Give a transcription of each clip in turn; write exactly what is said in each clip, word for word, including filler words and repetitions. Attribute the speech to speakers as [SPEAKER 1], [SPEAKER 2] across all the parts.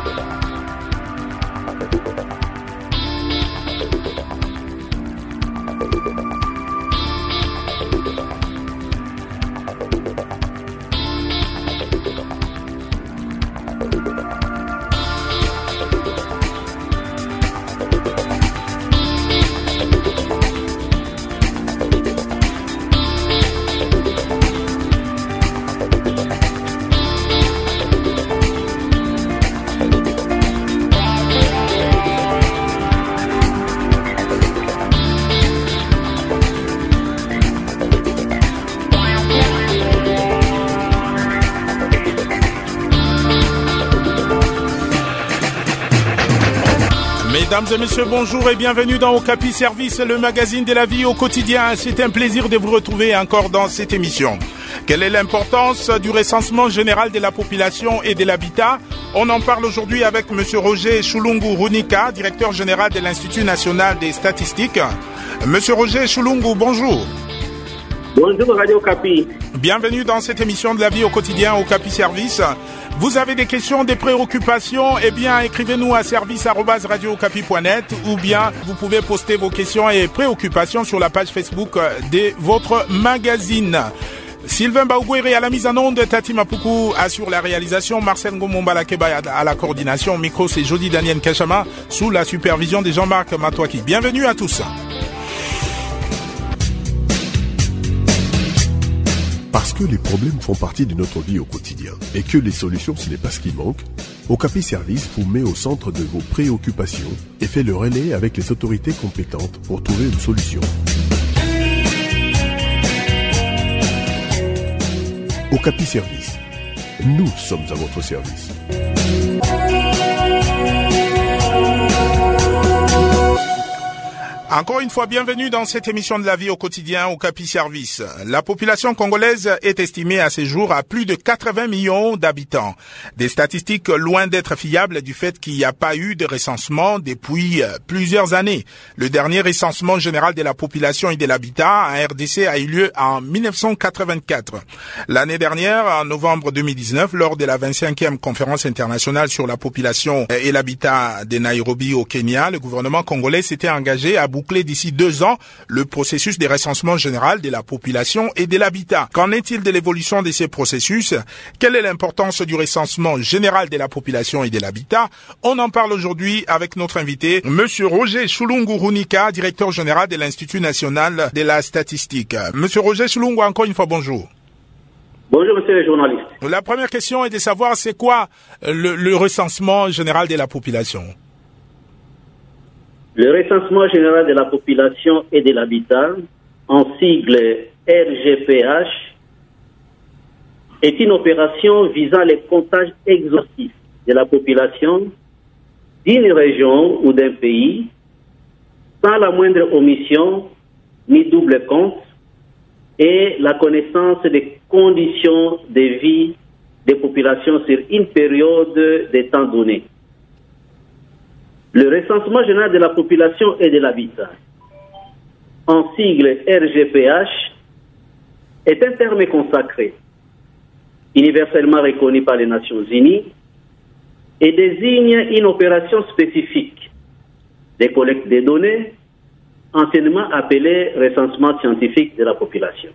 [SPEAKER 1] Mesdames et messieurs, bonjour et bienvenue dans Okapi Service, le magazine de la vie au quotidien. C'est un plaisir de vous retrouver encore dans cette émission. Quelle est l'importance du recensement général de la population et de l'habitat? On en parle aujourd'hui avec M. Roger Chulungu Runika, directeur général de l'Institut national des statistiques. M. Roger Chulungu, bonjour.
[SPEAKER 2] Bonjour Radio Okapi.
[SPEAKER 1] Bienvenue dans cette émission de la vie au quotidien Okapi Service. Vous avez des questions, des préoccupations, eh bien écrivez-nous à service arobase radio okapi point net ou bien vous pouvez poster vos questions et préoccupations sur la page Facebook de votre magazine. Sylvain Baougouéré à la mise en onde, Tati Mapuku assure la réalisation, Marcel Ngomombalakeba à la coordination, micro c'est Jody Daniel Kachama sous la supervision de Jean-Marc Matouaki. Bienvenue à tous.
[SPEAKER 3] Parce que les problèmes font partie de notre vie au quotidien et que les solutions ce n'est pas ce qui manque, Okapi Service vous met au centre de vos préoccupations et fait le relais avec les autorités compétentes pour trouver une solution. Okapi Service, nous sommes à votre service.
[SPEAKER 1] Encore une fois, bienvenue dans cette émission de la vie au quotidien Okapi Service. La population congolaise est estimée à ce jour à plus de quatre-vingts millions d'habitants. Des statistiques loin d'être fiables du fait qu'il n'y a pas eu de recensement depuis plusieurs années. Le dernier recensement général de la population et de l'habitat en R D C a eu lieu en mille neuf cent quatre-vingt-quatre. L'année dernière, en novembre deux mille dix-neuf, lors de la vingt-cinquième conférence internationale sur la population et l'habitat de Nairobi au Kenya, le gouvernement congolais s'était engagé à boucler d'ici deux ans le processus de recensement général de la population et de l'habitat. Qu'en est-il de l'évolution de ces processus? Quelle est l'importance du recensement général de la population et de l'habitat? On en parle aujourd'hui avec notre invité, Monsieur Roger Chulungu Runika, directeur général de l'Institut national de la statistique. Monsieur Roger Chulungu, encore une fois, bonjour.
[SPEAKER 2] Bonjour, monsieur le journaliste.
[SPEAKER 1] La première question est de savoir c'est quoi le, le recensement général de la population?
[SPEAKER 2] Le recensement général de la population et de l'habitat, en sigle R G P H, est une opération visant le comptage exhaustif de la population d'une région ou d'un pays, sans la moindre omission ni double compte, et la connaissance des conditions de vie des populations sur une période de temps donné. Le recensement général de la population et de l'habitat, en sigle R G P H, est un terme consacré, universellement reconnu par les Nations Unies, et désigne une opération spécifique de collecte des données, anciennement appelée recensement scientifique de la population.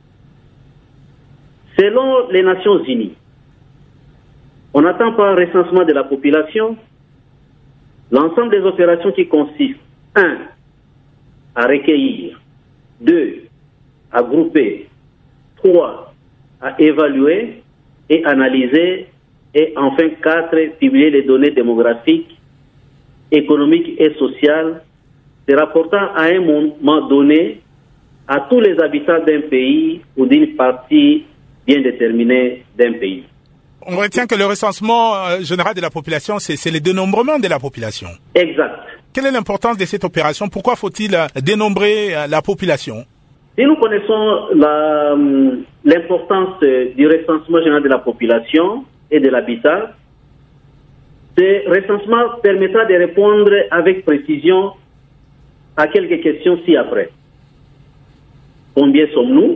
[SPEAKER 2] Selon les Nations Unies, on n'attend pas un recensement de la population l'ensemble des opérations qui consistent, un, à recueillir, deux, à grouper, trois, à évaluer et analyser, et enfin quatre, publier les données démographiques, économiques et sociales, se rapportant à un moment donné à tous les habitants d'un pays ou d'une partie bien déterminée d'un pays.
[SPEAKER 1] On retient que le recensement euh, général de la population, c'est, c'est le dénombrement de la population.
[SPEAKER 2] Exact.
[SPEAKER 1] Quelle est l'importance de cette opération? Pourquoi faut-il euh, dénombrer euh, la population?
[SPEAKER 2] Si nous connaissons la, euh, l'importance euh, du recensement général de la population et de l'habitat, ce recensement permettra de répondre avec précision à quelques questions ci-après. Combien sommes-nous?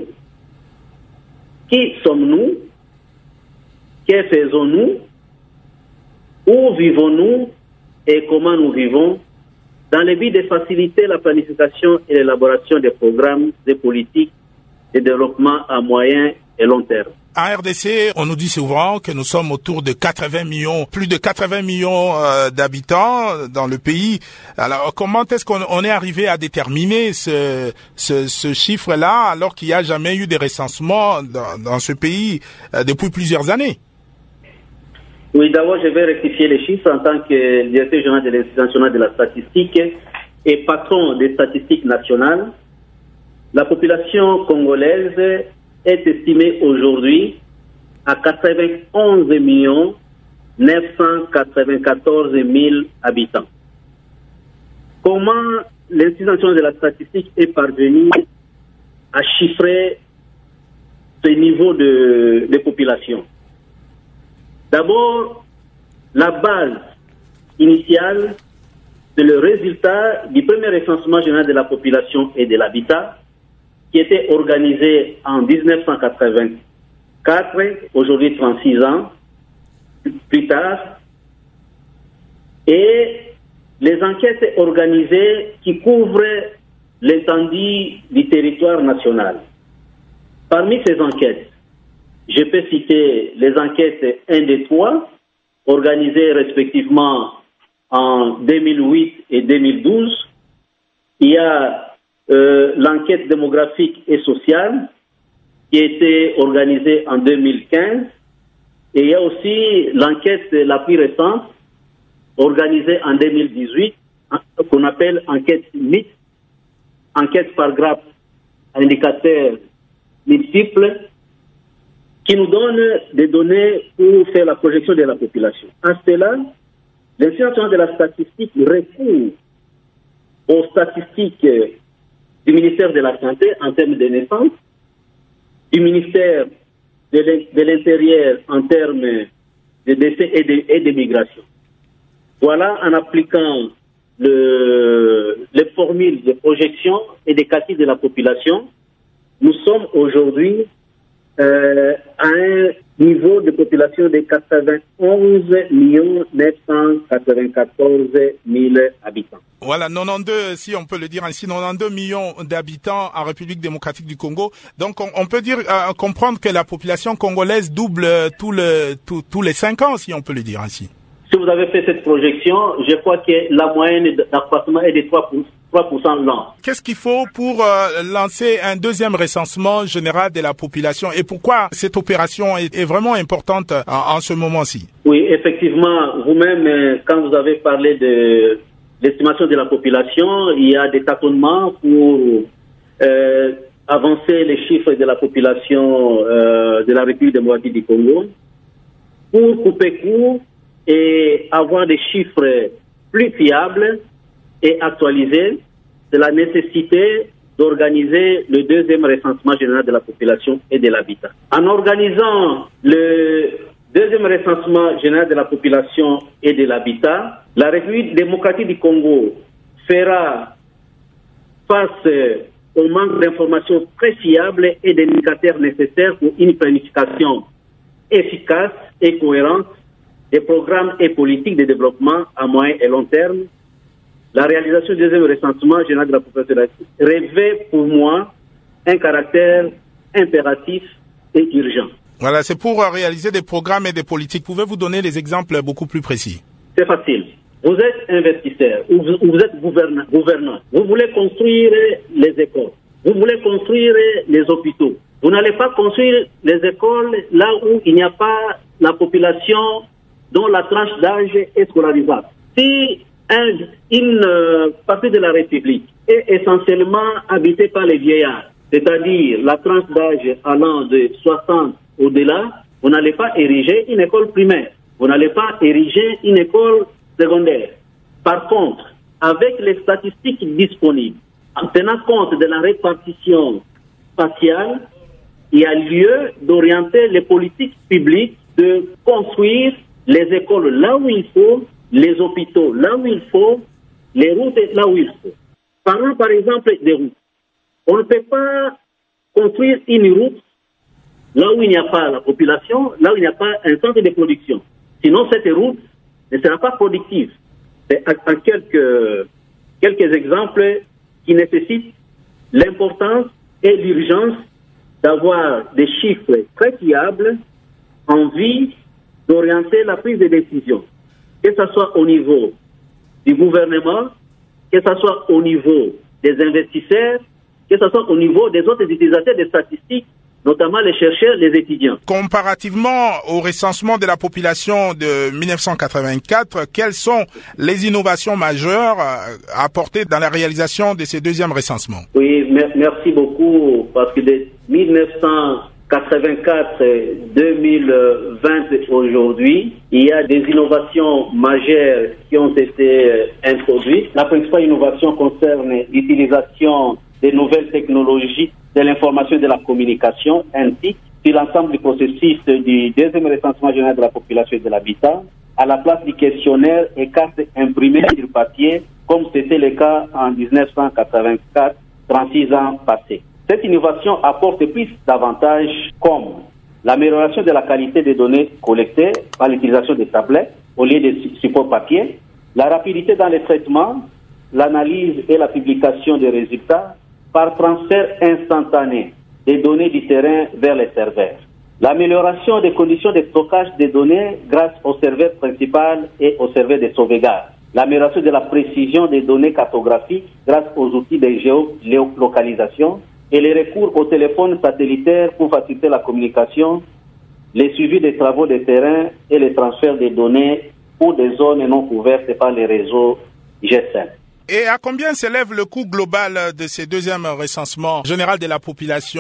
[SPEAKER 2] Qui sommes-nous? Que faisons-nous? Où vivons-nous et comment nous vivons dans le but de faciliter la planification et l'élaboration des programmes, des politiques de développement à moyen et long terme.
[SPEAKER 1] En R D C, on nous dit souvent que nous sommes autour de quatre-vingts millions, plus de quatre-vingts millions euh, d'habitants dans le pays. Alors, comment est-ce qu'on on est arrivé à déterminer ce, ce, ce chiffre-là alors qu'il n'y a jamais eu de recensement dans, dans ce pays euh, depuis plusieurs années?
[SPEAKER 2] Oui, d'abord, je vais rectifier les chiffres en tant que directeur général de l'Institut national de la statistique et patron des statistiques nationales. La population congolaise est estimée aujourd'hui à quatre-vingt-onze millions neuf cent quatre-vingt-quatorze mille habitants. Comment l'Institut national de la statistique est parvenu à chiffrer ce niveau de, de population? D'abord, la base initiale, c'est le résultat du premier recensement général de la population et de l'habitat qui était organisé en dix-neuf cent quatre-vingt-quatre, aujourd'hui trente-six ans plus tard, et les enquêtes organisées qui couvrent l'étendue du territoire national. Parmi ces enquêtes, je peux citer les enquêtes un et trois, organisées respectivement en deux mille huit et deux mille douze. Il y a euh, l'enquête démographique et sociale qui a été organisée en deux mille quinze. Et il y a aussi l'enquête la plus récente, organisée en deux mille dix-huit, qu'on appelle enquête mixte, enquête par grappe à indicateurs multiples, qui nous donne des données pour faire la projection de la population. À cela, l'Institut national de la statistique recourt aux statistiques du ministère de la Santé en termes de naissance, du ministère de l'Intérieur en termes de décès et de, et de migration. Voilà, en appliquant le, les formules de projection et de calcul de la population, nous sommes aujourd'hui Euh, à un niveau de population de quatre-vingt-onze millions neuf cent quatre-vingt-quatorze mille habitants.
[SPEAKER 1] Voilà, quatre-vingt-douze, si on peut le dire ainsi, quatre-vingt-douze millions d'habitants en République démocratique du Congo. Donc, on, on peut dire, euh, comprendre que la population congolaise double tout le, tout, tous les cinq ans, si on peut le dire ainsi.
[SPEAKER 2] Si vous avez fait cette projection, je crois que la moyenne d'accroissement est de trois pour cent l'an.
[SPEAKER 1] Qu'est-ce qu'il faut pour euh, lancer un deuxième recensement général de la population et pourquoi cette opération est, est vraiment importante en, en ce moment-ci?
[SPEAKER 2] Oui, effectivement, vous-même, quand vous avez parlé de l'estimation de la population, il y a des tâtonnements pour euh, avancer les chiffres de la population euh, de la République démocratique du Congo, pour couper court et avoir des chiffres plus fiables et actualisés. C'est la nécessité d'organiser le deuxième recensement général de la population et de l'habitat. En organisant le deuxième recensement général de la population et de l'habitat, la République démocratique du Congo fera face au manque d'informations très fiables et d'indicateurs nécessaires pour une planification efficace et cohérente des programmes et politiques de développement à moyen et long terme. La réalisation du deuxième recensement général de la population revêt pour moi un caractère impératif et urgent.
[SPEAKER 1] Voilà, c'est pour réaliser des programmes et des politiques. Pouvez-vous donner des exemples beaucoup plus précis?
[SPEAKER 2] C'est facile. Vous êtes investisseur ou vous, vous êtes gouvernant, gouvernant. Vous voulez construire les écoles. Vous voulez construire les hôpitaux. Vous n'allez pas construire les écoles là où il n'y a pas la population dont la tranche d'âge est scolarisable. Si un, une euh, partie de la République est essentiellement habitée par les vieillards, c'est-à-dire la tranche d'âge allant de soixante au-delà, vous n'allez pas ériger une école primaire, vous n'allez pas ériger une école secondaire. Par contre, avec les statistiques disponibles, en tenant compte de la répartition spatiale, il y a lieu d'orienter les politiques publiques, de construire les écoles là où il faut, les hôpitaux là où il faut, les routes là où il faut. Parlons par exemple des routes. On ne peut pas construire une route là où il n'y a pas la population, là où il n'y a pas un centre de production. Sinon, cette route ne sera pas productive. C'est en quelques, quelques exemples qui nécessitent l'importance et l'urgence d'avoir des chiffres très fiables en vue d'orienter la prise de décision, que ce soit au niveau du gouvernement, que ce soit au niveau des investisseurs, que ce soit au niveau des autres utilisateurs des statistiques, notamment les chercheurs, les étudiants.
[SPEAKER 1] Comparativement au recensement de la population de mille neuf cent quatre-vingt-quatre, quelles sont les innovations majeures apportées dans la réalisation de ces deuxièmes recensements?
[SPEAKER 2] Oui, merci beaucoup, parce que de mille neuf cent quatre-vingt-quatre à deux mille vingt aujourd'hui, il y a des innovations majeures qui ont été introduites. La principale innovation concerne l'utilisation des nouvelles technologies de l'information et de la communication, N T I C, sur l'ensemble du processus du deuxième recensement général de la population et de l'habitat, à la place du questionnaire et cartes imprimées sur papier, comme c'était le cas en dix-neuf cent quatre-vingt-quatre, trente-six ans passés. Cette innovation apporte plus d'avantages comme l'amélioration de la qualité des données collectées par l'utilisation des tablettes au lieu des supports papier, la rapidité dans les traitements, l'analyse et la publication des résultats par transfert instantané des données du terrain vers les serveurs. L'amélioration des conditions de stockage des données grâce au serveur principal et au serveur de sauvegarde. L'amélioration de la précision des données cartographiques grâce aux outils de géolocalisation et les recours au téléphone satellitaire pour faciliter la communication, les suivis des travaux de terrain et le transfert des données pour des zones non couvertes par les réseaux G S M.
[SPEAKER 1] Et à combien s'élève le coût global de ces deuxièmes recensements général de la population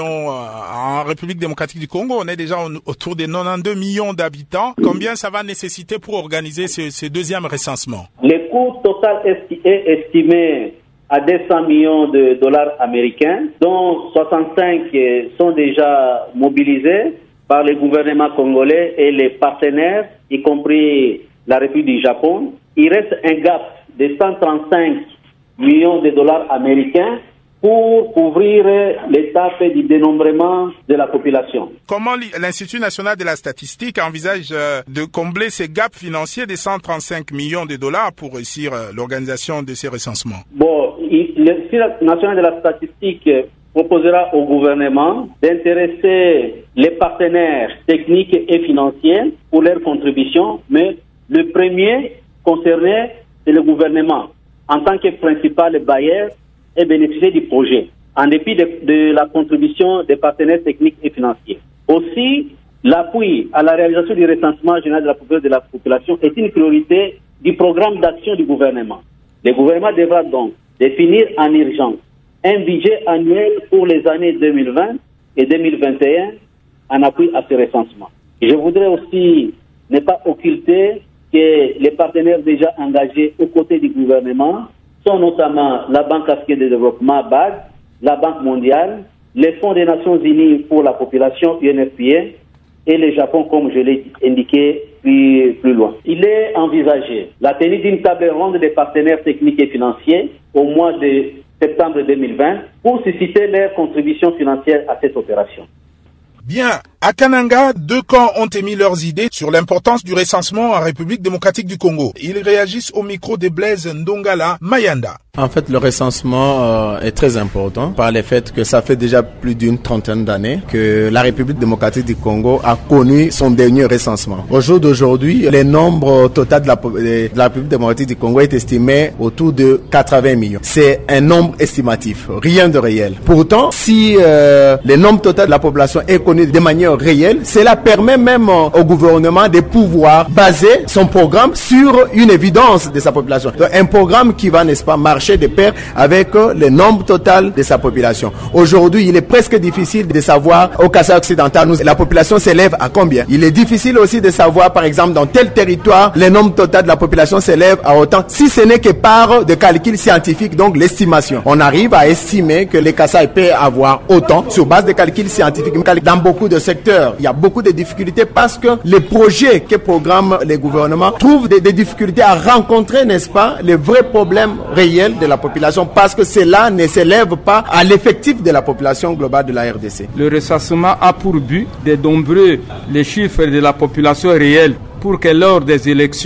[SPEAKER 1] en République démocratique du Congo? On est déjà autour de quatre-vingt-douze millions d'habitants. Combien ça va nécessiter pour organiser ce, ce deuxième recensement?
[SPEAKER 2] Le coût total est estimé à deux cents millions de dollars américains, dont soixante-cinq sont déjà mobilisés par le gouvernement congolais et les partenaires, y compris la République du Japon. Il reste un gap de cent trente-cinq millions de dollars américains pour couvrir l'étape du dénombrement de la population.
[SPEAKER 1] Comment l'Institut national de la statistique envisage de combler ces gaps financiers de cent trente-cinq millions de dollars pour réussir l'organisation de ces recensements?
[SPEAKER 2] Bon, l'Institut national de la statistique proposera au gouvernement d'intéresser les partenaires techniques et financiers pour leur contribution, mais le premier concerné, c'est le gouvernement, en tant que principal bailleur et bénéficiaire du projet, en dépit de, de la contribution des partenaires techniques et financiers. Aussi, l'appui à la réalisation du recensement général de la, de la population est une priorité du programme d'action du gouvernement. Le gouvernement devra donc définir en urgence un budget annuel pour les années deux mille vingt et deux mille vingt et un en appui à ce recensement. Et je voudrais aussi ne pas occulter que les partenaires déjà engagés aux côtés du gouvernement sont notamment la Banque africaine de développement, B A D, la Banque mondiale, les Fonds des Nations unies pour la population, U N F P A, et le Japon, comme je l'ai indiqué plus, plus loin. Il est envisagé la tenue d'une table ronde des partenaires techniques et financiers au mois de septembre deux mille vingt pour susciter leur contribution financière à cette opération.
[SPEAKER 1] Bien, à Kananga, deux camps ont émis leurs idées sur l'importance du recensement en République démocratique du Congo. Ils réagissent au micro de Blaise Ndongala Mayanda.
[SPEAKER 4] En fait, le recensement euh, est très important par le fait que ça fait déjà plus d'une trentaine d'années que la République démocratique du Congo a connu son dernier recensement. Au jour d'aujourd'hui, le nombre total de la, de la République démocratique du Congo est estimé autour de quatre-vingts millions. C'est un nombre estimatif, rien de réel. Pourtant, si euh, le nombre total de la population est connu de manière réelle, cela permet même euh, au gouvernement de pouvoir baser son programme sur une évidence de sa population. Donc, un programme qui va, n'est-ce pas, marcher de pair avec euh, le nombre total de sa population. Aujourd'hui, il est presque difficile de savoir au Kasaï occidental, nous, la population s'élève à combien. Il est difficile aussi de savoir, par exemple, dans tel territoire, le nombre total de la population s'élève à autant, si ce n'est que par de calculs scientifiques, donc l'estimation. On arrive à estimer que les Kasaï peuvent avoir autant sur base de calculs scientifiques. Dans beaucoup de secteurs, il y a beaucoup de difficultés parce que les projets que programment les gouvernements trouvent des, des difficultés à rencontrer, n'est-ce pas, les vrais problèmes réels de la population parce que cela ne s'élève pas à l'effectif de la population globale de la R D C.
[SPEAKER 5] Le recensement a pour but de dénombrer les chiffres de la population réelle pour que lors des élections,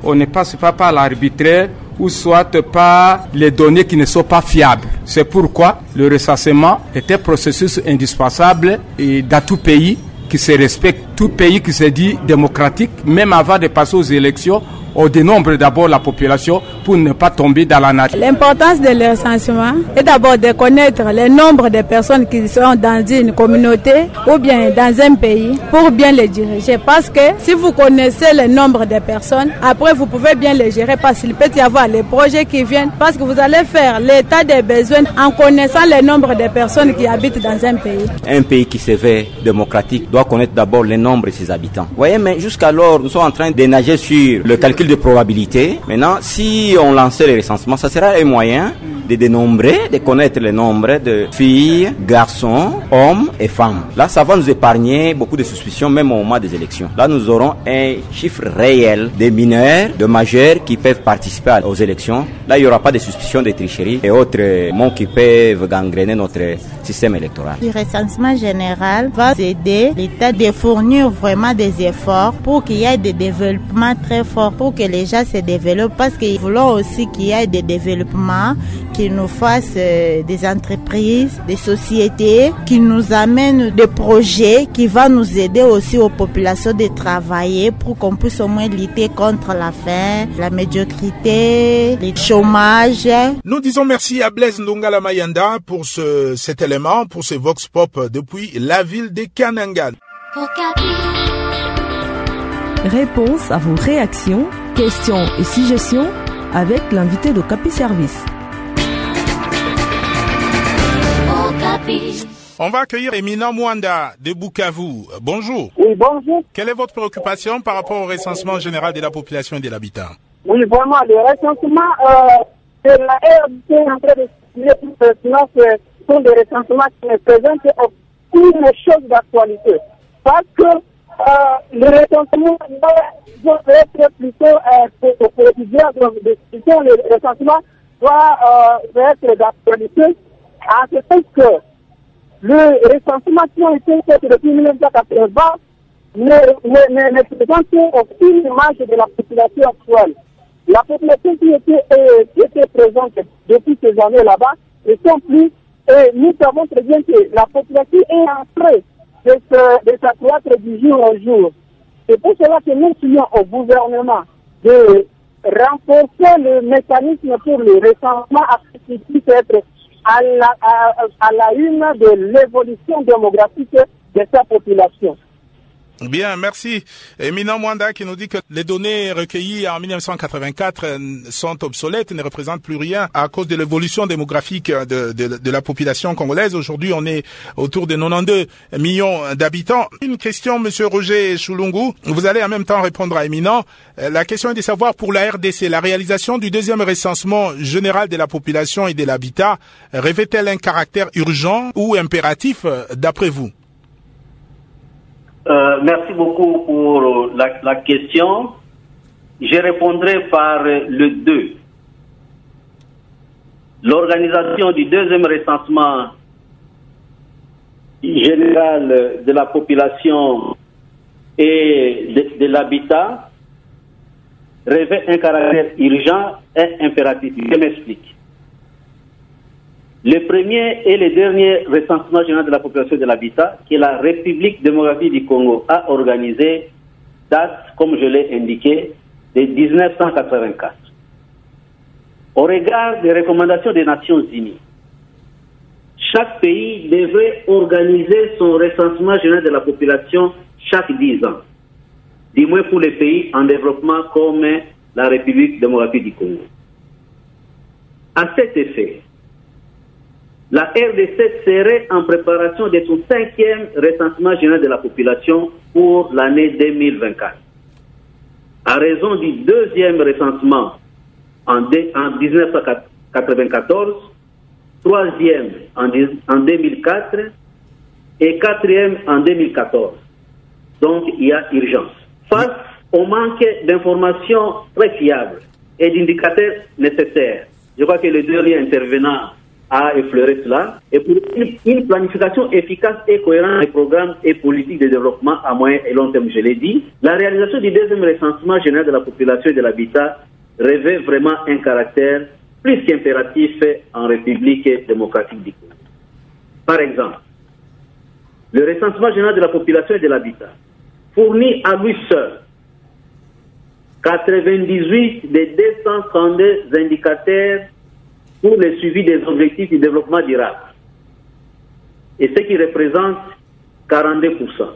[SPEAKER 5] on ne passe pas par l'arbitraire ou soit par les données qui ne sont pas fiables. C'est pourquoi le recensement est un processus indispensable et dans tout pays qui se respecte, tout pays qui se dit démocratique, même avant de passer aux élections, on dénombre d'abord la population pour ne pas tomber dans la nature.
[SPEAKER 6] L'importance de le recensement est d'abord de connaître le nombre de personnes qui sont dans une communauté ou bien dans un pays pour bien les diriger. Parce que si vous connaissez le nombre de personnes, après vous pouvez bien les gérer parce qu'il peut y avoir les projets qui viennent parce que vous allez faire l'état des besoins en connaissant le nombre de personnes qui habitent dans un pays.
[SPEAKER 7] Un pays qui se veut démocratique doit connaître d'abord le nombre de ses habitants. Vous voyez, mais jusqu'alors, nous sommes en train de nager sur le calcul de probabilité. Maintenant, si on lançait les recensements, ça sera un moyen de dénombrer, de connaître le nombre de filles, garçons, hommes et femmes. Là, ça va nous épargner beaucoup de suspicions, même au moment des élections. Là, nous aurons un chiffre réel des mineurs, de majeurs qui peuvent participer aux élections. Là, il n'y aura pas de suspicions de tricherie et autres mots qui peuvent gangréner notre système électoral.
[SPEAKER 8] Le recensement général va aider l'État de fournir vraiment des efforts pour qu'il y ait des développements très forts, pour que les gens se développent, parce qu'ils voulons aussi qu'il y ait des développements qui nous fassent euh, des entreprises, des sociétés, qui nous amènent des projets qui vont nous aider aussi aux populations de travailler pour qu'on puisse au moins lutter contre la faim, la médiocrité, le chômage.
[SPEAKER 1] Nous disons merci à Blaise Ndongala Mayanda pour ce, cet élément, pour ce Vox Pop depuis la ville de Kananga.
[SPEAKER 9] Réponse à vos réactions, questions et suggestions avec l'invité d'Okapi Service.
[SPEAKER 1] On va accueillir Éminent Mwanda de Bukavu. Bonjour.
[SPEAKER 10] Oui, bonjour.
[SPEAKER 1] Quelle est votre préoccupation par rapport au recensement général de la population et de l'habitat?
[SPEAKER 10] Oui, vraiment, le recensement euh, de la R D C en train de circuler pour maintenant, ce sont des recensements qui ne présentent aucune chose d'actualité. Parce que euh, le recensement doit être plutôt euh, au quotidien, donc le recensement doit euh, être d'actualité. En ce sens que le recensement qui a été fait depuis mille neuf cent quatre-vingts ne, ne, ne, ne présente aucune image de la population actuelle. La population qui était, euh, qui était présente depuis ces années là-bas ne sont plus, et nous savons très bien que la population est en train de, se, de s'accroître du jour au jour. C'est pour cela que nous souhaitons au gouvernement de renforcer le mécanisme pour le recensement afin qu'il puisse être à la, à, à la une de l'évolution démographique de sa population.
[SPEAKER 1] Bien, merci. Éminent Mwanda qui nous dit que les données recueillies en mille neuf cent quatre-vingt-quatre sont obsolètes, ne représentent plus rien à cause de l'évolution démographique de, de, de la population congolaise. Aujourd'hui, on est autour de quatre-vingt-douze millions d'habitants. Une question, Monsieur Roger Choulungu. Vous allez en même temps répondre à Éminent. La question est de savoir pour la R D C, la réalisation du deuxième recensement général de la population et de l'habitat revêt-elle un caractère urgent ou impératif d'après vous?
[SPEAKER 2] Euh, merci beaucoup pour la, la question. Je répondrai par le deux. L'organisation du deuxième recensement général de la population et de, de l'habitat revêt un caractère urgent et impératif. Je m'explique. Le premier et le dernier recensement général de la population de l'habitat que la République démocratique du Congo a organisé date, comme je l'ai indiqué, de dix-neuf cent quatre-vingt-quatre. Au regard des recommandations des Nations Unies, chaque pays devrait organiser son recensement général de la population chaque dix ans, du moins pour les pays en développement comme la République démocratique du Congo. À cet effet, la R D C serait en préparation de son cinquième recensement général de la population pour l'année deux mille vingt-quatre. À raison du deuxième recensement en, en dix-neuf cent quatre-vingt-quatorze, troisième en, en deux mille quatre et quatrième en deux mille quatorze. Donc il y a urgence. Face au manque d'informations très fiables et d'indicateurs nécessaires, je crois que le dernier intervenant a effleuré cela, et pour une, une planification efficace et cohérente des programmes et politiques de développement à moyen et long terme, je l'ai dit, la réalisation du deuxième recensement général de la population et de l'habitat revêt vraiment un caractère plus qu'impératif en République démocratique du Congo. Par exemple, le recensement général de la population et de l'habitat fournit à lui seul quatre-vingt-dix-huit des deux cent trente-deux indicateurs pour le suivi des objectifs du développement durable, et ce qui représente quarante-deux pour cent.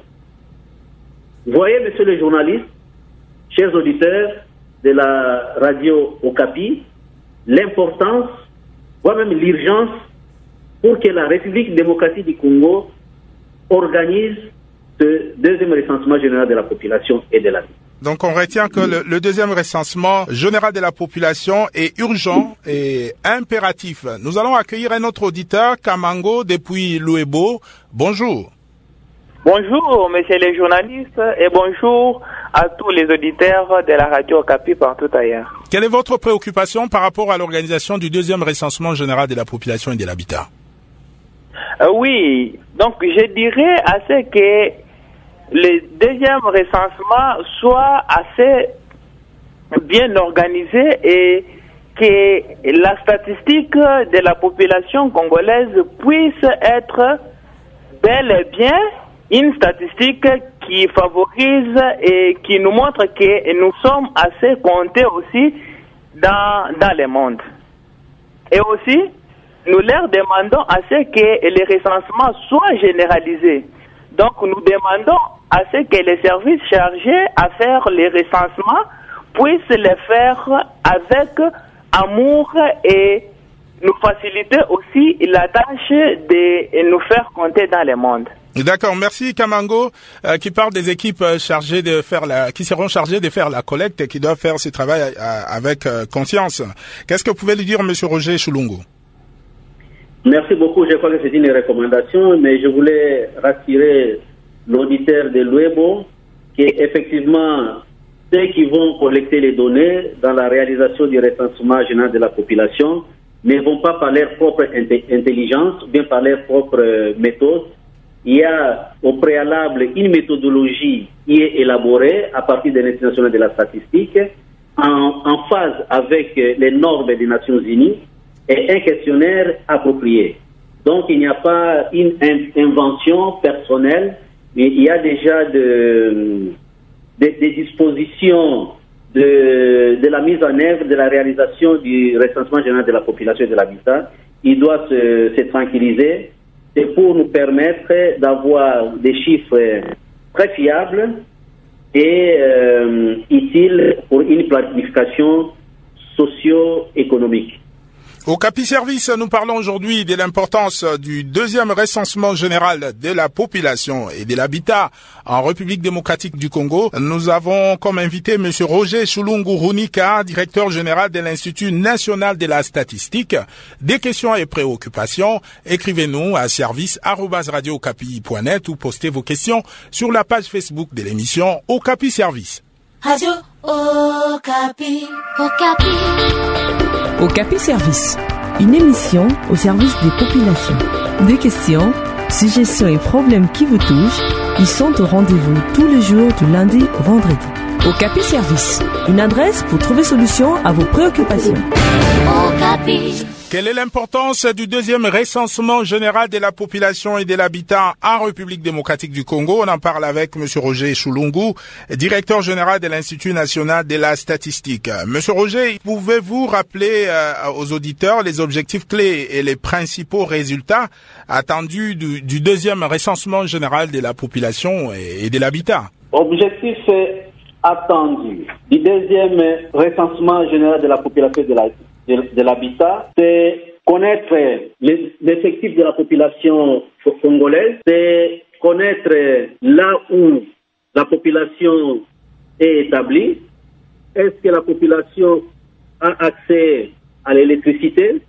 [SPEAKER 2] Voyez, messieurs les journalistes, chers auditeurs de la radio Okapi, l'importance, voire même l'urgence, pour que la République démocratique du Congo organise ce deuxième recensement général de la population et de l'habitat.
[SPEAKER 1] Donc on retient que le, le deuxième recensement général de la population est urgent et impératif. Nous allons accueillir un autre auditeur, Kamango, depuis Louébo. Bonjour.
[SPEAKER 11] Bonjour, messieurs les journalistes, et bonjour à tous les auditeurs de la radio Okapi partout ailleurs.
[SPEAKER 1] Quelle est votre préoccupation par rapport à l'organisation du deuxième recensement général de la population et de l'habitat?
[SPEAKER 11] euh, Oui, donc je dirais à ce que le deuxième recensement soit assez bien organisé et que la statistique de la population congolaise puisse être bel et bien une statistique qui favorise et qui nous montre que nous sommes assez comptés aussi dans, dans le monde. Et aussi, nous leur demandons à ce que les recensements soient généralisés. Donc, nous demandons à ce que les services chargés à faire les recensements puissent les faire avec amour et nous faciliter aussi la tâche de nous faire compter dans le monde.
[SPEAKER 1] D'accord, merci Kamango, euh, qui parle des équipes chargées de faire la, qui seront chargées de faire la collecte et qui doivent faire ce travail euh, avec euh, conscience. Qu'est-ce que vous pouvez lui dire, Monsieur Roger Chulungu?
[SPEAKER 2] Merci beaucoup. Je crois que c'est une recommandation, mais je voulais rassurer l'auditeur de Louébo qu'effectivement, ceux qui vont collecter les données dans la réalisation du recensement général de la population ne vont pas par leur propre intelligence ou bien par leur propre méthode. Il y a au préalable une méthodologie qui est élaborée à partir de l'Institut national de la statistique en, en phase avec les normes des Nations Unies et un questionnaire approprié. Donc il n'y a pas une in- invention personnelle, mais il y a déjà de, de, des dispositions de, de la mise en œuvre de la réalisation du recensement général de la population et de l'habitat. Il doit se, se tranquilliser. C'est pour nous permettre d'avoir des chiffres très fiables et euh, utiles pour une planification socio-économique.
[SPEAKER 1] Au Capi Service, nous parlons aujourd'hui de l'importance du deuxième recensement général de la population et de l'habitat en République démocratique du Congo. Nous avons comme invité M. Roger Chulungu Runika, directeur général de l'Institut national de la statistique. Des questions et préoccupations, écrivez-nous à service arobase radio okapi point net ou postez vos questions sur la page Facebook de l'émission Au Capi Service.
[SPEAKER 12] Radio Okapi, Okapi.
[SPEAKER 9] Okapi Service, une émission au service des populations. Des questions, suggestions et problèmes qui vous touchent, ils sont au rendez-vous tous les jours du lundi au vendredi. Okapi Service, une adresse pour trouver solution à vos préoccupations.
[SPEAKER 12] Okapi.
[SPEAKER 1] Quelle est l'importance du deuxième recensement général de la population et de l'habitat en République démocratique du Congo? On en parle avec M. Roger Chulungu, directeur général de l'Institut national de la statistique. Monsieur Roger, pouvez-vous rappeler euh, aux auditeurs les objectifs clés et les principaux résultats attendus du, du deuxième recensement général de la population et, et de l'habitat?
[SPEAKER 2] Objectif attendu du deuxième recensement général de la population et de l'habitat. De, de l'habitat, c'est connaître l'effectif de la population congolaise, c'est connaître là où la population est établie. Est-ce que la population a accès à l'électricité?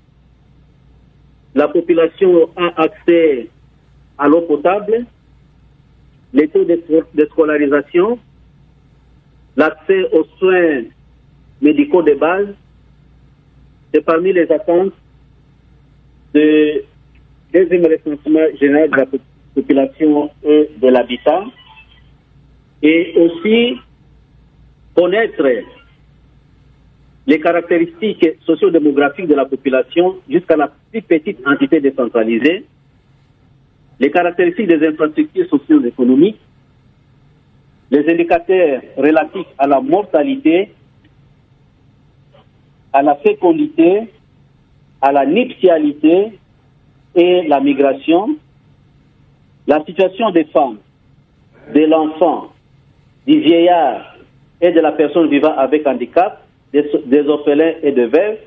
[SPEAKER 2] La population a accès à l'eau potable, les taux de, de scolarisation, l'accès aux soins médicaux de base. C'est parmi les attentes du deuxième recensement général de la population et de l'habitat, et aussi connaître les caractéristiques socio-démographiques de la population jusqu'à la plus petite entité décentralisée, les caractéristiques des infrastructures socio-économiques, les indicateurs relatifs à la mortalité, à la fécondité, à la nuptialité et la migration, la situation des femmes, de l'enfant, du vieillard et de la personne vivant avec handicap, des, des orphelins et de veuves,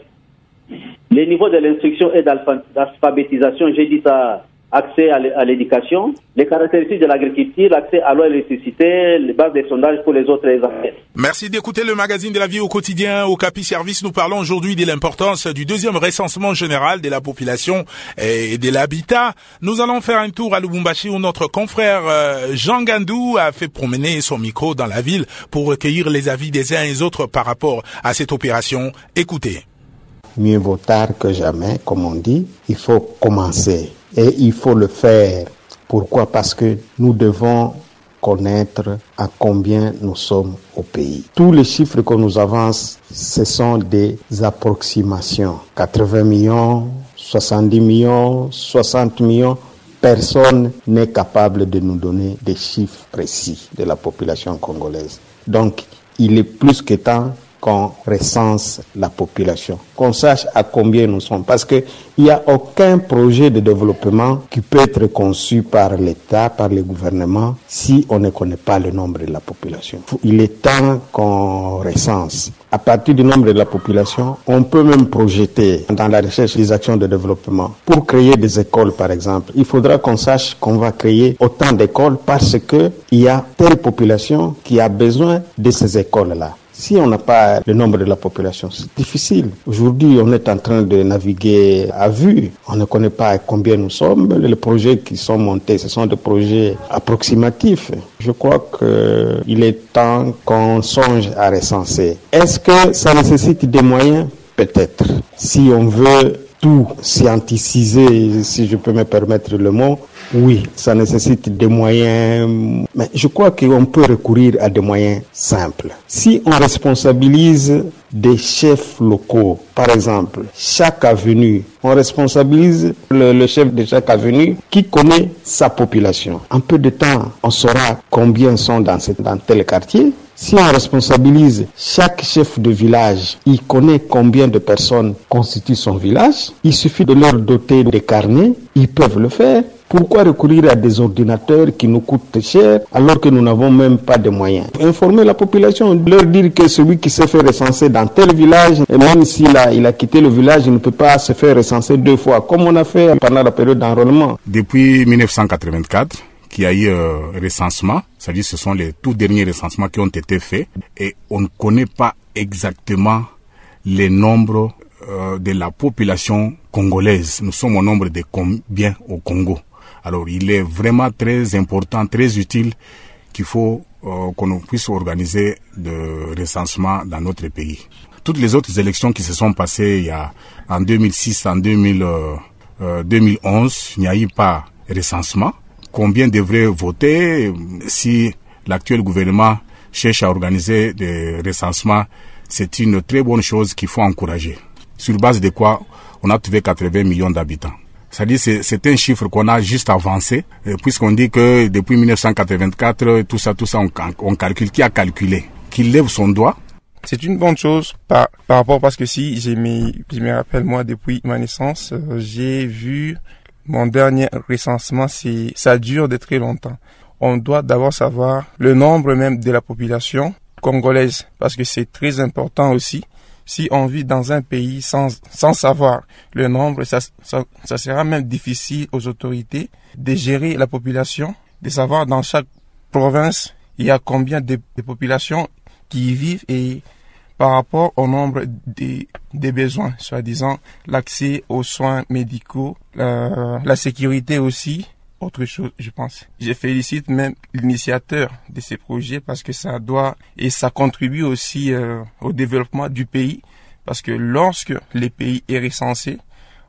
[SPEAKER 2] les niveaux de l'instruction et d'alphabétisation, j'ai dit ça, accès à l'éducation, les caractéristiques de l'agriculture, l'accès à l'eau et l'électricité, les bases de sondage pour les autres aspects.
[SPEAKER 1] Merci d'écouter le magazine de la vie au quotidien. Au Okapi Service, nous parlons aujourd'hui de l'importance du deuxième recensement général de la population et de l'habitat. Nous allons faire un tour à Lubumbashi où notre confrère Jean Gandou a fait promener son micro dans la ville pour recueillir les avis des uns et des autres par rapport à cette opération. Écoutez.
[SPEAKER 13] Mieux vaut tard que jamais, comme on dit. Il faut commencer. Et il faut le faire. Pourquoi? Parce que nous devons connaître à combien nous sommes au pays. Tous les chiffres que nous avance, ce sont des approximations. quatre-vingts millions, soixante-dix millions, soixante millions. Personne n'est capable de nous donner des chiffres précis de la population congolaise. Donc, il est plus que temps qu'on recense la population, qu'on sache à combien nous sommes, parce que il n'y a aucun projet de développement qui peut être conçu par l'État, par le gouvernement, si on ne connaît pas le nombre de la population. Il est temps qu'on recense. À partir du nombre de la population, on peut même projeter dans la recherche des actions de développement. Pour créer des écoles, par exemple, il faudra qu'on sache qu'on va créer autant d'écoles parce que il y a telle population qui a besoin de ces écoles-là. Si on n'a pas le nombre de la population, c'est difficile. Aujourd'hui, on est en train de naviguer à vue. On ne connaît pas combien nous sommes. Les projets qui sont montés, ce sont des projets approximatifs. Je crois qu'il est temps qu'on songe à recenser. Est-ce que ça nécessite des moyens? Peut-être. Si on veut tout scienticiser, si je peux me permettre le mot, oui, ça nécessite des moyens, mais je crois qu'on peut recourir à des moyens simples. Si on responsabilise des chefs locaux, par exemple, chaque avenue, on responsabilise le, le chef de chaque avenue qui connaît sa population. En peu de temps, on saura combien sont dans, cette, dans tel quartier. Si on responsabilise chaque chef de village, il connaît combien de personnes constituent son village, il suffit de leur doter des carnets, ils peuvent le faire. Pourquoi recourir à des ordinateurs qui nous coûtent cher alors que nous n'avons même pas de moyens? Informer la population, leur dire que celui qui s'est fait recenser dans tel village, et même s'il a, il a quitté le village, il ne peut pas se faire recenser deux fois, comme on a fait pendant la période d'enrôlement.
[SPEAKER 14] Depuis mille neuf cent quatre-vingt-quatre, qu'il y a eu euh, recensement, c'est-à-dire ce sont les tout derniers recensements qui ont été faits, et on ne connaît pas exactement les nombres euh, de la population congolaise. Nous sommes au nombre de combien au Congo? Alors, il est vraiment très important, très utile qu'il faut euh, qu'on puisse organiser de recensement dans notre pays. Toutes les autres élections qui se sont passées il y a en deux mille six, en deux mille, euh, deux mille onze, il n'y a eu pas recensement. Combien devraient voter si l'actuel gouvernement cherche à organiser des recensements? C'est une très bonne chose qu'il faut encourager. Sur base de quoi on a trouvé quatre-vingts millions d'habitants. C'est-à-dire c'est, c'est un chiffre qu'on a juste avancé, puisqu'on dit que depuis mille neuf cent quatre-vingt-quatre, tout ça, tout ça, on, on calcule. Qui a calculé? Qui lève son doigt?
[SPEAKER 15] C'est une bonne chose par, par rapport, parce que si j'ai mes, je me rappelle, moi, depuis ma naissance, euh, j'ai vu mon dernier recensement, c'est, ça dure de très longtemps. On doit d'abord savoir le nombre même de la population congolaise, parce que c'est très important aussi. Si on vit dans un pays sans, sans savoir le nombre, ça, ça, ça sera même difficile aux autorités de gérer la population, de savoir dans chaque province, il y a combien de, de populations qui y vivent et par rapport au nombre des, des besoins, soi-disant l'accès aux soins médicaux, la, la sécurité aussi. Autre chose, je pense. Je félicite même l'initiateur de ces projets parce que ça doit et ça contribue aussi euh, au développement du pays parce que lorsque le pays est recensé,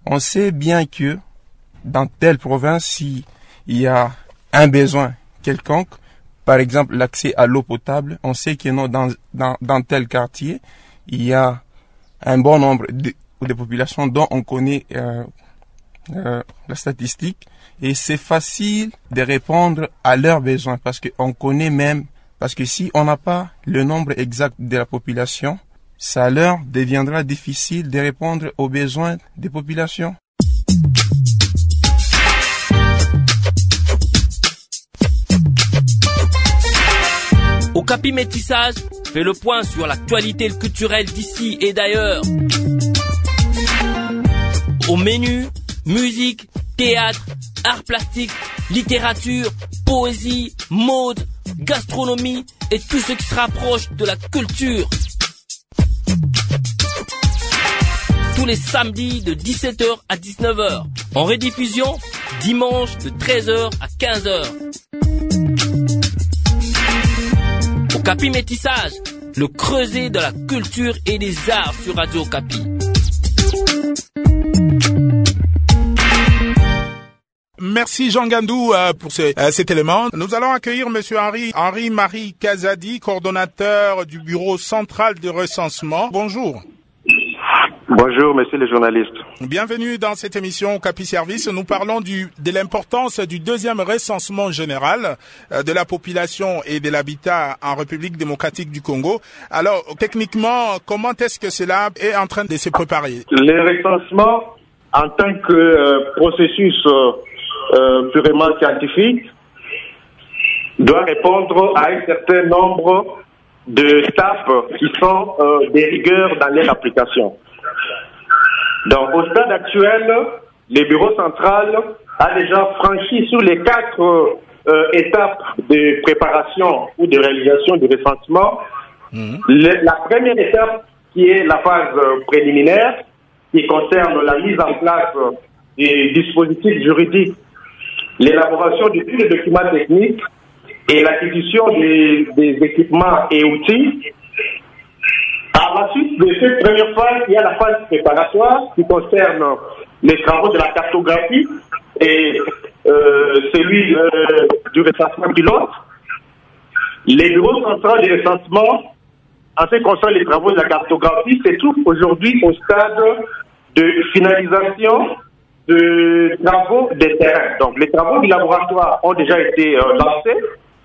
[SPEAKER 15] On sait bien que dans telle province, s'il y a un besoin quelconque, par exemple l'accès à l'eau potable, on sait que non, dans, dans, dans tel quartier, il y a un bon nombre de, de populations dont on connaît euh, euh, la statistique, et c'est facile de répondre à leurs besoins parce qu'on connaît même, parce que si on n'a pas le nombre exact de la population, ça leur deviendra difficile de répondre aux besoins des populations.
[SPEAKER 16] Okapi Métissage fait le point sur l'actualité culturelle d'ici et d'ailleurs. Au menu, musique, théâtre, arts plastiques, littérature, poésie, mode, gastronomie et tout ce qui se rapproche de la culture. Tous les samedis de dix-sept heures à dix-neuf heures. En rediffusion, dimanche de treize heures à quinze heures. Okapi Métissage, le creuset de la culture et des arts sur Radio Okapi.
[SPEAKER 1] Merci Jean Gandou euh, pour ce, euh, cet élément. Nous allons accueillir Monsieur Henri, Henri-Marie Kazadi, coordonnateur du bureau central de recensement. Bonjour.
[SPEAKER 17] Bonjour, messieurs les journalistes.
[SPEAKER 1] Bienvenue dans cette émission Okapi Service. Nous parlons du, de l'importance du deuxième recensement général euh, de la population et de l'habitat en République démocratique du Congo. Alors, techniquement, comment est-ce que cela est en train de se préparer?
[SPEAKER 17] Le recensement, en tant que euh, processus euh, euh, purement scientifique, doit répondre à un certain nombre de staffs qui sont euh, des rigueurs dans leur application. Donc, au stade actuel, le bureau central a déjà franchi sur les quatre euh, étapes de préparation ou de réalisation du recensement. Mmh. Le, la première étape, qui est la phase euh, préliminaire, qui concerne la mise en place euh, des dispositifs juridiques, l'élaboration de tous les documents techniques et l'acquisition des, des équipements et outils. À la suite de cette première phase, il y a la phase préparatoire qui concerne les travaux de la cartographie et euh, celui euh, du recensement pilote. Les bureaux centraux de recensement, en ce qui concerne les travaux de la cartographie, se trouvent aujourd'hui au stade de finalisation de travaux des terrains. Donc les travaux du laboratoire ont déjà été euh, lancés,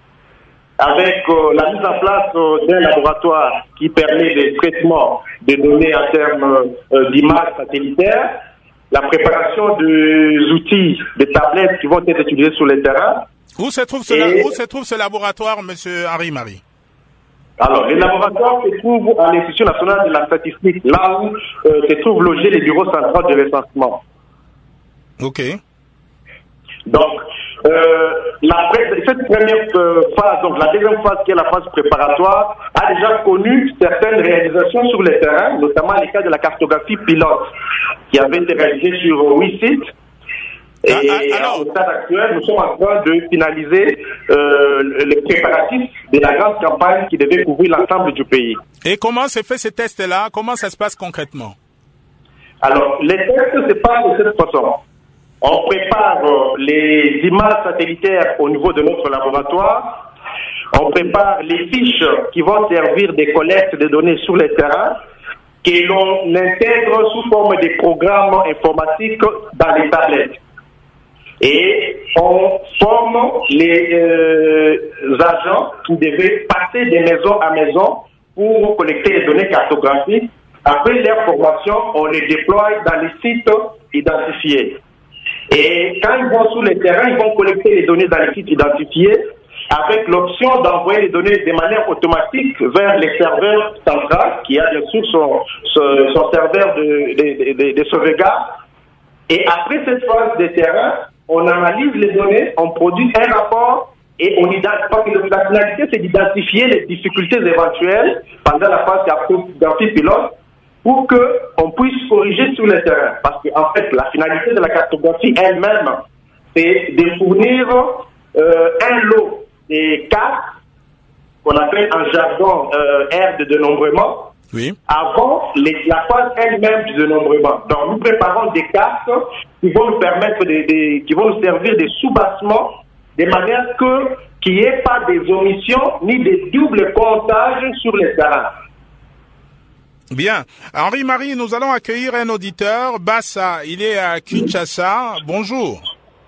[SPEAKER 17] avec euh, la mise en place euh, d'un laboratoire qui permet le traitement des données en termes euh, d'images satellitaires, la préparation des outils, des tablettes qui vont être utilisées sur le terrain.
[SPEAKER 1] Où se trouve, ce, où se trouve ce laboratoire, monsieur Henri-Marie?
[SPEAKER 17] Alors, le laboratoire se trouve à l'Institut national de la statistique, là où euh, se trouve logé les bureaux centraux de recensement.
[SPEAKER 1] Ok.
[SPEAKER 17] Donc, euh, la, cette première euh, phase, donc la deuxième phase qui est la phase préparatoire, a déjà connu certaines réalisations sur le terrain, notamment les cas de la cartographie pilote, qui avait été réalisée sur huit sites. Et ah, alors, au stade actuel, nous sommes en train de finaliser euh, les préparatifs de la grande campagne qui devait couvrir l'ensemble du pays.
[SPEAKER 1] Et comment se fait ces tests-là? Comment ça se passe concrètement?
[SPEAKER 17] Alors, les tests se passent de cette façon. On prépare les images satellitaires au niveau de notre laboratoire. On prépare les fiches qui vont servir de collecte de données sur le terrain que l'on intègre sous forme de programmes informatiques dans les tablettes. Et on forme les euh, agents qui devaient passer de maison à maison pour collecter les données cartographiques. Après leur formation, on les déploie dans les sites identifiés. Et quand ils vont sur le terrain, ils vont collecter les données dans les sites identifiés avec l'option d'envoyer les données de manière automatique vers les serveurs centrales, qui a bien sûr son, son, son serveur de, de, de, de sauvegarde. Et après cette phase de terrain, on analyse les données, on produit un rapport et on identifie. La finalité, c'est d'identifier les difficultés éventuelles pendant la phase cartographie pilote pour qu'on puisse corriger sur le terrain. Parce qu'en fait, la finalité de la cartographie elle-même, c'est de fournir euh, un lot des cartes qu'on appelle en jargon euh, aire de dénombrement.
[SPEAKER 1] Oui.
[SPEAKER 17] Avant les, la phase elle-même du dénombrement. Donc, nous préparons des cartes qui vont nous permettre de, de, qui vont nous servir de sous-bassements, de manière que qu'il n'y ait pas des omissions ni des doubles comptages sur les terrains.
[SPEAKER 1] Bien. Henri-Marie, nous allons accueillir un auditeur. Bassa, il est à Kinshasa. Bonjour.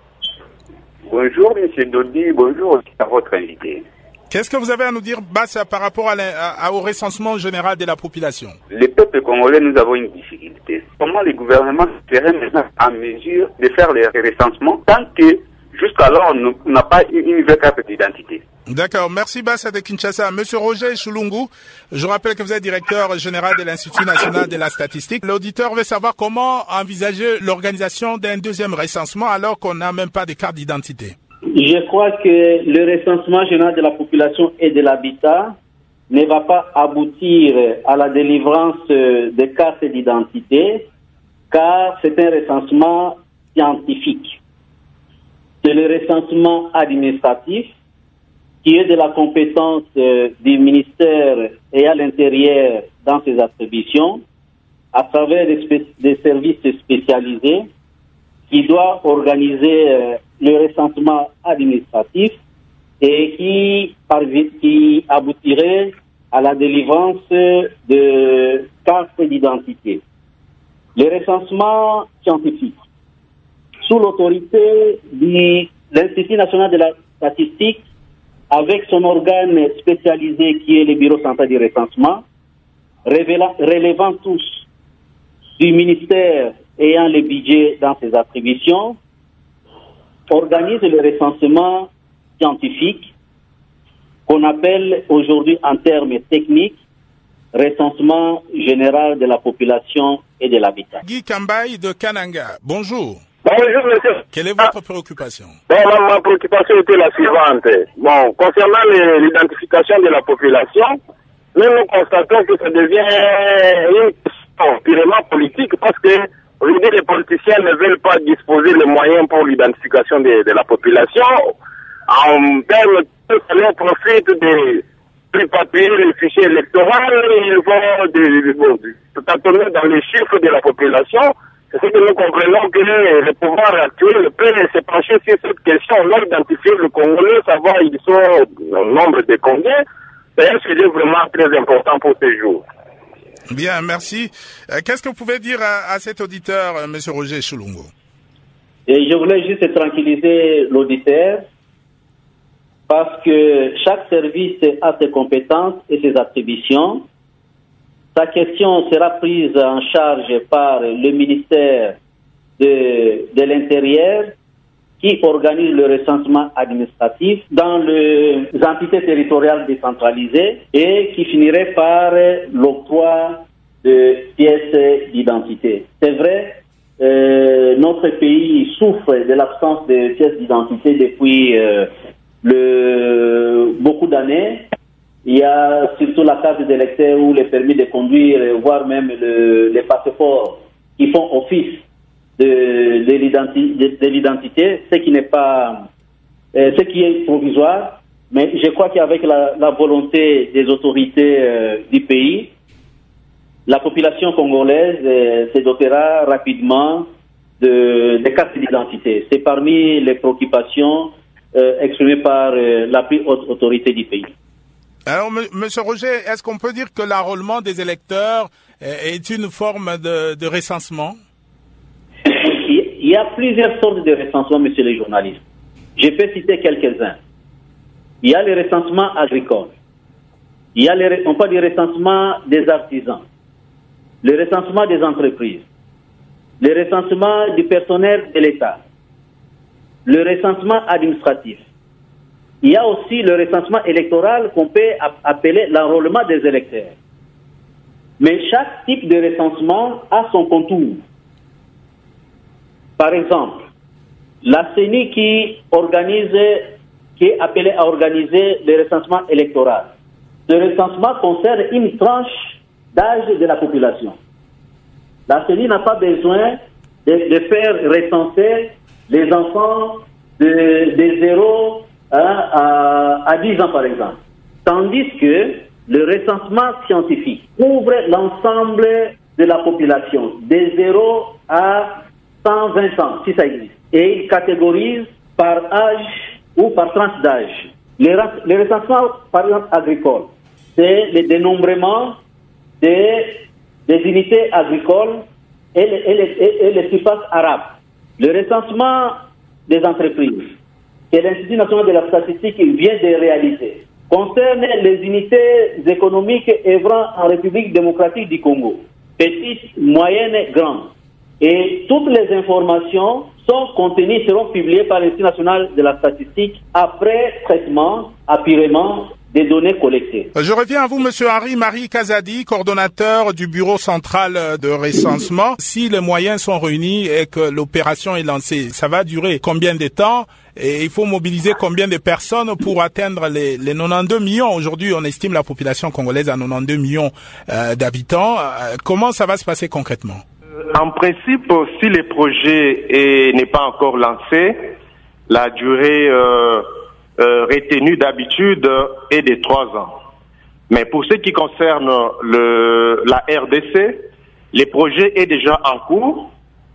[SPEAKER 18] Bonjour, monsieur Dodi. Bonjour à votre invité.
[SPEAKER 1] Qu'est-ce que vous avez à nous dire, Bassa, par rapport à à, au recensement général de la population?
[SPEAKER 18] Les peuples congolais, nous avons une difficulté. Comment les gouvernements seraient maintenant en mesure de faire les recensements tant que jusqu'alors on n'a pas une vraie carte d'identité?
[SPEAKER 1] D'accord, merci Bassa de Kinshasa. Monsieur Roger Chulungu, je rappelle que vous êtes directeur général de l'Institut national de la statistique. L'auditeur veut savoir comment envisager l'organisation d'un deuxième recensement alors qu'on n'a même pas de carte d'identité.
[SPEAKER 2] Je crois que le recensement général de la population et de l'habitat ne va pas aboutir à la délivrance de cartes d'identité, car c'est un recensement scientifique. C'est le recensement administratif qui est de la compétence du ministère et à l'intérieur dans ses attributions, à travers des, spé- des services spécialisés qui doit organiser le recensement administratif et qui, qui aboutirait à la délivrance de cartes d'identité. Le recensement scientifique, sous l'autorité de l'Institut national de la statistique, avec son organe spécialisé qui est le Bureau central du recensement, révéla, relevant tous du ministère ayant le budget dans ses attributions, organise le recensement scientifique qu'on appelle aujourd'hui en termes techniques recensement général de la population et de l'habitat.
[SPEAKER 1] Guy Kambaï de Kananga, bonjour.
[SPEAKER 19] Bonjour monsieur.
[SPEAKER 1] Quelle est votre préoccupation?
[SPEAKER 19] Bon, ma, ma préoccupation était la suivante. Bon, concernant les, l'identification de la population, nous nous constatons que ça devient une question purement politique parce que aujourd'hui les politiciens ne veulent pas disposer les moyens pour l'identification de, de la population. En termes de salaire profite de plus papier, les fichiers électoraux, ils vont de, bon, de, tâtonner dans les chiffres de la population. C'est ce que nous comprenons que le pouvoir actuel peut se pencher sur cette question, leur identifier le Congolais, savoir ils sont au nombre de combien. C'est un sujet vraiment très important pour ces jours.
[SPEAKER 1] Bien, merci. Euh, qu'est-ce que vous pouvez dire à, à cet auditeur, euh, M. Roger Chulungu?
[SPEAKER 2] Et je voulais juste tranquilliser l'auditeur parce que chaque service a ses compétences et ses attributions. Sa question sera prise en charge par le ministère de, de l'Intérieur qui organise le recensement administratif dans les entités territoriales décentralisées et qui finirait par l'octroi de pièces d'identité. C'est vrai, euh, notre pays souffre de l'absence de pièces d'identité depuis euh, le, beaucoup d'années. Il y a surtout la carte d'électeur ou les permis de conduire, voire même le, les passeports qui font office de, de, l'identi, de, de l'identité, ce qui n'est pas, euh, ce qui est provisoire. Mais je crois qu'avec la, la volonté des autorités euh, du pays, la population congolaise euh, se dotera rapidement de, de cartes d'identité. C'est parmi les préoccupations euh, exprimées par euh, la plus haute autorité du pays.
[SPEAKER 1] Alors, M. Roger, est-ce qu'on peut dire que l'enrôlement des électeurs est une forme de, de recensement?
[SPEAKER 2] Il y a plusieurs sortes de recensements, monsieur les journalistes. Je peux citer quelques-uns. Il y a le recensement agricole. Il y a le, on parle du recensement des artisans. Le recensement des entreprises. Le recensement du personnel de l'État. Le recensement administratif. Il y a aussi le recensement électoral qu'on peut appeler l'enrôlement des électeurs. Mais chaque type de recensement a son contour. Par exemple, la C E N I qui organise, qui est appelée à organiser le recensement électoral. Ce recensement concerne une tranche d'âge de la population. La C E N I n'a pas besoin de, de faire recenser les enfants de, de zéro Hein, à, à dix ans par exemple. Tandis que le recensement scientifique couvre l'ensemble de la population, de zéro à cent vingt ans, si ça existe. Et il catégorise par âge ou par tranche d'âge. Le, le recensement, par exemple, agricole, c'est le dénombrement des, des unités agricoles et les, et les, et, et les surfaces arabes. Le recensement des entreprises que l'Institut national de la statistique vient de réaliser concerne les unités économiques œuvrant en République démocratique du Congo, petites, moyennes, grandes. Et toutes les informations sont contenues, seront publiées par l'Institut national de la statistique après traitement, apurement des données collectées.
[SPEAKER 1] Je reviens à vous, Monsieur Henri Marie Kazadi, coordonnateur du Bureau central de recensement. Si les moyens sont réunis et que l'opération est lancée, ça va durer combien de temps? Et il faut mobiliser combien de personnes pour atteindre les, les quatre-vingt-douze millions? Aujourd'hui, on estime la population congolaise à quatre-vingt-douze millions euh, d'habitants. Euh, comment ça va se passer concrètement?
[SPEAKER 17] En principe, si le projet n'est pas encore lancé, la durée euh, euh, retenue d'habitude est de trois ans. Mais pour ce qui concerne le, la R D C, le projet est déjà en cours.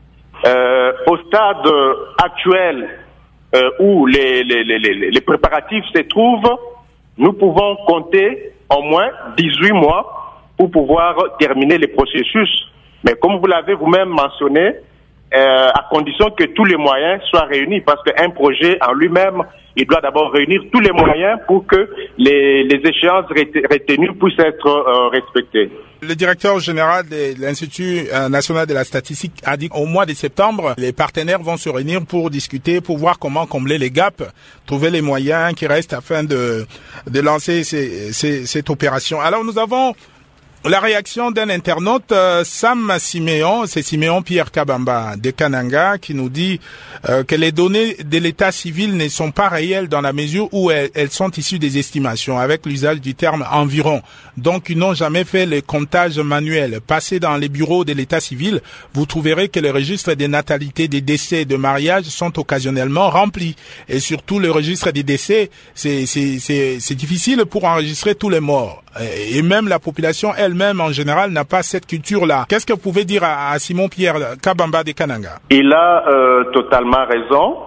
[SPEAKER 17] Euh, au stade actuel euh, où les, les, les, les, les préparatifs se trouvent, nous pouvons compter au moins dix-huit mois pour pouvoir terminer les processus. Mais comme vous l'avez vous-même mentionné, euh, à condition que tous les moyens soient réunis, parce qu'un projet en lui-même, il doit d'abord réunir tous les moyens pour que les, les échéances retenues puissent être euh, respectées.
[SPEAKER 1] Le directeur général de l'Institut national de la statistique a dit qu'au mois de septembre, les partenaires vont se réunir pour discuter, pour voir comment combler les gaps, trouver les moyens qui restent afin de, de lancer ces, ces, cette opération. Alors nous avons la réaction d'un internaute, euh, Sam Siméon, c'est Siméon Pierre Kabamba de Kananga, qui nous dit euh, que les données de l'état civil ne sont pas réelles dans la mesure où elles, elles sont issues des estimations, avec l'usage du terme environ. Donc, ils n'ont jamais fait le comptage manuel. Passez dans les bureaux de l'état civil, vous trouverez que les registres des natalités, des décès et de mariage sont occasionnellement remplis. Et surtout, le registre des décès, c'est, c'est, c'est, c'est difficile pour enregistrer tous les morts. Et même la population elle-même, en général, n'a pas cette culture-là. Qu'est-ce que vous pouvez dire à, à Simon-Pierre Kabamba de Kananga?
[SPEAKER 17] Il a euh, totalement raison.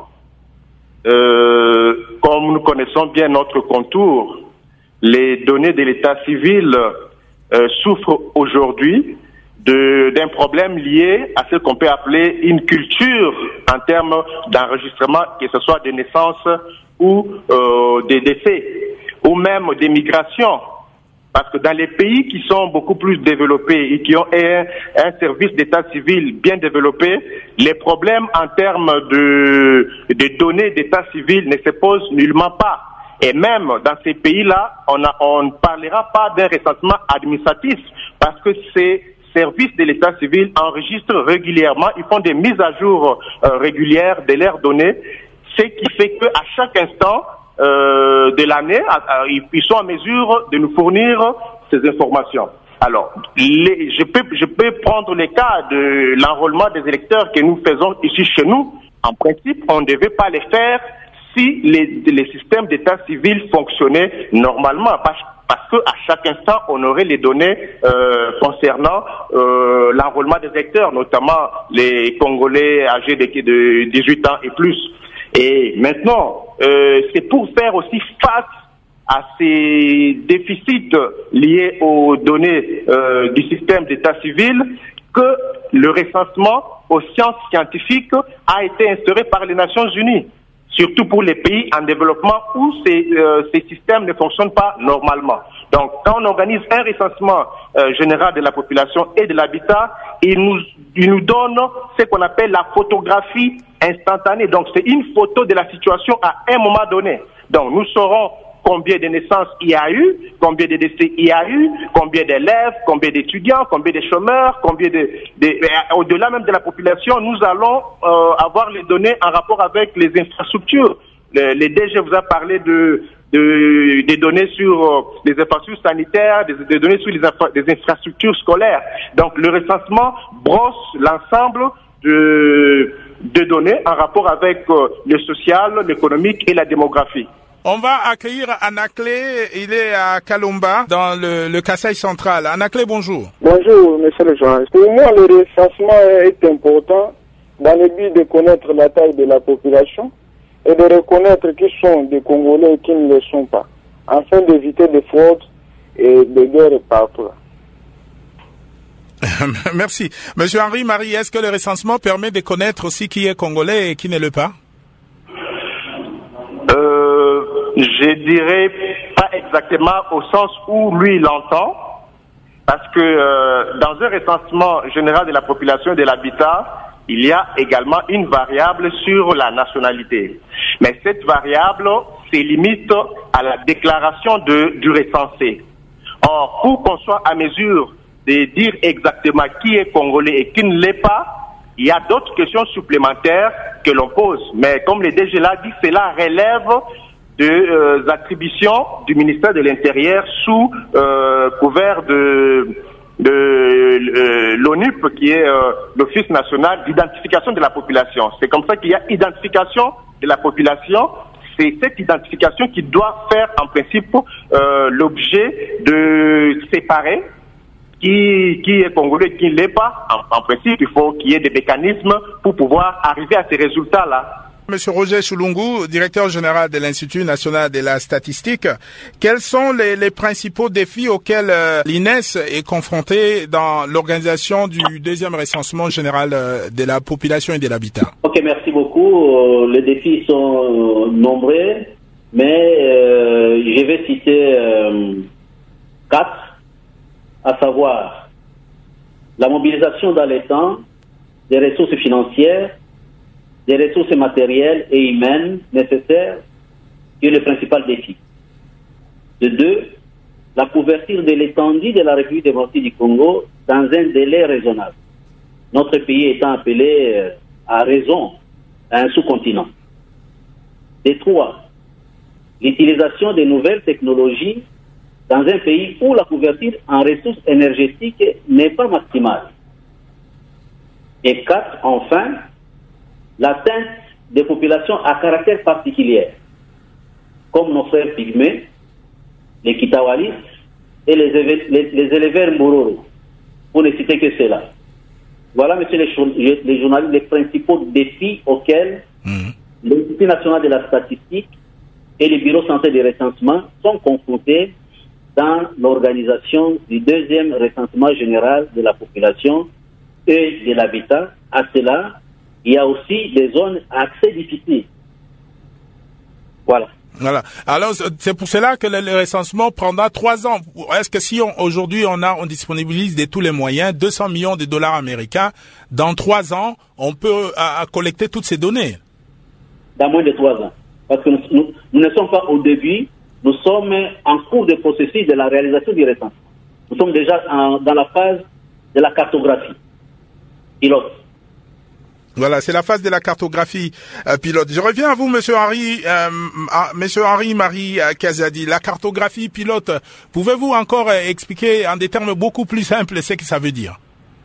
[SPEAKER 17] Euh, comme nous connaissons bien notre contour, les données de l'état civil euh, souffrent aujourd'hui de, d'un problème lié à ce qu'on peut appeler une culture en termes d'enregistrement, que ce soit des naissances ou euh, des décès, ou même des migrations. Parce que dans les pays qui sont beaucoup plus développés et qui ont un, un service d'état civil bien développé, les problèmes en termes de, de données d'état civil ne se posent nullement pas. Et même dans ces pays-là, on a, on ne parlera pas d'un recensement administratif parce que ces services de l'état civil enregistrent régulièrement, ils font des mises à jour euh, régulières de leurs données, ce qui fait qu'à chaque instant, Euh, de l'année, ils sont en mesure de nous fournir ces informations. Alors, les, je peux, je peux prendre le cas de l'enrôlement des électeurs que nous faisons ici chez nous. En principe, on ne devait pas les faire si les, les systèmes d'état civil fonctionnaient normalement, parce, parce que à chaque instant, on aurait les données euh, concernant euh, l'enrôlement des électeurs, notamment les Congolais âgés de, de dix-huit ans et plus. Et maintenant, euh, c'est pour faire aussi face à ces déficits liés aux données euh, du système d'état civil que le recensement aux sciences scientifiques a été instauré par les Nations Unies, surtout pour les pays en développement où ces, euh, ces systèmes ne fonctionnent pas normalement. Donc, quand on organise un recensement euh, général de la population et de l'habitat, il nous, il nous donne ce qu'on appelle la photographie instantanée. Donc, c'est une photo de la situation à un moment donné. Donc, nous saurons combien de naissances il y a eu, combien de décès il y a eu, combien d'élèves, combien d'étudiants, combien de chômeurs, combien de... de au-delà même de la population, nous allons euh, avoir les données en rapport avec les infrastructures. Le, le D G vous a parlé de... De, des données sur euh, les infrastructures sanitaires, des, des données sur les, infra, des infrastructures scolaires. Donc le recensement brosse l'ensemble de, de données en rapport avec euh, le social, l'économique et la démographie.
[SPEAKER 1] On va accueillir Anaclé, il est à Kalomba, dans le, le Kasaï central. Anaclé, bonjour.
[SPEAKER 20] Bonjour, monsieur le journaliste. Pour moi, le recensement est important dans le but de connaître la taille de la population et de reconnaître qui sont des Congolais et qui ne le sont pas, afin d'éviter des fraudes et des guerres partout.
[SPEAKER 1] Merci. Monsieur Henri Marie, est-ce que le recensement permet de connaître aussi qui est Congolais et qui ne l'est pas?
[SPEAKER 17] Euh, je dirais pas exactement au sens où lui il entend, parce que euh, dans un recensement général de la population et de l'habitat, il y a également une variable sur la nationalité. Mais cette variable se limite à la déclaration de, du recensé. Or, pour qu'on soit à mesure de dire exactement qui est congolais et qui ne l'est pas, il y a d'autres questions supplémentaires que l'on pose. Mais comme le D G l'a dit, cela relève des euh, attributions du ministère de l'Intérieur sous euh, couvert de, de euh, l'ONUP, qui est euh, l'Office national d'identification de la population. C'est comme ça qu'il y a identification de la population. C'est cette identification qui doit faire en principe euh, l'objet de séparer qui, qui est congolais et qui ne l'est pas. En, en principe, il faut qu'il y ait des mécanismes pour pouvoir arriver à ces résultats-là.
[SPEAKER 1] Monsieur Roger Chulungu, directeur général de l'Institut national de la statistique, quels sont les, les principaux défis auxquels euh, l'I N E S est confronté dans l'organisation du deuxième recensement général euh, de la population et de l'habitat?
[SPEAKER 2] Ok, merci beaucoup. Les défis sont nombreux, mais euh, je vais citer euh, quatre, à savoir la mobilisation dans les temps des ressources financières, des ressources matérielles et humaines nécessaires, qui est le principal défi. De deux, la couverture de l'étendue de la République démocratique du Congo dans un délai raisonnable. Notre pays étant appelé euh, à raison à un sous-continent. De trois, l'utilisation des nouvelles technologies dans un pays où la couverture en ressources énergétiques n'est pas maximale. Et quatre, enfin, l'atteinte des populations à caractère particulier, comme nos frères pygmées, les Kitawalis et les, les, les éleveurs Mororo, pour ne citer que cela. Voilà, monsieur les, les journalistes, les principaux défis auxquels mmh. l'Institut national de la statistique et le Bureau central de recensement sont confrontés dans l'organisation du deuxième recensement général de la population et de l'habitat. À cela, il y a aussi des zones à accès difficile. Voilà.
[SPEAKER 1] Voilà. Alors, c'est pour cela que le, le recensement prendra trois ans. Est-ce que si on, aujourd'hui on a, on disponibilise de tous les moyens, deux cents millions de dollars américains, dans trois ans, on peut à, à collecter toutes ces données?
[SPEAKER 2] Dans moins de trois ans. Parce que nous, nous, nous ne sommes pas au début, nous sommes en cours de processus de la réalisation du recensement. Nous sommes déjà en, dans la phase de la cartographie pilote.
[SPEAKER 1] Voilà, c'est la phase de la cartographie euh, pilote. Je reviens à vous, monsieur Henri, euh, monsieur Henri Marie euh, Kazadi. La cartographie pilote, pouvez-vous encore euh, expliquer en des termes beaucoup plus simples ce que ça veut dire?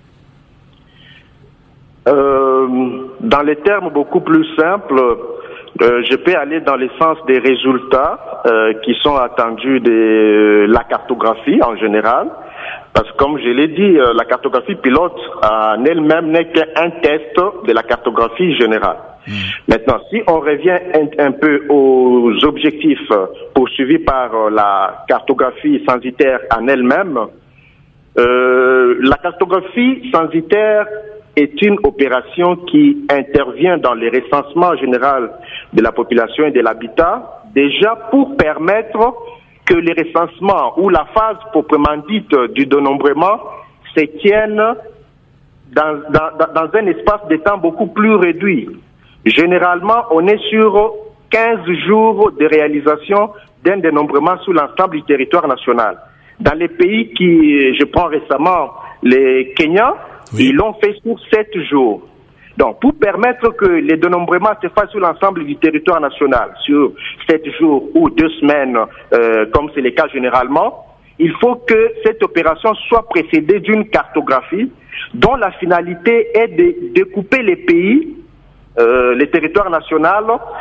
[SPEAKER 17] euh, Dans les termes beaucoup plus simples, euh, je peux aller dans le sens des résultats euh, qui sont attendus de la cartographie en général. Parce que comme je l'ai dit, la cartographie pilote en elle-même n'est qu'un test de la cartographie générale. Mmh. Maintenant, si on revient un, un peu aux objectifs poursuivis par la cartographie censitaire en elle-même, euh, la cartographie censitaire est une opération qui intervient dans le recensement général de la population et de l'habitat, déjà pour permettre que les recensements ou la phase proprement dite du dénombrement se tiennent dans, dans, dans un espace de temps beaucoup plus réduit. Généralement, on est sur quinze jours de réalisation d'un dénombrement sur l'ensemble du territoire national. Dans les pays qui, je prends récemment, les Kenyans, oui. Ils l'ont fait sur sept jours. Donc, pour permettre que les dénombrements se fassent sur l'ensemble du territoire national, sur sept jours ou deux semaines, euh, comme c'est le cas généralement, il faut que cette opération soit précédée d'une cartographie dont la finalité est de découper les pays, euh, les territoires nationaux,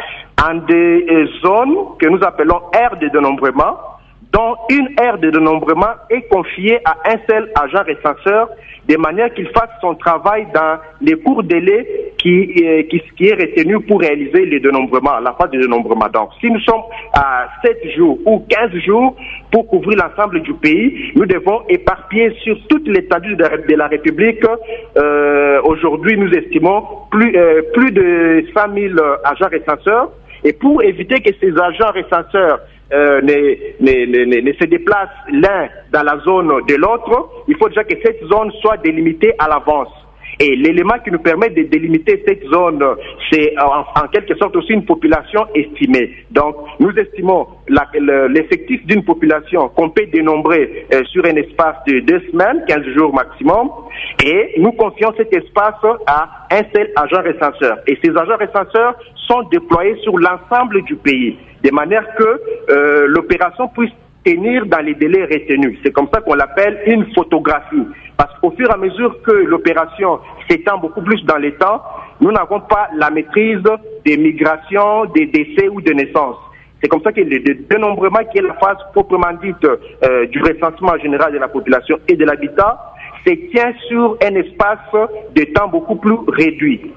[SPEAKER 17] en des euh, zones que nous appelons aires de dénombrement, dont une aire de dénombrement est confiée à un seul agent recenseur, de manière qu'il fasse son travail dans les courts délais qui, euh, qui, qui est retenu pour réaliser le dénombrement, la phase de dénombrement. Donc, si nous sommes à sept jours ou quinze jours pour couvrir l'ensemble du pays, nous devons éparpiller sur toute l'étendue de, de la République. Euh, aujourd'hui, nous estimons plus, euh, plus de cent mille agents recenseurs. Et pour éviter que ces agents recenseurs Euh, ne, ne, ne, ne se déplacent l'un dans la zone de l'autre, il faut déjà que cette zone soit délimitée à l'avance. Et l'élément qui nous permet de délimiter cette zone, c'est en, en quelque sorte aussi une population estimée. Donc, nous estimons la, le, l'effectif d'une population qu'on peut dénombrer euh, sur un espace de deux semaines, quinze jours maximum, et nous confions cet espace à un seul agent recenseur. Et ces agents recenseurs sont déployés sur l'ensemble du pays, de manière que euh, l'opération puisse tenir dans les délais retenus. C'est comme ça qu'on l'appelle une photographie. Parce qu'au fur et à mesure que l'opération s'étend beaucoup plus dans les temps, nous n'avons pas la maîtrise des migrations, des décès ou des naissances. C'est comme ça que le dénombrement, qui est la phase proprement dite euh, du recensement général de la population et de l'habitat, se tient sur un espace de temps beaucoup plus réduit.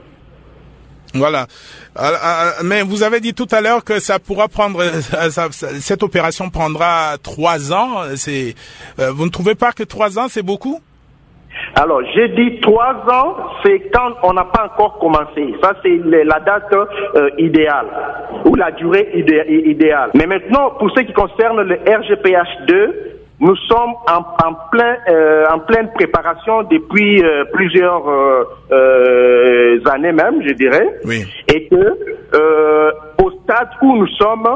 [SPEAKER 1] Voilà. Mais vous avez dit tout à l'heure que ça pourra prendre, cette opération prendra trois ans. C'est, vous ne trouvez pas que trois ans, c'est beaucoup?
[SPEAKER 17] Alors, j'ai dit trois ans, c'est quand on n'a pas encore commencé. Ça, c'est la date euh, idéale, ou la durée idé- idéale. Mais maintenant, pour ce qui concerne le R G P H deux, nous sommes en, en, plein, euh, en pleine préparation depuis euh, plusieurs euh, euh, années même, je dirais.
[SPEAKER 1] Oui.
[SPEAKER 17] Et que, euh, au stade où nous sommes,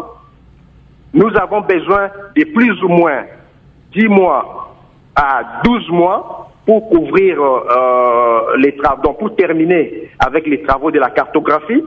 [SPEAKER 17] nous avons besoin de plus ou moins dix mois à douze mois pour couvrir euh, les travaux, donc pour terminer avec les travaux de la cartographie.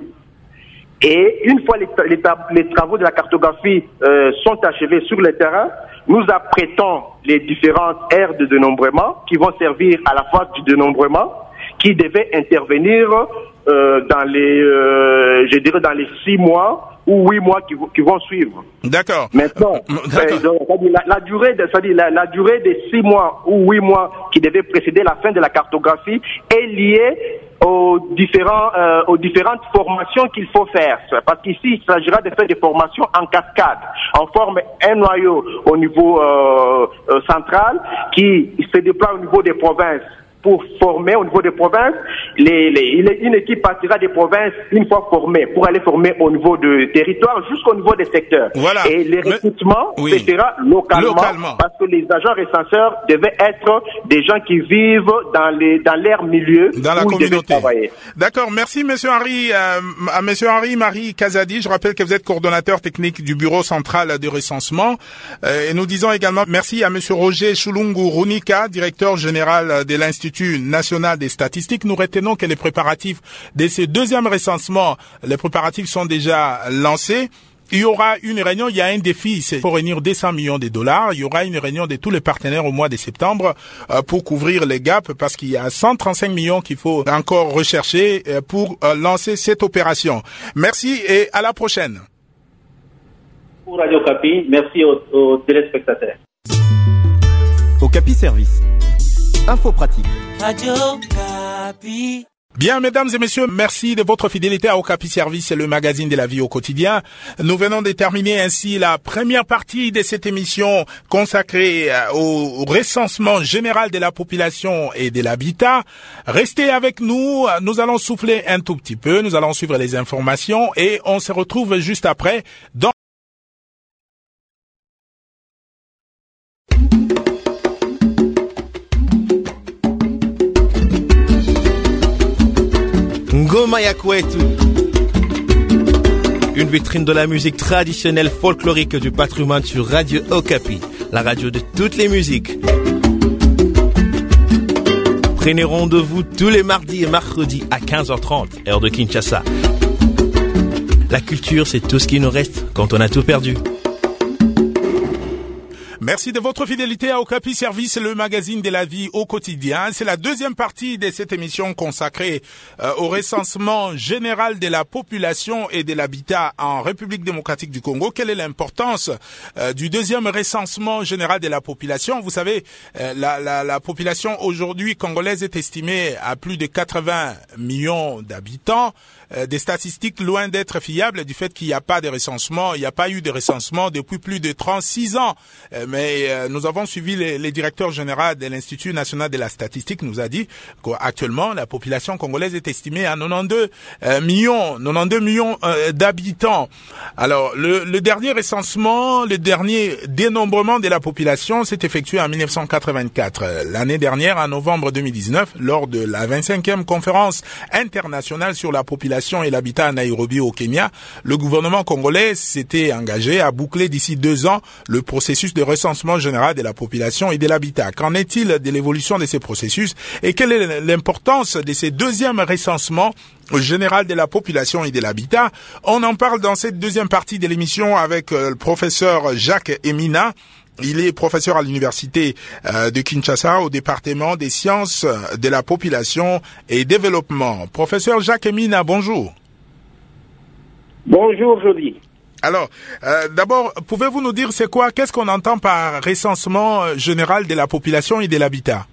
[SPEAKER 17] Et une fois les, les, les travaux de la cartographie euh, sont achevés sur le terrain, nous apprêtons les différentes aires de dénombrement qui vont servir à la phase du dénombrement, qui devait intervenir euh, dans les, euh, je dirais dans les six mois ou huit mois qui, qui vont suivre.
[SPEAKER 1] D'accord.
[SPEAKER 17] Maintenant,
[SPEAKER 1] D'accord.
[SPEAKER 17] Euh, la, la durée de, c'est-à-dire la, la durée des six mois ou huit mois qui devait précéder la fin de la cartographie est liée aux différents, euh, aux différentes formations qu'il faut faire. Parce qu'ici, il s'agira de faire des formations en cascade. On forme un noyau au niveau euh, euh, central qui se déploie au niveau des provinces pour former au niveau des provinces. Les, les, une équipe partira des provinces une fois formée pour aller former au niveau du territoire jusqu'au niveau des secteurs.
[SPEAKER 1] Voilà.
[SPEAKER 17] Et les recrutements
[SPEAKER 1] oui.
[SPEAKER 17] se fera localement,
[SPEAKER 1] localement
[SPEAKER 17] parce que les agents recenseurs devaient être des gens qui vivent dans les dans leur milieu
[SPEAKER 1] dans la
[SPEAKER 17] où ils
[SPEAKER 1] communauté.
[SPEAKER 17] devaient travailler.
[SPEAKER 1] D'accord, merci monsieur Henri, euh, à monsieur Henri Marie Kazadi. Je rappelle que vous êtes coordonnateur technique du bureau central de recensement. Euh, et nous disons également merci à monsieur Roger Chulungu Runika, directeur général de l'Institut national des statistiques. Nous retenons que les préparatifs de ce deuxième recensement, les préparatifs sont déjà lancés. Il y aura une réunion, il y a un défi, c'est pour réunir deux cents millions de dollars. Il y aura une réunion de tous les partenaires au mois de septembre euh, pour couvrir les gaps, parce qu'il y a cent trente-cinq millions qu'il faut encore rechercher euh, pour euh, lancer cette opération. Merci et à la prochaine.
[SPEAKER 2] Pour Radio Okapi, merci aux, aux téléspectateurs.
[SPEAKER 21] Okapi Service. Info pratique.
[SPEAKER 12] Radio Okapi.
[SPEAKER 1] Bien, mesdames et messieurs, merci de votre fidélité à Okapi Service, le magazine de la vie au quotidien. Nous venons de terminer ainsi la première partie de cette émission consacrée au recensement général de la population et de l'habitat. Restez avec nous, nous allons souffler un tout petit peu, nous allons suivre les informations et on se retrouve juste après dans
[SPEAKER 21] Ngoma ya kwetu. Une vitrine de la musique traditionnelle folklorique du patrimoine sur Radio Okapi, la radio de toutes les musiques. Prenez rendez-vous tous les mardis et mercredis à quinze heures trente, heure de Kinshasa. La culture, c'est tout ce qui nous reste quand on a tout perdu.
[SPEAKER 1] Merci de votre fidélité à Okapi Service, le magazine de la vie au quotidien. C'est la deuxième partie de cette émission consacrée euh, au recensement général de la population et de l'habitat en République démocratique du Congo. Quelle est l'importance euh, du deuxième recensement général de la population? Vous savez, euh, la, la, la population aujourd'hui congolaise est estimée à plus de quatre-vingts millions d'habitants. Euh, des statistiques loin d'être fiables du fait qu'il n'y a pas de recensement, il n'y a pas eu de recensement depuis plus de trente-six ans. Euh, mais euh, nous avons suivi les, les directeurs généraux de l'Institut national de la statistique nous a dit qu'actuellement la population congolaise est estimée à quatre-vingt-douze euh, millions, quatre-vingt-douze millions euh, d'habitants. Alors le, le dernier recensement, le dernier dénombrement de la population s'est effectué en dix-neuf cent quatre-vingt-quatre. L'année dernière, en novembre deux mille dix-neuf, lors de la vingt-cinquième conférence internationale sur la population et l'habitat à Nairobi au Kenya, le gouvernement congolais s'était engagé à boucler d'ici deux ans le processus de recensement général de la population et de l'habitat. Qu'en est-il de l'évolution de ces processus et quelle est l'importance de ces deuxièmes recensements général de la population et de l'habitat? On en parle dans cette deuxième partie de l'émission avec euh, le professeur Jacques Emina. Il est professeur à l'université euh, de Kinshasa au département des sciences de la population et développement. Professeur Jacques Emina, bonjour.
[SPEAKER 3] Bonjour, Jody.
[SPEAKER 1] Alors, euh, d'abord, pouvez-vous nous dire c'est quoi, qu'est-ce qu'on entend par recensement général de la population et de l'habitat?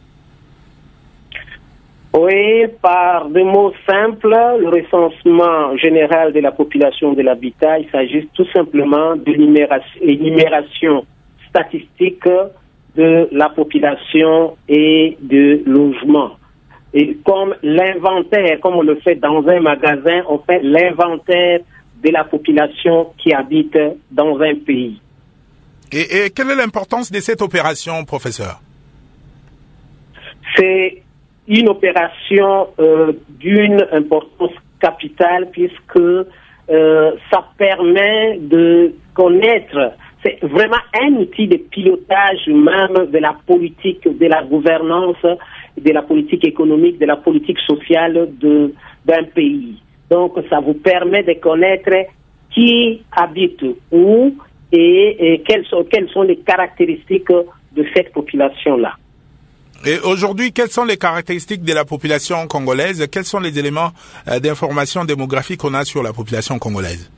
[SPEAKER 3] Oui, par des mots simples, le recensement général de la population et de l'habitat, il s'agit tout simplement de l'énumération statistique de la population et de logement. Et comme l'inventaire, comme on le fait dans un magasin, on fait l'inventaire de la population qui habite dans un pays.
[SPEAKER 1] Et, et quelle est l'importance de cette opération, professeur?
[SPEAKER 3] C'est une opération euh, d'une importance capitale puisque euh, ça permet de connaître, c'est vraiment un outil de pilotage même de la politique, de la gouvernance, de la politique économique, de la politique sociale de, d'un pays. Donc ça vous permet de connaître qui habite où et, et quelles sont, quelles sont les caractéristiques de cette population-là.
[SPEAKER 1] Et aujourd'hui, quelles sont les caractéristiques de la population congolaise? Quels sont les éléments euh, d'information démographique qu'on a sur la population congolaise?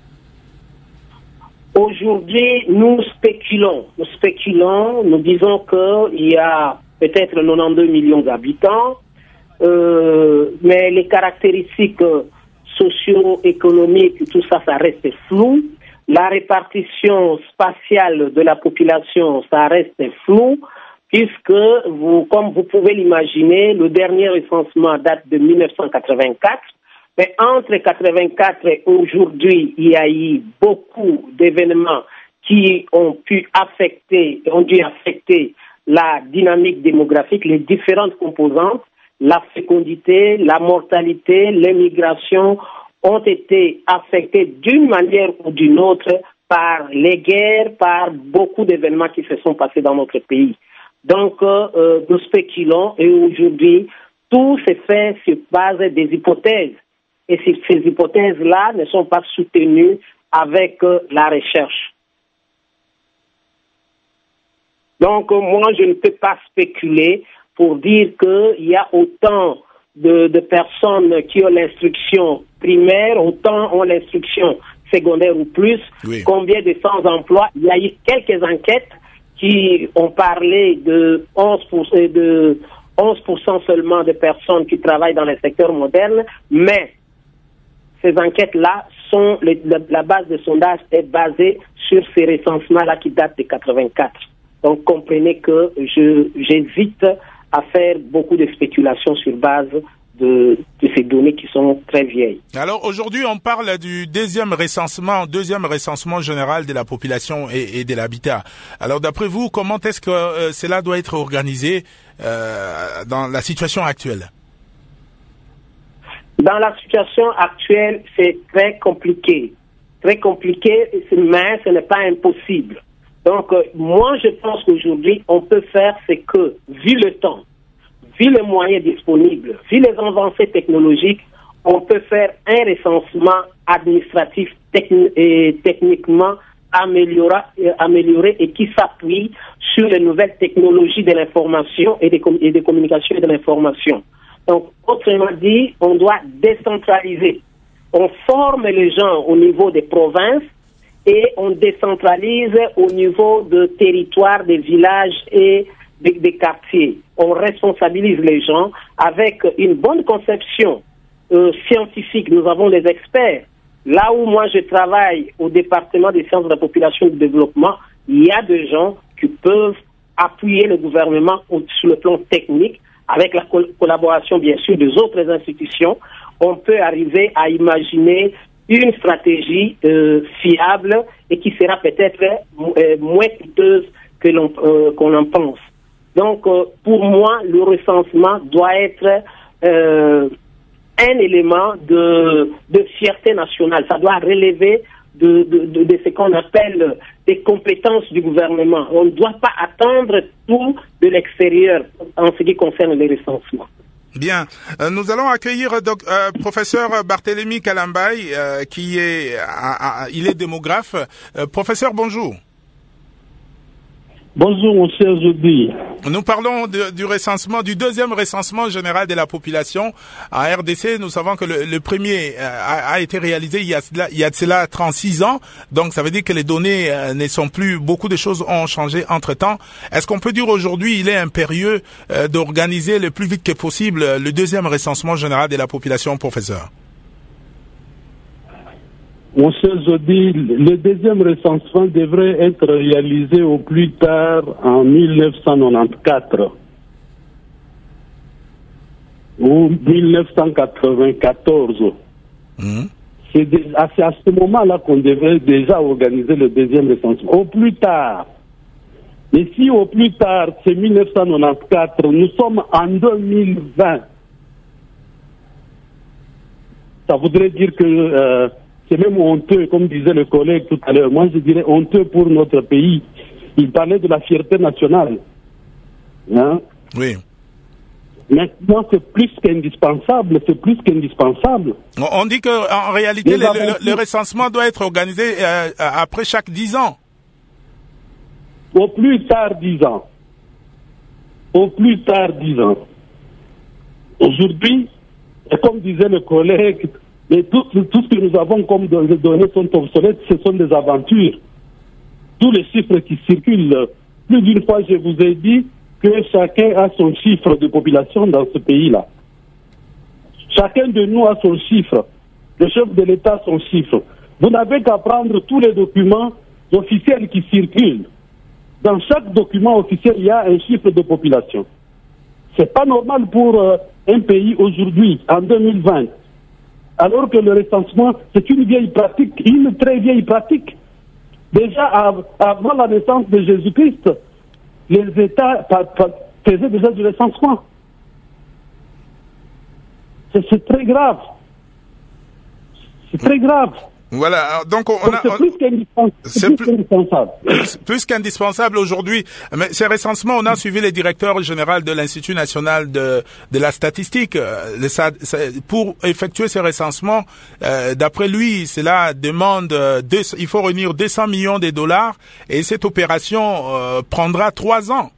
[SPEAKER 3] Aujourd'hui, nous spéculons. Nous spéculons, nous disons qu'il y a peut-être quatre-vingt-douze millions d'habitants, euh, mais les caractéristiques socio-économiques, tout ça, ça reste flou. La répartition spatiale de la population, ça reste flou. Puisque, vous, comme vous pouvez l'imaginer, le dernier recensement date de mille neuf cent quatre-vingt-quatre, mais entre quatre-vingt-quatre et aujourd'hui, il y a eu beaucoup d'événements qui ont pu affecter, ont dû affecter la dynamique démographique, les différentes composantes, la fécondité, la mortalité, l'immigration ont été affectées d'une manière ou d'une autre par les guerres, par beaucoup d'événements qui se sont passés dans notre pays. Donc, euh, nous spéculons et aujourd'hui, tout se fait sur base des hypothèses. Et si ces hypothèses-là ne sont pas soutenues avec euh, la recherche. Donc, euh, moi, je ne peux pas spéculer pour dire qu'il y a autant de, de personnes qui ont l'instruction primaire, autant ont l'instruction secondaire ou plus, oui. Combien de sans-emploi. Il y a eu quelques enquêtes qui ont parlé de onze pour cent, de onze pour cent seulement de personnes qui travaillent dans le secteur moderne, mais ces enquêtes-là sont, les, la, la base de sondage est basée sur ces recensements-là qui datent de quatre-vingt-quatre. Donc comprenez que je, j'hésite à faire beaucoup de spéculations sur base de, de ces données qui sont très vieilles.
[SPEAKER 1] Alors aujourd'hui, on parle du deuxième recensement, deuxième recensement général de la population et, et de l'habitat. Alors d'après vous, comment est-ce que euh, cela doit être organisé euh, dans la situation actuelle?
[SPEAKER 3] Dans la situation actuelle, c'est très compliqué. Très compliqué, mais ce n'est pas impossible. Donc, euh, moi, je pense qu'aujourd'hui, on peut faire ce que, vu le temps, vu les moyens disponibles, vu les avancées technologiques, on peut faire un recensement administratif techni- et techniquement amélioré, amélioré et qui s'appuie sur les nouvelles technologies de l'information et des, com- et des communications et de l'information. Donc, autrement dit, on doit décentraliser. On forme les gens au niveau des provinces et on décentralise au niveau de territoires, des villages et des, des quartiers. On responsabilise les gens avec une bonne conception euh, scientifique. Nous avons des experts. Là où moi je travaille au département des sciences de la population et du développement, il y a des gens qui peuvent appuyer le gouvernement sur le plan technique avec la col- collaboration bien sûr des autres institutions. On peut arriver à imaginer une stratégie euh, fiable et qui sera peut-être euh, moins coûteuse que l'on, euh, qu'on en pense. Donc, euh, pour moi, le recensement doit être euh, un élément de, de fierté nationale. Ça doit relever de, de, de, de ce qu'on appelle des compétences du gouvernement. On ne doit pas attendre tout de l'extérieur en ce qui concerne les recensements.
[SPEAKER 1] Bien, euh, nous allons accueillir doc, euh, professeur Barthélemy Kalambay, euh, qui est, à, à, il est démographe. Euh, professeur, bonjour.
[SPEAKER 4] Bonjour, mon cher Jeudi.
[SPEAKER 1] Nous parlons de, du recensement, du deuxième recensement général de la population. En R D C, nous savons que le, le premier a, a été réalisé il y, a cela, il y a de cela trente-six ans. Donc, ça veut dire que les données euh, ne sont plus, beaucoup de choses ont changé entre-temps. Est-ce qu'on peut dire aujourd'hui, il est impérieux euh, d'organiser le plus vite que possible le deuxième recensement général de la population, professeur?
[SPEAKER 4] Mon cher Jody, le deuxième recensement devrait être réalisé au plus tard en mille neuf cent quatre-vingt-quatorze ou mille neuf cent quatre-vingt-quatorze. Mmh. C'est, de, c'est à ce moment-là qu'on devrait déjà organiser le deuxième recensement. Au plus tard. Et si au plus tard, c'est mille neuf cent quatre-vingt-quatorze, nous sommes en deux mille vingt. Ça voudrait dire que... Euh, c'est même honteux, comme disait le collègue tout à l'heure. Moi, je dirais honteux pour notre pays. Il parlait de la fierté nationale. Hein?
[SPEAKER 1] Oui.
[SPEAKER 4] Maintenant, c'est plus qu'indispensable. C'est plus qu'indispensable.
[SPEAKER 1] On dit qu'en réalité, le, le, le recensement doit être organisé euh, après chaque dix ans.
[SPEAKER 4] Au plus tard, dix ans. Au plus tard, dix ans. Aujourd'hui, comme disait le collègue, mais tout, tout ce que nous avons comme données sont obsolètes, ce sont des aventures. Tous les chiffres qui circulent, plus d'une fois je vous ai dit que chacun a son chiffre de population dans ce pays-là. Chacun de nous a son chiffre. Le chef de l'État a son chiffre. Vous n'avez qu'à prendre tous les documents officiels qui circulent. Dans chaque document officiel, il y a un chiffre de population. C'est pas normal pour euh, un pays aujourd'hui, en deux mille vingt. Alors que le recensement, c'est une vieille pratique, une très vieille pratique. Déjà, avant la naissance de Jésus-Christ, les États faisaient déjà du recensement. C'est, c'est très grave. C'est très grave.
[SPEAKER 1] Voilà, donc on a...
[SPEAKER 4] C'est plus qu'indispensable. C'est plus, plus qu'indispensable.
[SPEAKER 1] Plus qu'indispensable aujourd'hui. Mais ces recensements, on a suivi le directeur général de l'Institut national de, de la statistique. Le, ça, ça, pour effectuer ces recensements, euh, d'après lui, cela demande... Deux, il faut réunir deux cents millions de dollars et cette opération euh, prendra trois ans.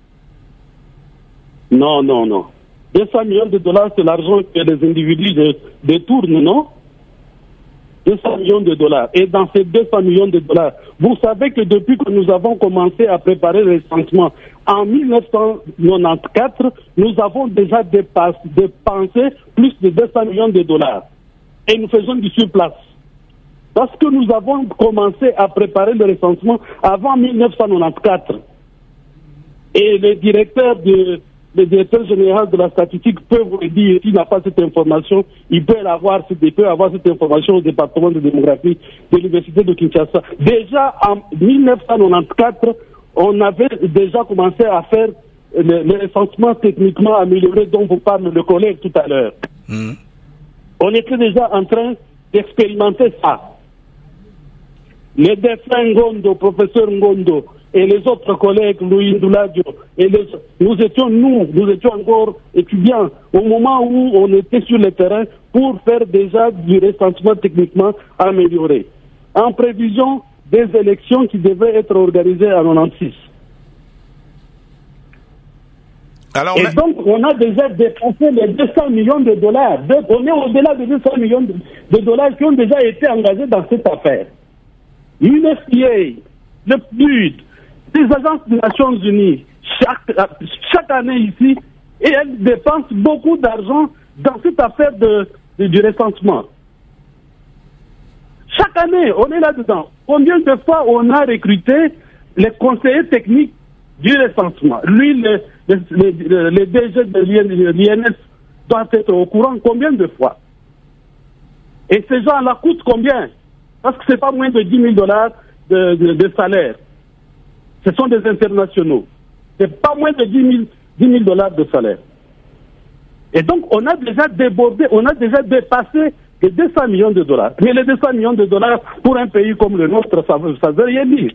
[SPEAKER 4] Non, non, non. deux cents millions de dollars, c'est l'argent que les individus détournent, non? deux cents millions de dollars. Et dans ces deux cents millions de dollars, vous savez que depuis que nous avons commencé à préparer le recensement en mille neuf cent quatre-vingt-quatorze, nous avons déjà dépassé, dépensé plus de deux cents millions de dollars. Et nous faisons du surplace. Parce que nous avons commencé à préparer le recensement avant mille neuf cent quatre-vingt-quatorze. Et le directeur de Le directeur général de la statistique peut vous le dire, s'il n'a pas cette information, il peut l'avoir, il peut avoir cette information au département de démographie de l'université de Kinshasa. Déjà en mille neuf cent quatre-vingt-quatorze, on avait déjà commencé à faire le, le recensement techniquement amélioré dont vous parle le collègue tout à l'heure. Mmh. On était déjà en train d'expérimenter ça. Le défunt Ngondo, professeur Ngondo, et les autres collègues, Louis Ndouladio, et les, nous étions, nous, nous étions encore étudiants au moment où on était sur le terrain pour faire déjà du recensement techniquement amélioré. En prévision des élections qui devaient être organisées en quatre-vingt-seize.
[SPEAKER 1] Alors,
[SPEAKER 4] et donc, on a déjà dépensé les deux cents millions de dollars. De, on est au-delà de deux cents millions de, de dollars qui ont déjà été engagés dans cette affaire. L'U S D A, le P N U D, les agences des Nations Unies, chaque, chaque année ici, et elles dépensent beaucoup d'argent dans cette affaire de, de, du recensement. Chaque année, on est là-dedans. Combien de fois on a recruté les conseillers techniques du recensement? Lui, le, le, le, le D G de l'I N S doit être au courant combien de fois? Et ces gens-là coûtent combien? Parce que ce n'est pas moins de dix mille dollars de, de, de salaire. Ce sont des internationaux. Ce n'est pas moins de dix mille dollars de salaire. Et donc, on a déjà débordé, on a déjà dépassé les deux cents millions de dollars. Mais les deux cents millions de dollars, pour un pays comme le nôtre, ça ne veut rien dire.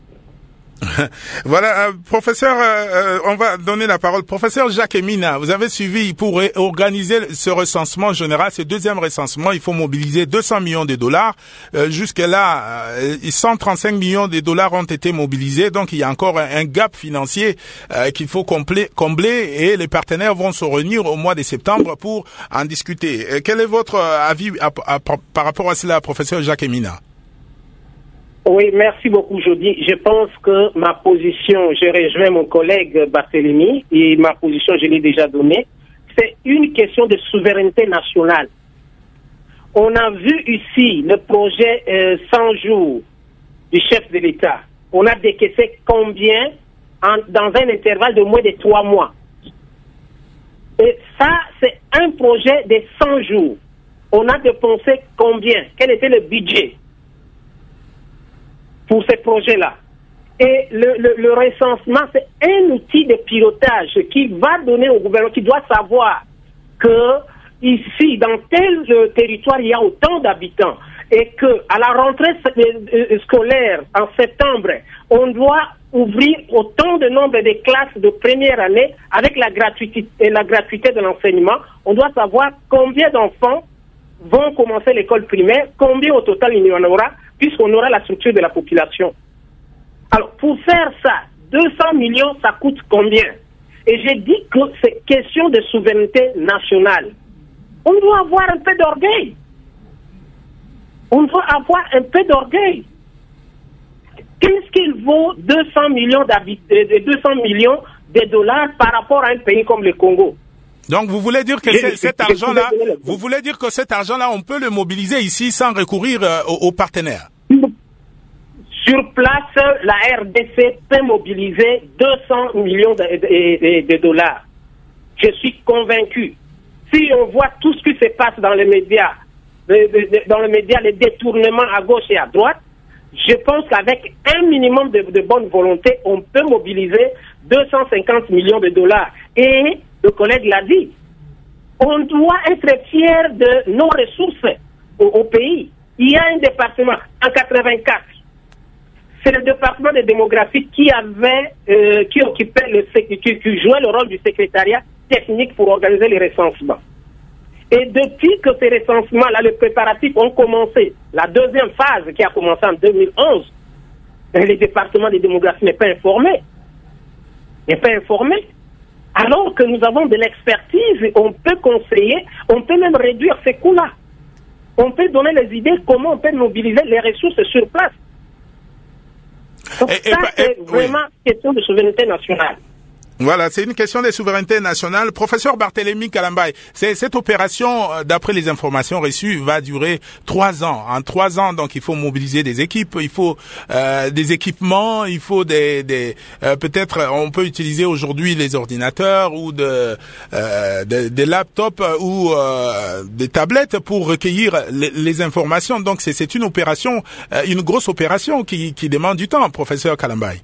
[SPEAKER 1] Voilà, euh, professeur, euh, on va donner la parole. Professeur Jacques Emina, vous avez suivi pour organiser ce recensement général, ce deuxième recensement, il faut mobiliser deux cents millions de dollars. Euh, jusque-là, euh, cent trente-cinq millions de dollars ont été mobilisés, donc il y a encore un, un gap financier euh, qu'il faut combler, combler et les partenaires vont se réunir au mois de septembre pour en discuter. Euh, quel est votre avis à, à, à, par rapport à cela, professeur Jacques Emina?
[SPEAKER 3] Oui, merci beaucoup, Jody. Je pense que ma position, je rejoins mon collègue Barthélémy, et ma position, je l'ai déjà donnée, c'est une question de souveraineté nationale. On a vu ici le projet euh, cent jours du chef de l'État. On a décaissé combien en, dans un intervalle de moins de trois mois. Et ça, c'est un projet de cent jours. On a dépensé combien? Quel était le budget pour ces projets-là? Et le, le, le recensement, c'est un outil de pilotage qui va donner au gouvernement, qui doit savoir que ici, dans tel territoire, il y a autant d'habitants et que à la rentrée scolaire en septembre, on doit ouvrir autant de nombre de classes de première année avec la gratuité, la gratuité de l'enseignement. On doit savoir combien d'enfants vont commencer l'école primaire, combien au total il y en aura, puisqu'on aura la structure de la population. Alors, pour faire ça, deux cents millions, ça coûte combien? Et j'ai dit que c'est question de souveraineté nationale. On doit avoir un peu d'orgueil. On doit avoir un peu d'orgueil. Qu'est-ce qu'il vaut deux cents millions deux cents millions de dollars par rapport à un pays comme le Congo?
[SPEAKER 1] Donc vous voulez dire que
[SPEAKER 3] je,
[SPEAKER 1] cet
[SPEAKER 3] je,
[SPEAKER 1] argent-là,
[SPEAKER 3] je
[SPEAKER 1] vous voulez dire que cet argent-là, on peut le mobiliser ici sans recourir euh, aux, aux partenaires?
[SPEAKER 3] Sur place, la R D C peut mobiliser deux cents millions de, de, de, de dollars. Je suis convaincu. Si on voit tout ce qui se passe dans les médias, de, de, de, dans les médias, les détournements à gauche et à droite, je pense qu'avec un minimum de, de bonne volonté, on peut mobiliser deux cent cinquante millions de dollars. Et le collègue l'a dit, on doit être fier de nos ressources au, au pays. Il y a un département en quatre-vingt-quatre. C'est le département de démographie qui avait, euh, qui occupait le, qui, qui jouait le rôle du secrétariat technique pour organiser les recensements. Et depuis que ces recensements-là, les préparatifs ont commencé, la deuxième phase qui a commencé en deux mille onze, le département de démographie n'est pas informé. N'est pas informé. Alors que nous avons de l'expertise, on peut conseiller, on peut même réduire ces coûts-là. On peut donner les idées comment on peut mobiliser les ressources sur place. Donc
[SPEAKER 1] et,
[SPEAKER 3] ça,
[SPEAKER 1] et,
[SPEAKER 3] c'est
[SPEAKER 1] et,
[SPEAKER 3] vraiment
[SPEAKER 1] oui.
[SPEAKER 3] question de souveraineté nationale.
[SPEAKER 1] Voilà, c'est une question de souveraineté nationale. Professeur Barthélémy Kalambay, c'est, cette opération, d'après les informations reçues, va durer trois ans. En trois ans, donc, il faut mobiliser des équipes, il faut euh, des équipements, il faut des, des euh, peut-être, on peut utiliser aujourd'hui les ordinateurs ou de, euh, des, des laptops ou euh, des tablettes pour recueillir les, les informations. Donc, c'est, c'est une opération, euh, une grosse opération qui, qui demande du temps, professeur Kalambay.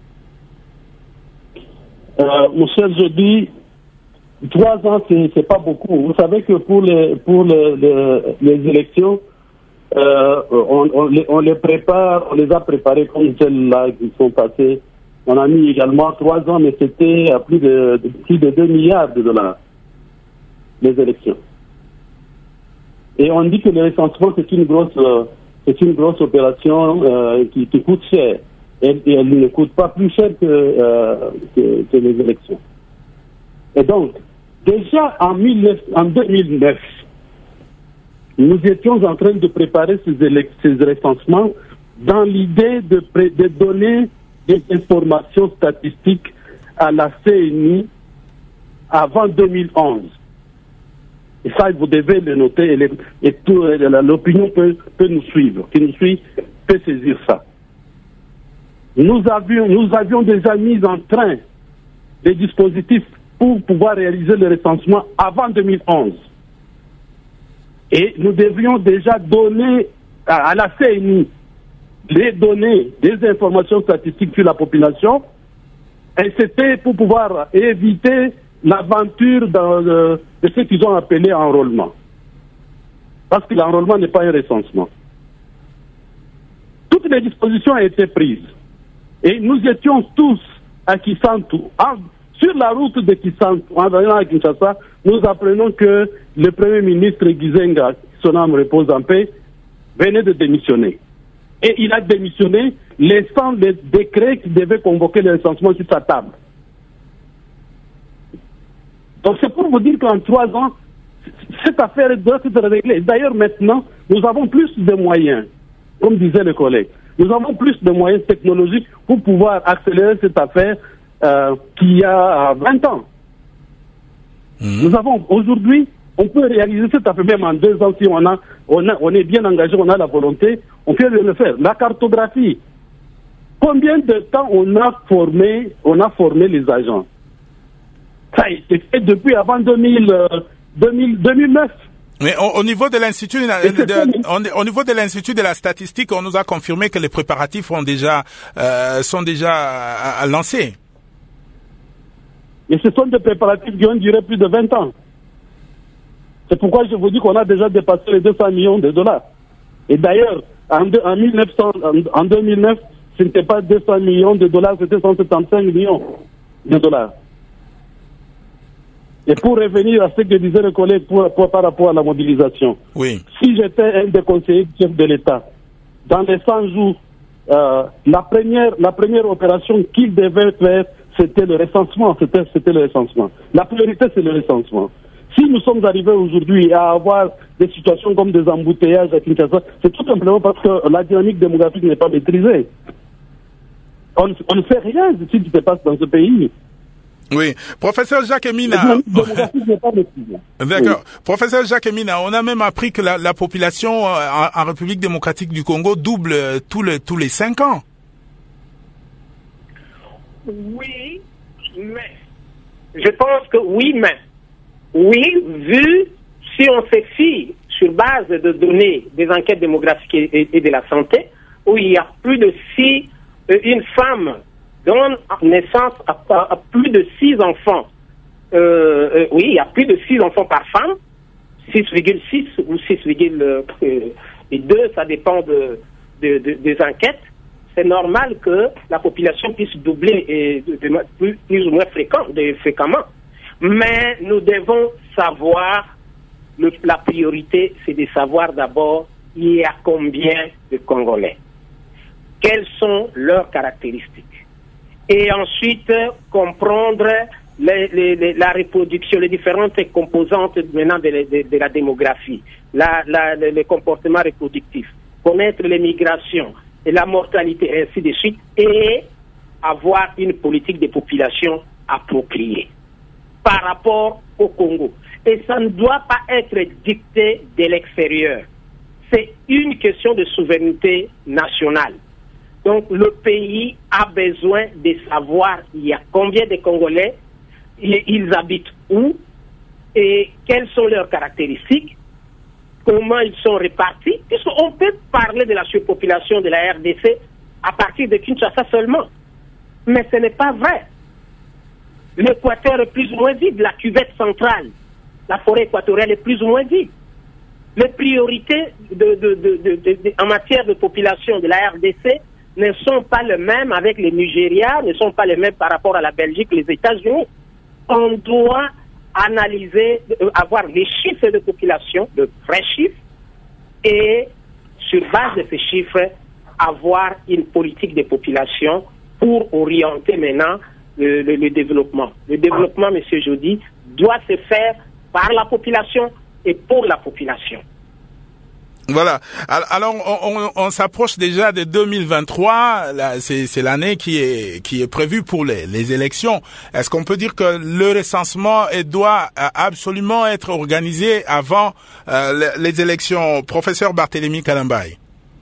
[SPEAKER 4] Euh, mon cher Jody, trois ans, c'est, c'est pas beaucoup. Vous savez que pour les, pour les, les, les élections, euh, on, on, les, on les prépare, on les a préparées comme celles-là qui sont passées. On a mis également trois ans, mais c'était à plus de, de plus de deux milliards de dollars, les élections. Et on dit que le recensement, c'est une grosse, euh, c'est une grosse opération euh, qui, qui coûte cher. Et, et elle ne coûte pas plus cher que, euh, que, que les élections. Et donc, déjà en, mille, en deux mille neuf, nous étions en train de préparer ces, élec- ces recensements dans l'idée de, pré- de donner des informations statistiques à la C N I avant deux mille onze. Et ça, vous devez le noter, et, les, et tout, et l'opinion peut, peut nous suivre, qui nous suit peut saisir ça. Nous avions, nous avions déjà mis en train des dispositifs pour pouvoir réaliser le recensement avant deux mille onze. Et nous devions déjà donner à, à la C N I les données, des informations statistiques sur la population, et c'était pour pouvoir éviter l'aventure dans le, de ce qu'ils ont appelé enrôlement. Parce que l'enrôlement n'est pas un recensement. Toutes les dispositions ont été prises. Et nous étions tous à Kisantu. En, sur la route de Kisantu, en venant à Kinshasa, nous apprenons que le Premier ministre Gizenga, son âme repose en paix, venait de démissionner. Et il a démissionné, laissant le décret qui devait convoquer le recensement sur sa table. Donc c'est pour vous dire qu'en trois ans, cette affaire doit être réglée. D'ailleurs maintenant, nous avons plus de moyens, comme disait le collègue. Nous avons plus de moyens technologiques pour pouvoir accélérer cette affaire euh, qu'il y a vingt ans. Mmh. Nous avons aujourd'hui, on peut réaliser cette affaire même en deux ans si on a, on a, on est bien engagé, on a la volonté, on peut le faire. La cartographie. Combien de temps on a formé, on a formé les agents? Ça a été fait depuis avant deux mille, euh, deux mille, deux mille neuf.
[SPEAKER 1] Mais au, au niveau de l'institut, de, de, au, au niveau de l'institut de la statistique, on nous a confirmé que les préparatifs ont déjà, euh, sont déjà à, à lancés.
[SPEAKER 4] Et ce sont des préparatifs qui ont duré plus de vingt ans. C'est pourquoi je vous dis qu'on a déjà dépassé les deux cents millions de dollars. Et d'ailleurs, en, de, en, mille neuf cents, en, en deux mille neuf, ce n'était pas deux cents millions de dollars, c'était cent soixante-quinze millions de dollars. Et pour revenir à ce que disait le collègue pour, pour, par rapport à la mobilisation,
[SPEAKER 1] oui.
[SPEAKER 4] Si j'étais un des conseillers du chef de l'État, dans les cent jours, euh, la première la première opération qu'il devait faire, c'était le recensement. C'était, c'était le recensement. La priorité, c'est le recensement. Si nous sommes arrivés aujourd'hui à avoir des situations comme des embouteillages à Kinshasa, c'est tout simplement parce que la dynamique démographique n'est pas maîtrisée. On, on ne fait rien de ce qui se passe dans ce pays.
[SPEAKER 1] Oui, professeur Jacques Emina. D'accord. Oui. Professeur Jacques Emina, on a même appris que la, la population en, en République démocratique du Congo double tous les tous les cinq ans.
[SPEAKER 3] Oui, mais je pense que oui, mais oui, vu si on se fie sur base de données des enquêtes démographiques et, et de la santé, où il y a plus de six, euh, une femme donne naissance à, à, à plus de six enfants. Euh, euh, oui, il y a plus de six enfants par femme, six virgule six ou six virgule deux, ça dépend de, de, de, des enquêtes. C'est normal que la population puisse doubler et de, de, plus, plus ou moins fréquent, de, fréquemment. Mais nous devons savoir, le, la priorité, c'est de savoir d'abord il y a combien de Congolais. Quelles sont leurs caractéristiques. Et ensuite, comprendre les, les, les, la reproduction, les différentes composantes maintenant de, de, de la démographie, la, la, les comportements reproductifs, connaître les migrations et la mortalité, et ainsi de suite, et avoir une politique de population appropriée par rapport au Congo. Et ça ne doit pas être dicté de l'extérieur. C'est une question de souveraineté nationale. Donc le pays a besoin de savoir il y a combien de Congolais, ils habitent où et quelles sont leurs caractéristiques, comment ils sont répartis. Puisqu'on peut parler de la surpopulation de la R D C à partir de Kinshasa seulement. Mais ce n'est pas vrai. L'équateur est plus ou moins vide, la cuvette centrale, la forêt équatoriale est plus ou moins vide. Les priorités de, de, de, de, de, de, en matière de population de la R D C ne sont pas les mêmes avec le Nigeria, ne sont pas les mêmes par rapport à la Belgique, les États-Unis. On doit analyser, avoir les chiffres de population, de vrais chiffres, et sur base de ces chiffres, avoir une politique de population pour orienter maintenant le, le, le développement. Le développement, M. Jody, doit se faire par la population et pour la population.
[SPEAKER 1] Voilà. Alors, on, on, on s'approche déjà de deux mille vingt-trois. Là, c'est, c'est l'année qui est qui est prévue pour les, les élections. Est-ce qu'on peut dire que le recensement doit absolument être organisé avant euh, les, les élections? Professeur Barthélémy Kalambay.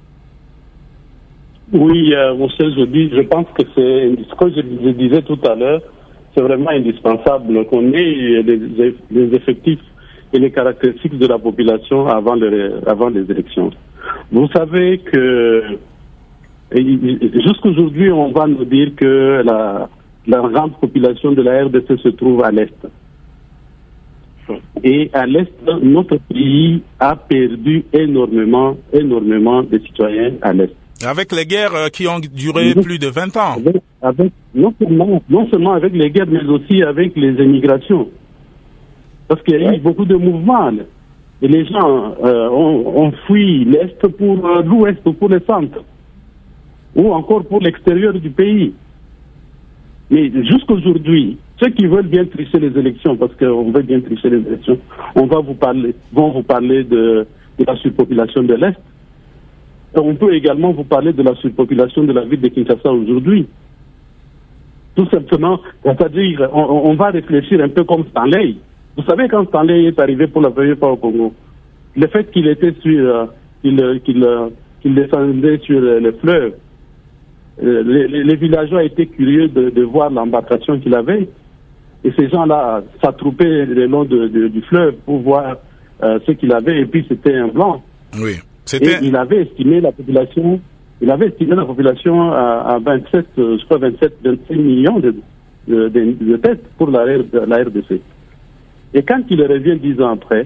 [SPEAKER 4] Oui, euh, monsieur Jody, je pense que c'est ce que je, je disais tout à l'heure. C'est vraiment indispensable qu'on ait les, les effectifs et les caractéristiques de la population avant, le, avant les élections. Vous savez que jusqu'aujourd'hui, on va nous dire que la, la grande population de la R D C se trouve à l'Est. Et à l'Est, notre pays a perdu énormément, énormément de citoyens à l'Est.
[SPEAKER 1] Avec les guerres qui ont duré avec, plus de vingt ans.
[SPEAKER 4] Avec, avec, non, seulement, non seulement avec les guerres, mais aussi avec les émigrations. Parce qu'il y a eu beaucoup de mouvements. Et les gens euh, ont, ont fui l'Est pour euh, l'Ouest ou pour le centre. Ou encore pour l'extérieur du pays. Mais jusqu'aujourd'hui, ceux qui veulent bien tricher les élections, parce qu'on veut bien tricher les élections, on va vous parler, vont vous parler de, de la surpopulation de l'Est. Et on peut également vous parler de la surpopulation de la ville de Kinshasa aujourd'hui. Tout simplement, c'est-à-dire, on, on va réfléchir un peu comme Stanley. Vous savez, quand Stanley est arrivé pour la première fois au Congo, le fait qu'il était sur, euh, qu'il, qu'il, euh, qu'il descendait sur euh, le fleuve, euh, les, les, les villageois étaient curieux de, de voir l'embarcation qu'il avait. Et ces gens-là s'attroupaient le long de, de, du fleuve pour voir euh, ce qu'il avait. Et puis c'était un blanc.
[SPEAKER 1] Oui.
[SPEAKER 4] C'était... Et il avait estimé la population, il avait estimé la population à, à vingt-sept, je crois vingt-sept, vingt-six millions de, de, de, de têtes pour la, la R D C. Et quand il revient dix ans après,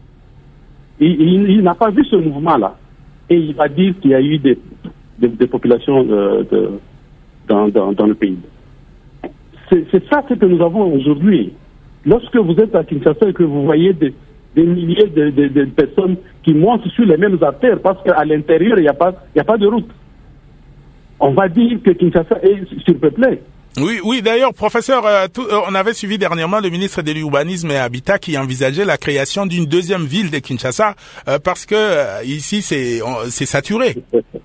[SPEAKER 4] il, il, il n'a pas vu ce mouvement-là. Et il va dire qu'il y a eu des, des, des populations de, de, dans, dans, dans le pays. C'est, c'est ça ce que nous avons aujourd'hui. Lorsque vous êtes à Kinshasa et que vous voyez des, des milliers de, de, de personnes qui montent sur les mêmes artères parce qu'à l'intérieur, il n'y a pas, il n'y a pas de route. On va dire que Kinshasa est surpeuplé.
[SPEAKER 1] Oui, oui. D'ailleurs, professeur, euh, tout, euh, on avait suivi dernièrement le ministre de l'Urbanisme et Habitat qui envisageait la création d'une deuxième ville de Kinshasa euh, parce que euh, ici c'est on, c'est saturé.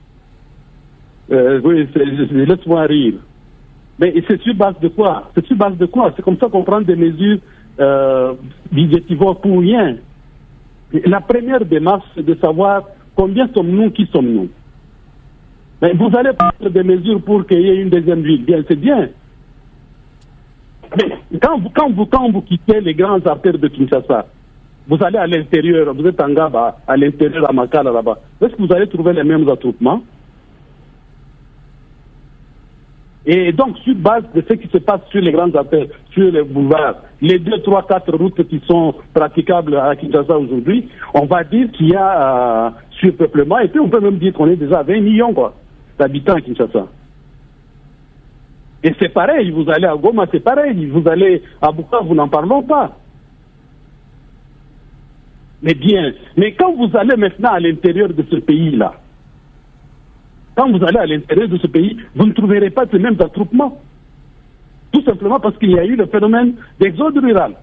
[SPEAKER 4] Euh, oui, c'est, laisse-moi rire. Mais c'est sur base de quoi? C'est sur base de quoi? C'est comme ça qu'on prend des mesures euh, budgétivores pour rien. La première démarche, c'est de savoir combien sommes-nous, qui sommes-nous. Mais vous allez prendre des mesures pour qu'il y ait une deuxième ville. Bien, c'est bien. Mais quand vous, quand vous, quand vous quittez les grandes artères de Kinshasa, vous allez à l'intérieur, vous êtes en Gaba, à l'intérieur, à Makala, là-bas. Est-ce que vous allez trouver les mêmes attroupements? Et donc, sur base de ce qui se passe sur les grandes artères, sur les boulevards, les deux, trois, quatre routes qui sont praticables à Kinshasa aujourd'hui, on va dire qu'il y a euh, surpeuplement, et puis on peut même dire qu'on est déjà à vingt millions, quoi, d'habitants à Kinshasa. Et c'est pareil, vous allez à Goma, c'est pareil, vous allez à Bukavu, vous n'en parlons pas. Mais bien, mais quand vous allez maintenant à l'intérieur de ce pays-là, quand vous allez à l'intérieur de ce pays, vous ne trouverez pas ces mêmes attroupements. Tout simplement parce qu'il y a eu le phénomène d'exode rural.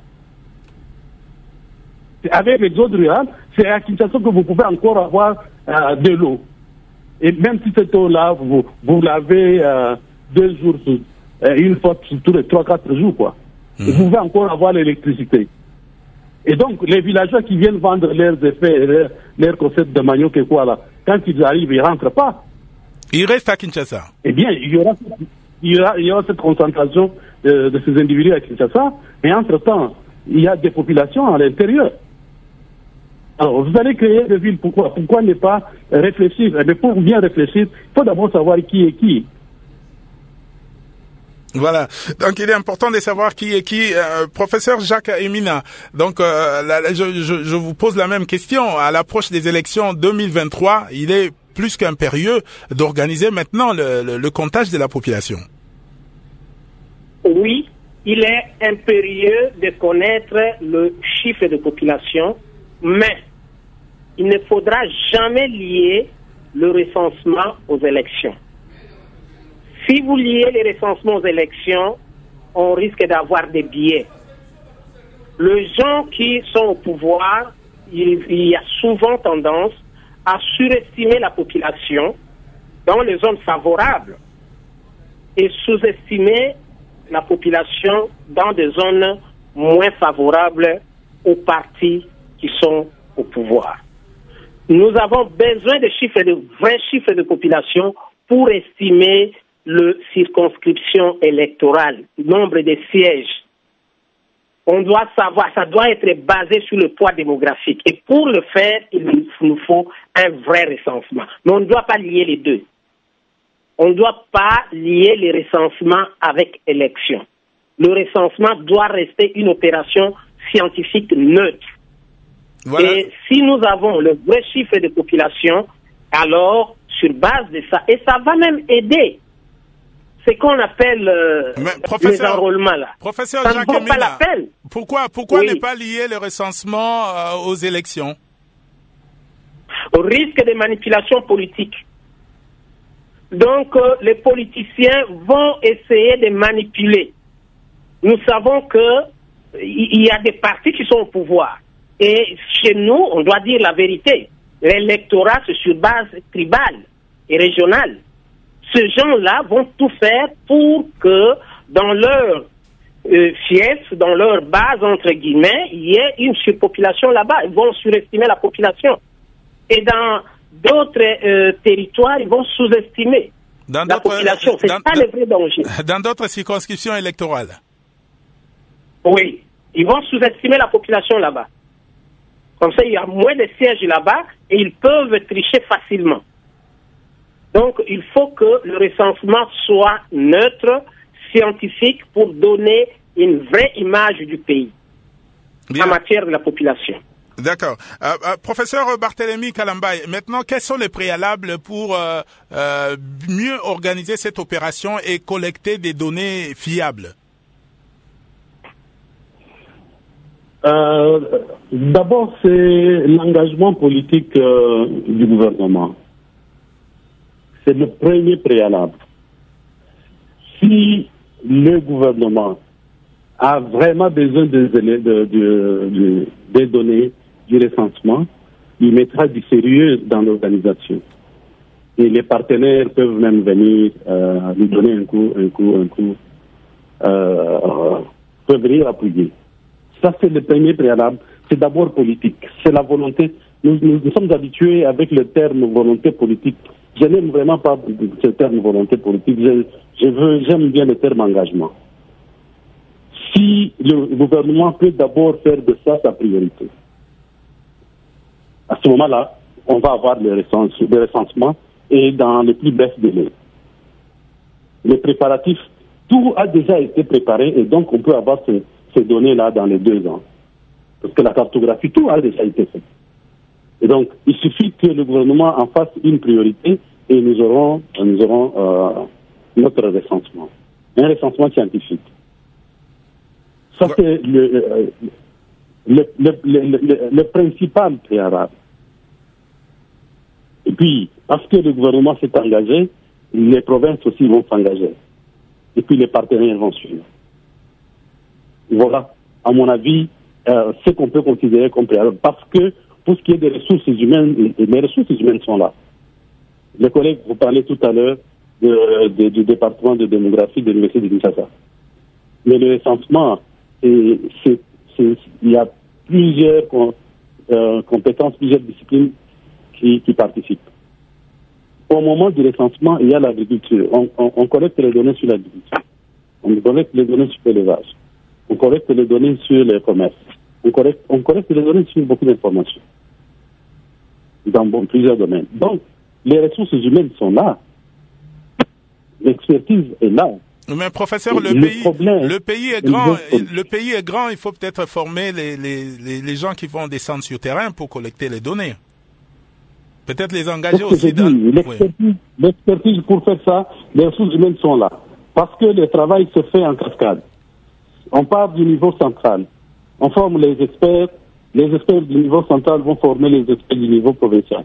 [SPEAKER 4] Avec l'exode rural, c'est à Kinshasa que vous pouvez encore avoir euh, de l'eau. Et même si cette eau-là, vous, vous l'avez euh, deux jours, euh, une fois tous les trois, quatre jours, quoi. Mmh. Vous pouvez encore avoir l'électricité. Et donc, les villageois qui viennent vendre leurs effets, leurs, leurs concepts de manioc et quoi là, quand ils arrivent, ils ne rentrent pas.
[SPEAKER 1] Ils restent à Kinshasa.
[SPEAKER 4] Eh bien, il y aura, il y aura, il y aura cette concentration de, de ces individus à Kinshasa, mais entre-temps, il y a des populations à l'intérieur. Alors, vous allez créer des villes, pourquoi? Pourquoi ne pas réfléchir? Mais pour bien réfléchir, il faut d'abord savoir qui est qui.
[SPEAKER 1] Voilà. Donc, il est important de savoir qui est qui. Euh, professeur Jacques Emina, donc euh, la, je, je, je vous pose la même question. À l'approche des élections deux mille vingt-trois, il est plus qu'impérieux d'organiser maintenant le, le, le comptage de la population.
[SPEAKER 3] Oui, il est impérieux de connaître le chiffre de population, mais il ne faudra jamais lier le recensement aux élections. Si vous liez les recensements aux élections, on risque d'avoir des biais. Les gens qui sont au pouvoir, il, il y a souvent tendance à surestimer la population dans les zones favorables et sous-estimer la population dans des zones moins favorables aux partis qui sont au pouvoir. Nous avons besoin de chiffres, de vrais chiffres de population pour estimer le circonscription électorale, nombre de sièges. On doit savoir, ça doit être basé sur le poids démographique. Et pour le faire, il nous faut un vrai recensement. Mais on ne doit pas lier les deux. On ne doit pas lier les recensements avec élection. Le recensement doit rester une opération scientifique neutre. Voilà. Et si nous avons le vrai chiffre de population, alors, sur base de ça, et ça va même aider ce qu'on appelle euh, les enrôlements là.
[SPEAKER 1] Professeur
[SPEAKER 3] ça
[SPEAKER 1] Jacques
[SPEAKER 3] ne vaut pas la peine.
[SPEAKER 1] Pourquoi, pourquoi
[SPEAKER 3] oui.
[SPEAKER 1] ne pas lier le recensement euh, aux élections?
[SPEAKER 3] Au risque de manipulation politique. Donc, euh, les politiciens vont essayer de manipuler. Nous savons que il y a des partis qui sont au pouvoir. Et chez nous, on doit dire la vérité. L'électorat, c'est sur base tribale et régionale. Ces gens-là vont tout faire pour que dans leur euh, fief, dans leur base, entre guillemets, il y ait une surpopulation là-bas. Ils vont surestimer la population. Et dans d'autres euh, territoires, ils vont sous-estimer
[SPEAKER 1] dans
[SPEAKER 3] la population. C'est ça le vrai danger.
[SPEAKER 1] Dans d'autres circonscriptions électorales.
[SPEAKER 3] Oui. Ils vont sous-estimer la population là-bas. Comme ça, il y a moins de sièges là-bas et ils peuvent tricher facilement. Donc, il faut que le recensement soit neutre, scientifique, pour donner une vraie image du pays Bien. en matière de la population.
[SPEAKER 1] D'accord. Euh, euh, professeur Barthélemy Kalambay, maintenant, quels sont les préalables pour euh, euh, mieux organiser cette opération et collecter des données fiables?
[SPEAKER 4] Euh, d'abord, c'est l'engagement politique euh, du gouvernement. C'est le premier préalable. Si le gouvernement a vraiment besoin de, de, de, de, des données du recensement, il mettra du sérieux dans l'organisation. Et les partenaires peuvent même venir euh, lui donner un coup, un coup, un coup, euh, peuvent venir appuyer. Ça, c'est le premier préalable. C'est d'abord politique. C'est la volonté. Nous, nous, nous sommes habitués avec le terme volonté politique. Je n'aime vraiment pas ce terme volonté politique. Je, je veux, j'aime bien le terme engagement. Si le gouvernement peut d'abord faire de ça sa priorité, à ce moment-là, on va avoir le recensement et dans les plus brefs délais. Les préparatifs, tout a déjà été préparé et donc on peut avoir ce ces données-là dans les deux ans. Parce que la cartographie, tout a déjà été fait. Et donc, il suffit que le gouvernement en fasse une priorité et nous aurons, nous aurons euh, notre recensement. Un recensement scientifique. Ça, ouais. c'est le, le, le, le, le, le principal préalable. Et puis, parce que le gouvernement s'est engagé, les provinces aussi vont s'engager. Et puis, les partenaires vont suivre. Voilà, à mon avis, euh, ce qu'on peut considérer comme préalable. Parce que pour ce qui est des ressources humaines, les ressources humaines sont là. Les collègues, vous parlez tout à l'heure de, de, du département de démographie de l'Université de Kinshasa. Mais le recensement, c'est, c'est, c'est, il y a plusieurs com, euh, compétences, plusieurs disciplines qui, qui participent. Au moment du recensement, il y a l'agriculture. On, on, on collecte les données sur l'agriculture. On collecte les données sur l'élevage. On collecte les données sur les commerces. On collecte, on collecte les données sur beaucoup d'informations. Dans bon, plusieurs domaines. Donc, les ressources humaines sont là. L'expertise est là.
[SPEAKER 1] Mais professeur, le, le pays, problème, le pays est grand. Le pays est grand. Il faut peut-être former les, les, les, les gens qui vont descendre sur terrain pour collecter les données. Peut-être les engager aussi dans...
[SPEAKER 4] L'expertise, oui. l'expertise pour faire ça, les ressources humaines sont là. Parce que le travail se fait en cascade. On part du niveau central. On forme les experts. Les experts du niveau central vont former les experts du niveau provincial.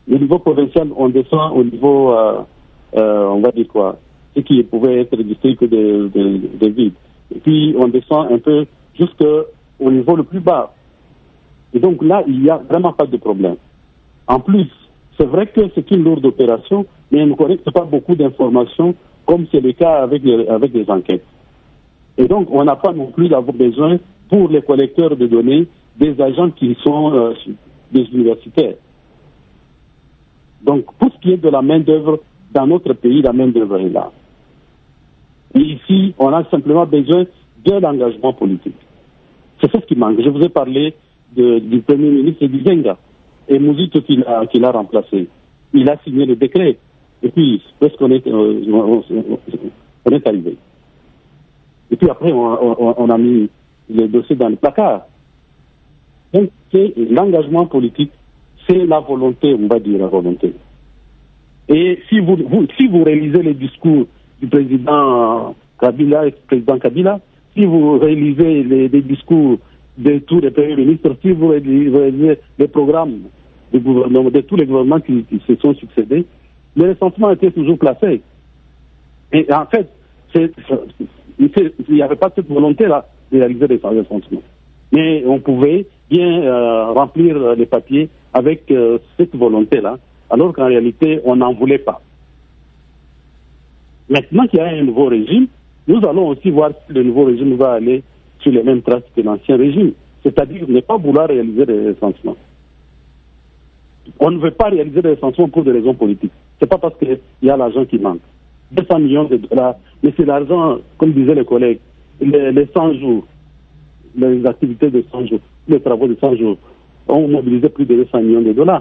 [SPEAKER 4] au niveau provincial, on descend au niveau, euh, euh, on va dire quoi, ce qui pouvait être district de, de, de villes. Et puis on descend un peu jusqu'au niveau le plus bas. Et donc là, il n'y a vraiment pas de problème. En plus, c'est vrai que c'est une lourde opération, mais on ne collecte pas beaucoup d'informations, comme c'est le cas avec les, avec les enquêtes. Et donc, on n'a pas non plus d'avoir besoin, pour les collecteurs de données, des agents qui sont euh, des universitaires. Donc, pour ce qui est de la main-d'œuvre, dans notre pays, la main-d'œuvre est là. Et ici, on a simplement besoin de l'engagement politique. C'est ça ce qui manque. Je vous ai parlé de, du Premier ministre Dizenga et Mouzito qui l'a, qui l'a remplacé. Il a signé le décret. Et puis, presque on est, euh, on, on est arrivé. Et puis après, on, on, on a mis le dossier dans le placard. Donc, c'est l'engagement politique, c'est la volonté, on va dire la volonté. Et si vous, vous, si vous réalisez les discours du président Kabila, président Kabila, si vous réalisez les, les discours de tous les premiers ministres, si vous réalisez les programmes du gouvernement, de tous les gouvernements qui, qui se sont succédés, le recensement était toujours placé. Et en fait, c'est, c'est, il n'y avait pas cette volonté-là de réaliser les recensements. Mais on pouvait bien euh, remplir les papiers avec euh, cette volonté-là, alors qu'en réalité, on n'en voulait pas. Maintenant qu'il y a un nouveau régime, nous allons aussi voir si le nouveau régime va aller sur les mêmes traces que l'ancien régime, c'est-à-dire ne pas vouloir réaliser des recensements. On ne veut pas réaliser des recensements pour des raisons politiques. C'est pas parce qu'il y a l'argent qui manque. deux cents millions de dollars, mais c'est l'argent, comme disaient les collègues, les, les cent jours, les activités de cent jours, les travaux de cent jours, ont mobilisé plus de deux cents millions de dollars.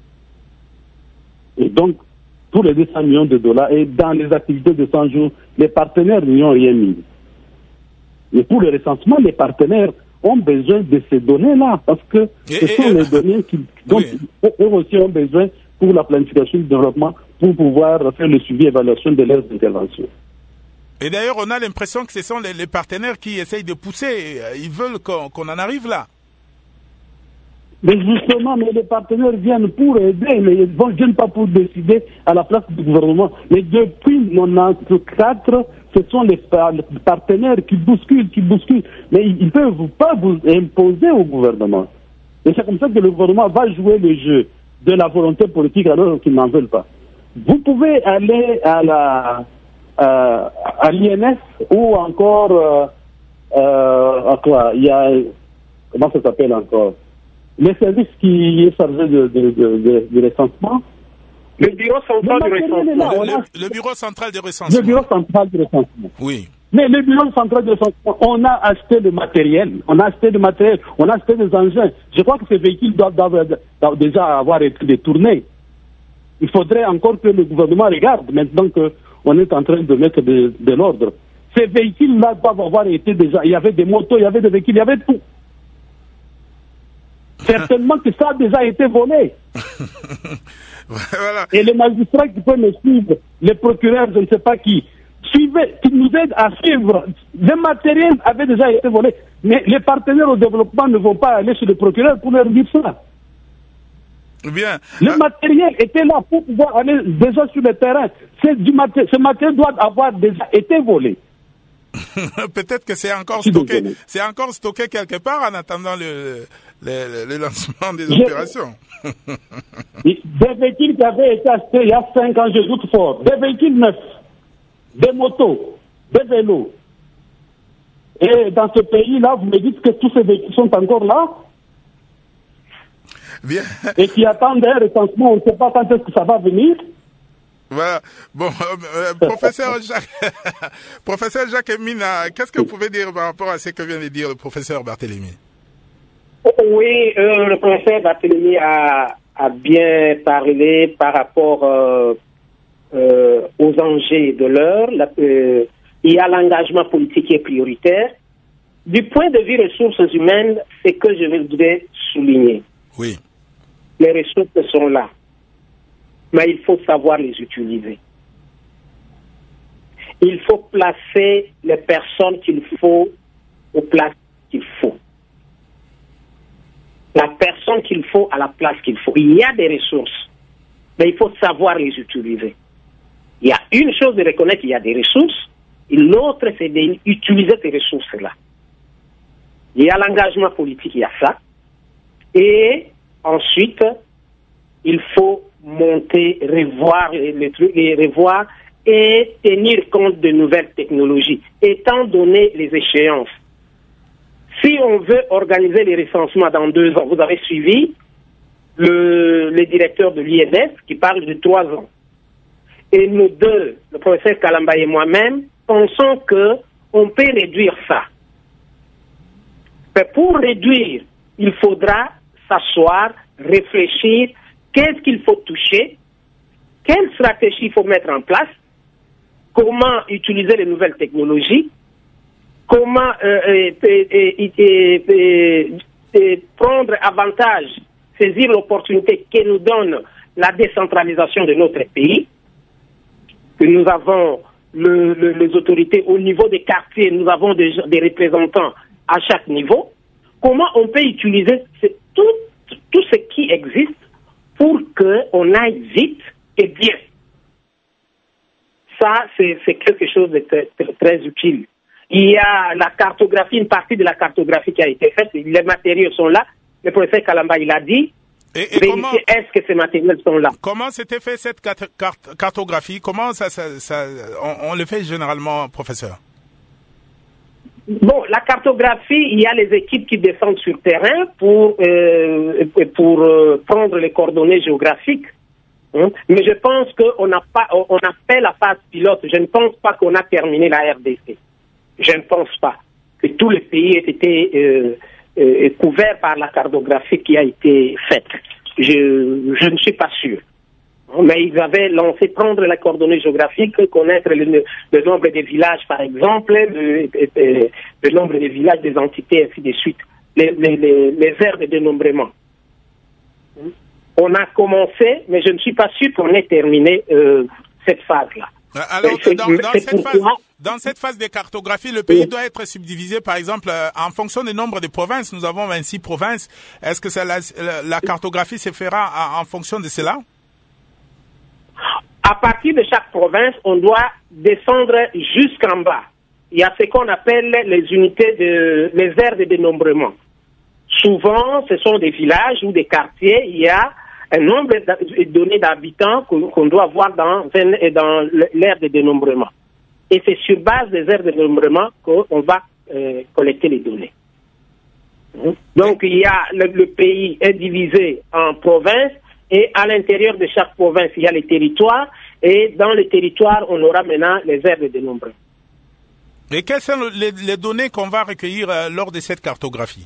[SPEAKER 4] Et donc, pour les deux cents millions de dollars, et dans les activités de cent jours, les partenaires n'y ont rien mis. Mais pour le recensement, les partenaires ont besoin de ces données-là, parce que et, ce sont et, les données qui, dont oui. eux aussi ont besoin pour la planification du développement, pour pouvoir faire le suivi et l'évaluation de leurs interventions.
[SPEAKER 1] Et d'ailleurs, on a l'impression que ce sont les, les partenaires qui essayent de pousser. Ils veulent qu'on, qu'on en arrive là.
[SPEAKER 4] Mais justement, mais les partenaires viennent pour aider, mais ils ne viennent pas pour décider à la place du gouvernement. Mais depuis mille neuf cent quatre, ce sont les partenaires qui bousculent, qui bousculent. Mais ils ne peuvent pas vous imposer au gouvernement. Et c'est comme ça que le gouvernement va jouer le jeu de la volonté politique alors qu'ils n'en veulent pas. Vous pouvez aller à la euh, à l'I N S ou encore euh, euh, à quoi il y a comment ça s'appelle encore les services qui est chargé de, de, de, de, de recensement.
[SPEAKER 3] Le bureau central du recensement.
[SPEAKER 1] Le, le, le bureau central du recensement.
[SPEAKER 4] Le bureau central du recensement.
[SPEAKER 1] Oui.
[SPEAKER 4] Mais le bureau central du recensement, on a acheté le matériel, on a acheté du matériel, on a acheté des engins. Je crois que ces véhicules doivent, doivent, doivent déjà avoir été détournés. Il faudrait encore que le gouvernement regarde maintenant qu'on est en train de mettre de, de l'ordre. Ces véhicules-là doivent avoir été déjà... Il y avait des motos, il y avait des véhicules, il y avait tout. Certainement que ça a déjà été volé.
[SPEAKER 1] Voilà.
[SPEAKER 4] Et les magistrats qui peuvent me suivre, les procureurs, je ne sais pas qui, suivez, qui nous aident à suivre. Le matériel avait déjà été volé. Mais les partenaires au développement ne vont pas aller chez le procureur pour leur dire ça.
[SPEAKER 1] Bien.
[SPEAKER 4] Le matériel était là pour pouvoir aller déjà sur le terrain. C'est du maté- ce matériel doit avoir déjà été volé.
[SPEAKER 1] Peut-être que c'est encore stocké, c'est encore stocké quelque part en attendant le, le, le lancement des Je... opérations.
[SPEAKER 4] Des véhicules qui avaient été achetés il y a cinq ans, je doute fort. Des véhicules neufs, des motos, des vélos. Et dans ce pays-là, vous me dites que tous ces véhicules sont encore là?
[SPEAKER 1] Bien.
[SPEAKER 4] Et qui attendent un recensement, on ne sait pas quand est-ce que ça va venir.
[SPEAKER 1] Voilà. Bon, euh, euh, professeur Jacques, professeur Jacques Mina, qu'est-ce que vous pouvez dire par rapport à ce que vient de dire le professeur Barthélémy?
[SPEAKER 3] Oui, euh, le professeur Barthélémy a, a bien parlé par rapport euh, euh, aux enjeux de l'heure. La, euh, il y a l'engagement politique qui est prioritaire. Du point de vue ressources humaines, c'est que je voudrais souligner.
[SPEAKER 1] Oui.
[SPEAKER 3] Les ressources sont là. Mais il faut savoir les utiliser. Il faut placer les personnes qu'il faut aux places qu'il faut. La personne qu'il faut à la place qu'il faut. Il y a des ressources. mais il faut savoir les utiliser. Il y a une chose de reconnaître qu'il y a des ressources, et l'autre, c'est d'utiliser ces ressources-là. Il y a l'engagement politique, il y a ça. Et ensuite, il faut monter, revoir les trucs, et revoir et tenir compte de nouvelles technologies, étant donné les échéances. Si on veut organiser les recensements dans deux ans, vous avez suivi le, le directeur de l'I N S qui parle de trois ans. Et nous deux, le professeur Kalamba et moi-même, pensons qu'on peut réduire ça. Mais pour réduire, il faudra s'asseoir, réfléchir, qu'est-ce qu'il faut toucher, quelle stratégie il faut mettre en place, comment utiliser les nouvelles technologies, comment euh, euh, euh, euh, euh, euh, prendre avantage, saisir l'opportunité que nous donne la décentralisation de notre pays, que nous avons le, le, les autorités au niveau des quartiers, nous avons des, des représentants à chaque niveau. Comment on peut utiliser ce, tout, tout ce qui existe pour qu'on aille vite et bien. Ça, c'est quelque chose de très, très, très utile. Il y a la cartographie, une partie de la cartographie qui a été faite, les matériaux sont là. Le professeur Kalamba, il a dit,
[SPEAKER 1] et, et comment
[SPEAKER 3] est-ce que ces matériaux sont là?
[SPEAKER 1] Comment s'était fait cette carte, carte, cartographie? Comment ça, ça, ça on, on le fait généralement, professeur?
[SPEAKER 3] Bon, la cartographie, il y a les équipes qui descendent sur terrain pour, euh, pour euh, prendre les coordonnées géographiques. Hein? Mais je pense qu'on n'a pas, on a fait la phase pilote. Je ne pense pas qu'on a terminé la R D C. Je ne pense pas que tous les pays aient été euh, euh, couverts par la cartographie qui a été faite. Je, je ne suis pas sûr. Mais ils avaient lancé prendre les coordonnées géographiques, connaître le, le nombre des villages, par exemple, le, le, le nombre des villages, des entités, ainsi de suite, les, les, les, les aires de dénombrement. On a commencé, mais je ne suis pas sûr qu'on ait terminé euh, cette phase-là.
[SPEAKER 1] Alors, dans, dans, cette phase, dans cette phase de cartographie, le pays oui. doit être subdivisé, par exemple, en fonction du nombre de provinces. Nous avons vingt-six provinces. Est-ce que ça, la, la cartographie se fera en, en fonction de cela?
[SPEAKER 3] À partir de chaque province, on doit descendre jusqu'en bas. Il y a ce qu'on appelle les unités de, les aires de dénombrement. Souvent, ce sont des villages ou des quartiers. Il y a un nombre donné d'habitants qu'on doit avoir dans, dans l'aire de dénombrement. Et c'est sur base des aires de dénombrement qu'on va euh, collecter les données. Donc, il y a le, le pays est divisé en provinces. Et à l'intérieur de chaque province, il y a les territoires. Et dans les territoires, on aura maintenant les aires de dénombrement.
[SPEAKER 1] Et quelles sont les, les données qu'on va recueillir euh, lors de cette cartographie?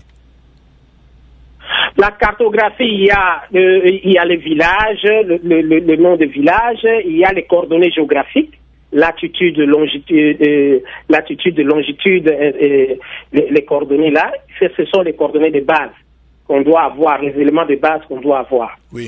[SPEAKER 3] La cartographie, il y a, euh, il y a les villages, le, le, le nom des villages, il y a les coordonnées géographiques, latitude, longitude, euh, latitude, longitude, euh, euh, les, les coordonnées là. Ce, ce sont les coordonnées de base qu'on doit avoir, les éléments de base qu'on doit avoir.
[SPEAKER 1] Oui.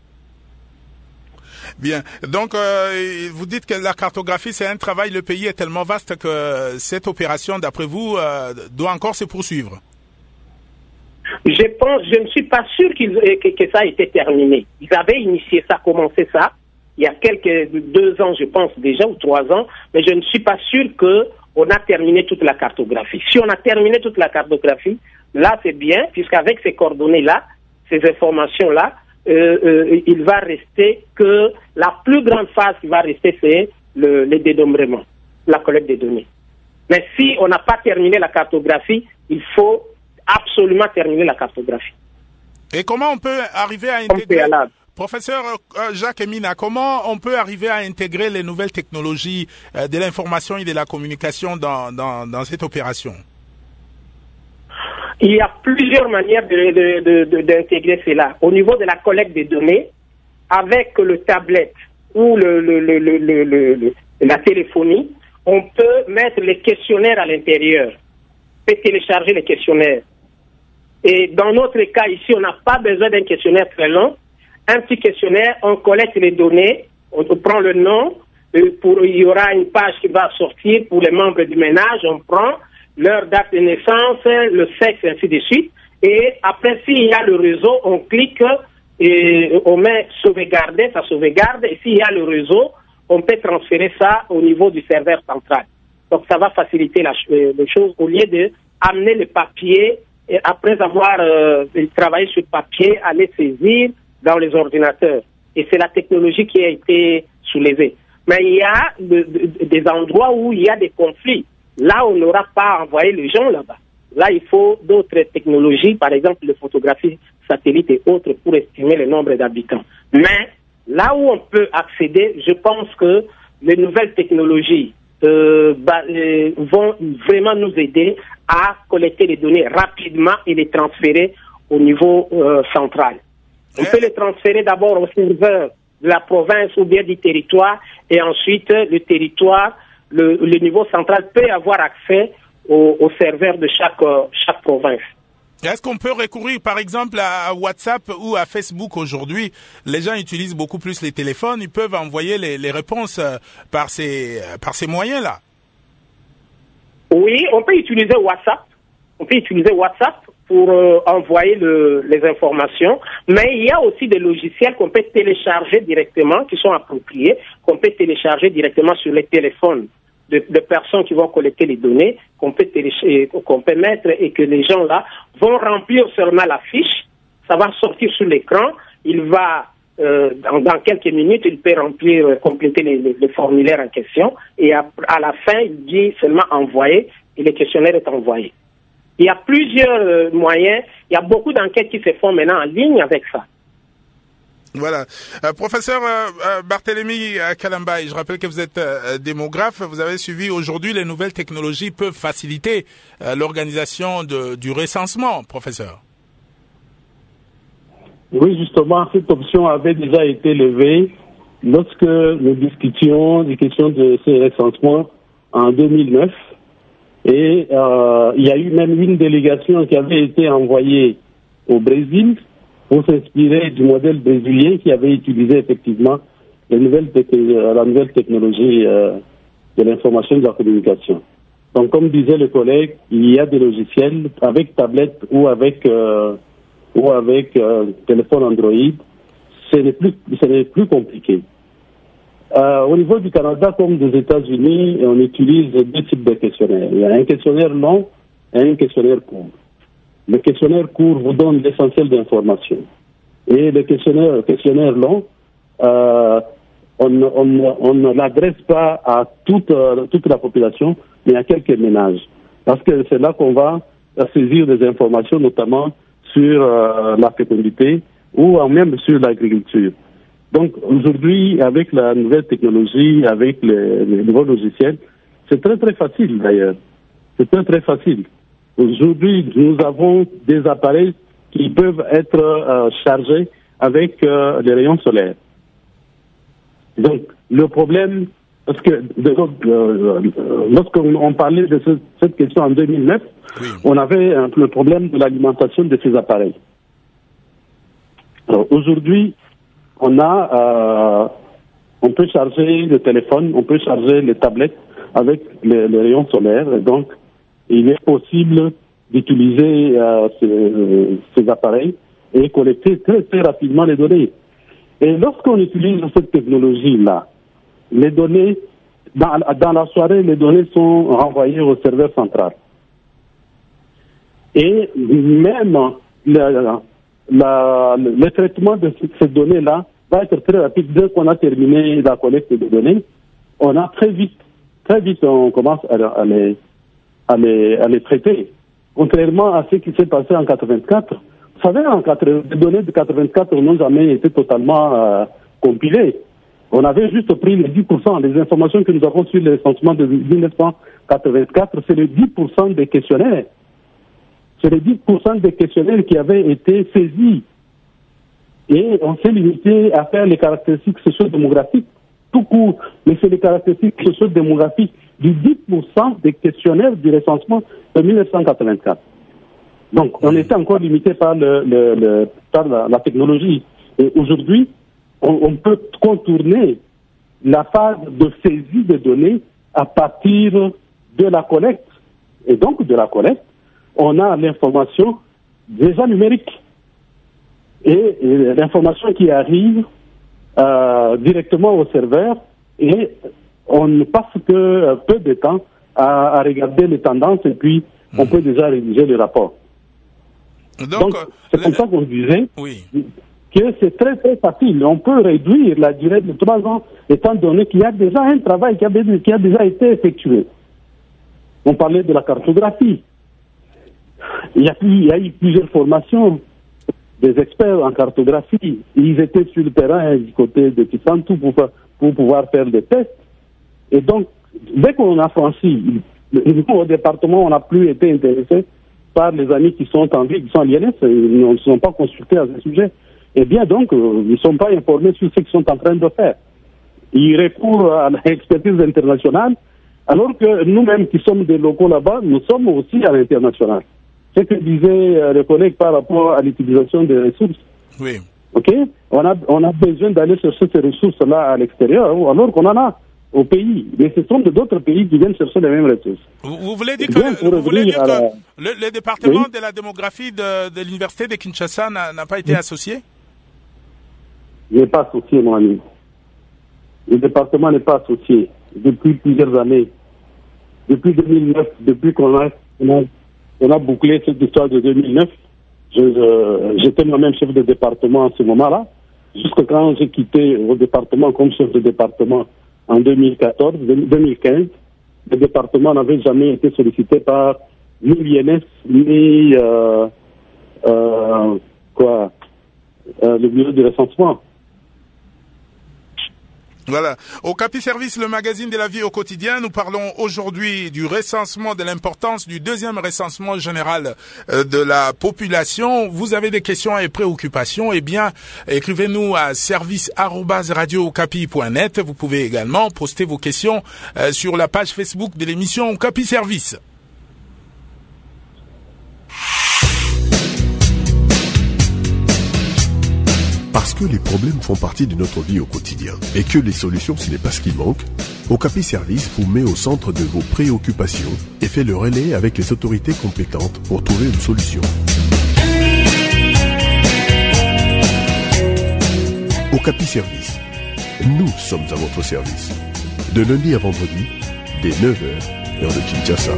[SPEAKER 1] Bien. Donc, euh, vous dites que la cartographie, c'est un travail, le pays est tellement vaste que cette opération, d'après vous, euh, doit encore se poursuivre.
[SPEAKER 3] Je pense, je ne suis pas sûr qu'ils, que, que ça a été terminé. Ils avaient initié ça, commencé ça, il y a quelques deux ans, je pense déjà, ou trois ans, mais je ne suis pas sûr qu'on a terminé toute la cartographie. Si on a terminé toute la cartographie, là, c'est bien, puisqu'avec ces coordonnées-là, ces informations-là, euh, euh, il va rester que la plus grande phase qui va rester, c'est le, le dénombrement, la collecte des données. Mais si on n'a pas terminé la cartographie, il faut absolument terminer la cartographie.
[SPEAKER 1] Et comment on peut arriver à intégrer, professeur Jacques Emina, comment on peut arriver à intégrer les nouvelles technologies euh, de l'information et de la communication dans, dans, dans cette opération?
[SPEAKER 3] Il y a plusieurs manières de, de, de, d'intégrer cela. Au niveau de la collecte des données, avec le tablette ou le, le, le, le, le, le, la téléphonie, on peut mettre les questionnaires à l'intérieur, on peut télécharger les questionnaires. Et dans notre cas ici, on n'a pas besoin d'un questionnaire très long. Un petit questionnaire, on collecte les données, on prend le nom, pour, il y aura une page qui va sortir pour les membres du ménage, on prend leur date de naissance, le sexe, ainsi de suite. Et après, s'il y a le réseau, on clique et on met sauvegarder, ça sauvegarde, et s'il y a le réseau, on peut transférer ça au niveau du serveur central. Donc ça va faciliter la, euh, les choses au lieu de amener le papier et après avoir euh, travaillé sur le papier, aller saisir dans les ordinateurs. Et c'est la technologie qui a été soulevée. Mais il y a de, de, des endroits où il y a des conflits. Là, on n'aura pas envoyé les gens là-bas. Là, il faut d'autres technologies, par exemple les photographies satellites et autres pour estimer le nombre d'habitants. Mais là où on peut accéder, je pense que les nouvelles technologies euh, bah, euh, vont vraiment nous aider à collecter les données rapidement et les transférer au niveau euh, central. On peut les transférer d'abord au serveur de la province ou bien du territoire, et ensuite le territoire, le, le niveau central peut avoir accès au, au serveur de chaque, euh, chaque province.
[SPEAKER 1] Est-ce qu'on peut recourir par exemple à WhatsApp ou à Facebook aujourd'hui? Les gens utilisent beaucoup plus les téléphones, ils peuvent envoyer les, les réponses par ces, par ces moyens-là.
[SPEAKER 3] Oui, on peut utiliser WhatsApp. On peut utiliser WhatsApp pour euh, envoyer le, les informations, mais il y a aussi des logiciels qu'on peut télécharger directement, qui sont appropriés, qu'on peut télécharger directement sur les téléphones de, de personnes qui vont collecter les données, qu'on peut, qu'on peut mettre et que les gens là vont remplir seulement la fiche, ça va sortir sur l'écran, il va, euh, dans, dans quelques minutes, il peut remplir, euh, compléter les, les, les formulaires en question, et à, à la fin, il dit seulement envoyer, et le questionnaire est envoyé. Il y a plusieurs euh, moyens, il y a beaucoup d'enquêtes qui se font maintenant en ligne avec ça.
[SPEAKER 1] Voilà. Euh, professeur euh, euh, Barthélemy Kalambaye, je rappelle que vous êtes euh, démographe, vous avez suivi aujourd'hui les nouvelles technologies peuvent faciliter euh, l'organisation de, du recensement, professeur.
[SPEAKER 4] Oui, justement, cette option avait déjà été levée lorsque nous discutions des questions de ce recensement en deux mille neuf. Et euh, il y a eu même une délégation qui avait été envoyée au Brésil pour s'inspirer du modèle brésilien qui avait utilisé effectivement les nouvelles la nouvelle technologie euh, de l'information et de la communication. Donc, comme disait le collègue, il y a des logiciels avec tablette ou avec euh, ou avec euh, téléphone Android. Ce n'est plus, ce n'est plus compliqué. Euh, au niveau du Canada comme des États-Unis, on utilise deux types de questionnaires. Il y a un questionnaire long et un questionnaire court. Le questionnaire court vous donne l'essentiel d'informations. Et le questionnaire, le questionnaire long, euh, on, on, on ne l'adresse pas à toute, euh, toute la population, mais à quelques ménages. Parce que c'est là qu'on va saisir des informations, notamment sur euh, la fécondité ou même sur l'agriculture. Donc aujourd'hui, avec la nouvelle technologie, avec les, les nouveaux logiciels, c'est très très facile d'ailleurs. C'est très très facile. Aujourd'hui, nous avons des appareils qui peuvent être euh, chargés avec euh, les rayons solaires. Donc le problème, parce que de, euh, lorsqu'on on parlait de ce, cette question en deux mille neuf, oui. On avait un, le problème de l'alimentation de ces appareils. Alors aujourd'hui, on a, euh, on peut charger le téléphone, on peut charger les tablettes avec les, les rayons solaires. Et donc, il est possible d'utiliser euh, ces, ces appareils et collecter très très rapidement les données. Et lorsqu'on utilise cette technologie-là, les données, dans, dans la soirée, les données sont renvoyées au serveur central. Et même le, la, le traitement de ces données-là va être très rapide. Dès qu'on a terminé la collecte de données, on a très vite, très vite, on commence à, à, les, à, les, à les traiter. Contrairement à ce qui s'est passé en quatre-vingt-quatre, vous savez, en quatre, les données de quatre-vingt-quatre n'ont jamais été totalement euh, compilées. On avait juste pris les dix pour cent. Les informations que nous avons sur le recensement de mille neuf cent quatre-vingt-quatre, c'est les dix pour cent des questionnaires. C'est les dix pour cent des questionnaires qui avaient été saisis. Et on s'est limité à faire les caractéristiques socio-démographiques tout court. Mais c'est les caractéristiques socio-démographiques du dix pour cent des questionnaires du recensement de mille neuf cent quatre-vingt-quatre. Donc, on était encore limité par, le, le, le, par la, la technologie. Et aujourd'hui, on, on peut contourner la phase de saisie de données à partir de la collecte. Et donc, de la collecte, on a l'information déjà numérique. et, et l'information qui arrive euh, directement au serveur, et on ne passe que euh, peu de temps à, à regarder les tendances et puis mmh. on peut déjà rédiger le rapport. Donc, Donc c'est le... comme ça qu'on disait
[SPEAKER 1] oui.
[SPEAKER 4] que c'est très très facile. On peut réduire la durée de trois ans étant donné qu'il y a déjà un travail qui a, qui a déjà été effectué. On parlait de la cartographie. Il y a, il y a eu plusieurs formations des experts en cartographie. Ils étaient sur le terrain du côté de Kisantu pour, pour pouvoir faire des tests. Et donc, dès qu'on a franchi, au département, on n'a plus été intéressé par les amis qui sont en vie, qui sont à l'I N S, ils ne sont pas consultés à ce sujet. Eh bien, donc, euh, ils ne sont pas informés sur ce qu'ils sont en train de faire. Ils recourent à l'expertise internationale, alors que nous-mêmes qui sommes des locaux là-bas, nous sommes aussi à l'international. Ce que disait euh, le collègue par rapport à l'utilisation des ressources.
[SPEAKER 1] Oui.
[SPEAKER 4] OK? On a, on a besoin d'aller chercher ces ressources-là à l'extérieur, alors qu'on en a au pays. Mais ce sont d'autres pays qui viennent chercher les mêmes ressources.
[SPEAKER 1] Vous, vous voulez dire que, vous voulez dire que la... le, le département oui? de la démographie de, de l'université de Kinshasa n'a pas été oui. associé?
[SPEAKER 4] Il n'est pas associé, mon ami. Le département n'est pas associé depuis plusieurs années. Depuis deux mille neuf, depuis qu'on a, on a, on a bouclé cette histoire de deux mille neuf, j'étais moi-même chef de département à ce moment-là, jusqu'à quand j'ai quitté le département comme chef de département en deux mille quatorze, deux mille quinze. Le département n'avait jamais été sollicité par ni l'I N S, ni euh, euh, quoi, euh, le bureau de recensement.
[SPEAKER 1] Voilà. Au Capi Service, le magazine de la vie au quotidien, nous parlons aujourd'hui du recensement, de l'importance du deuxième recensement général euh, de la population. Vous avez des questions et préoccupations, eh bien, écrivez-nous à service arobase radio okapi point net. Vous pouvez également poster vos questions euh, sur la page Facebook de l'émission Capi Service.
[SPEAKER 5] Parce que les problèmes font partie de notre vie au quotidien et que les solutions, ce n'est pas ce qui manque, Okapi Service vous met au centre de vos préoccupations et fait le relais avec les autorités compétentes pour trouver une solution. Okapi Service, nous sommes à votre service. De lundi à vendredi, dès neuf heures, heure de Kinshasa.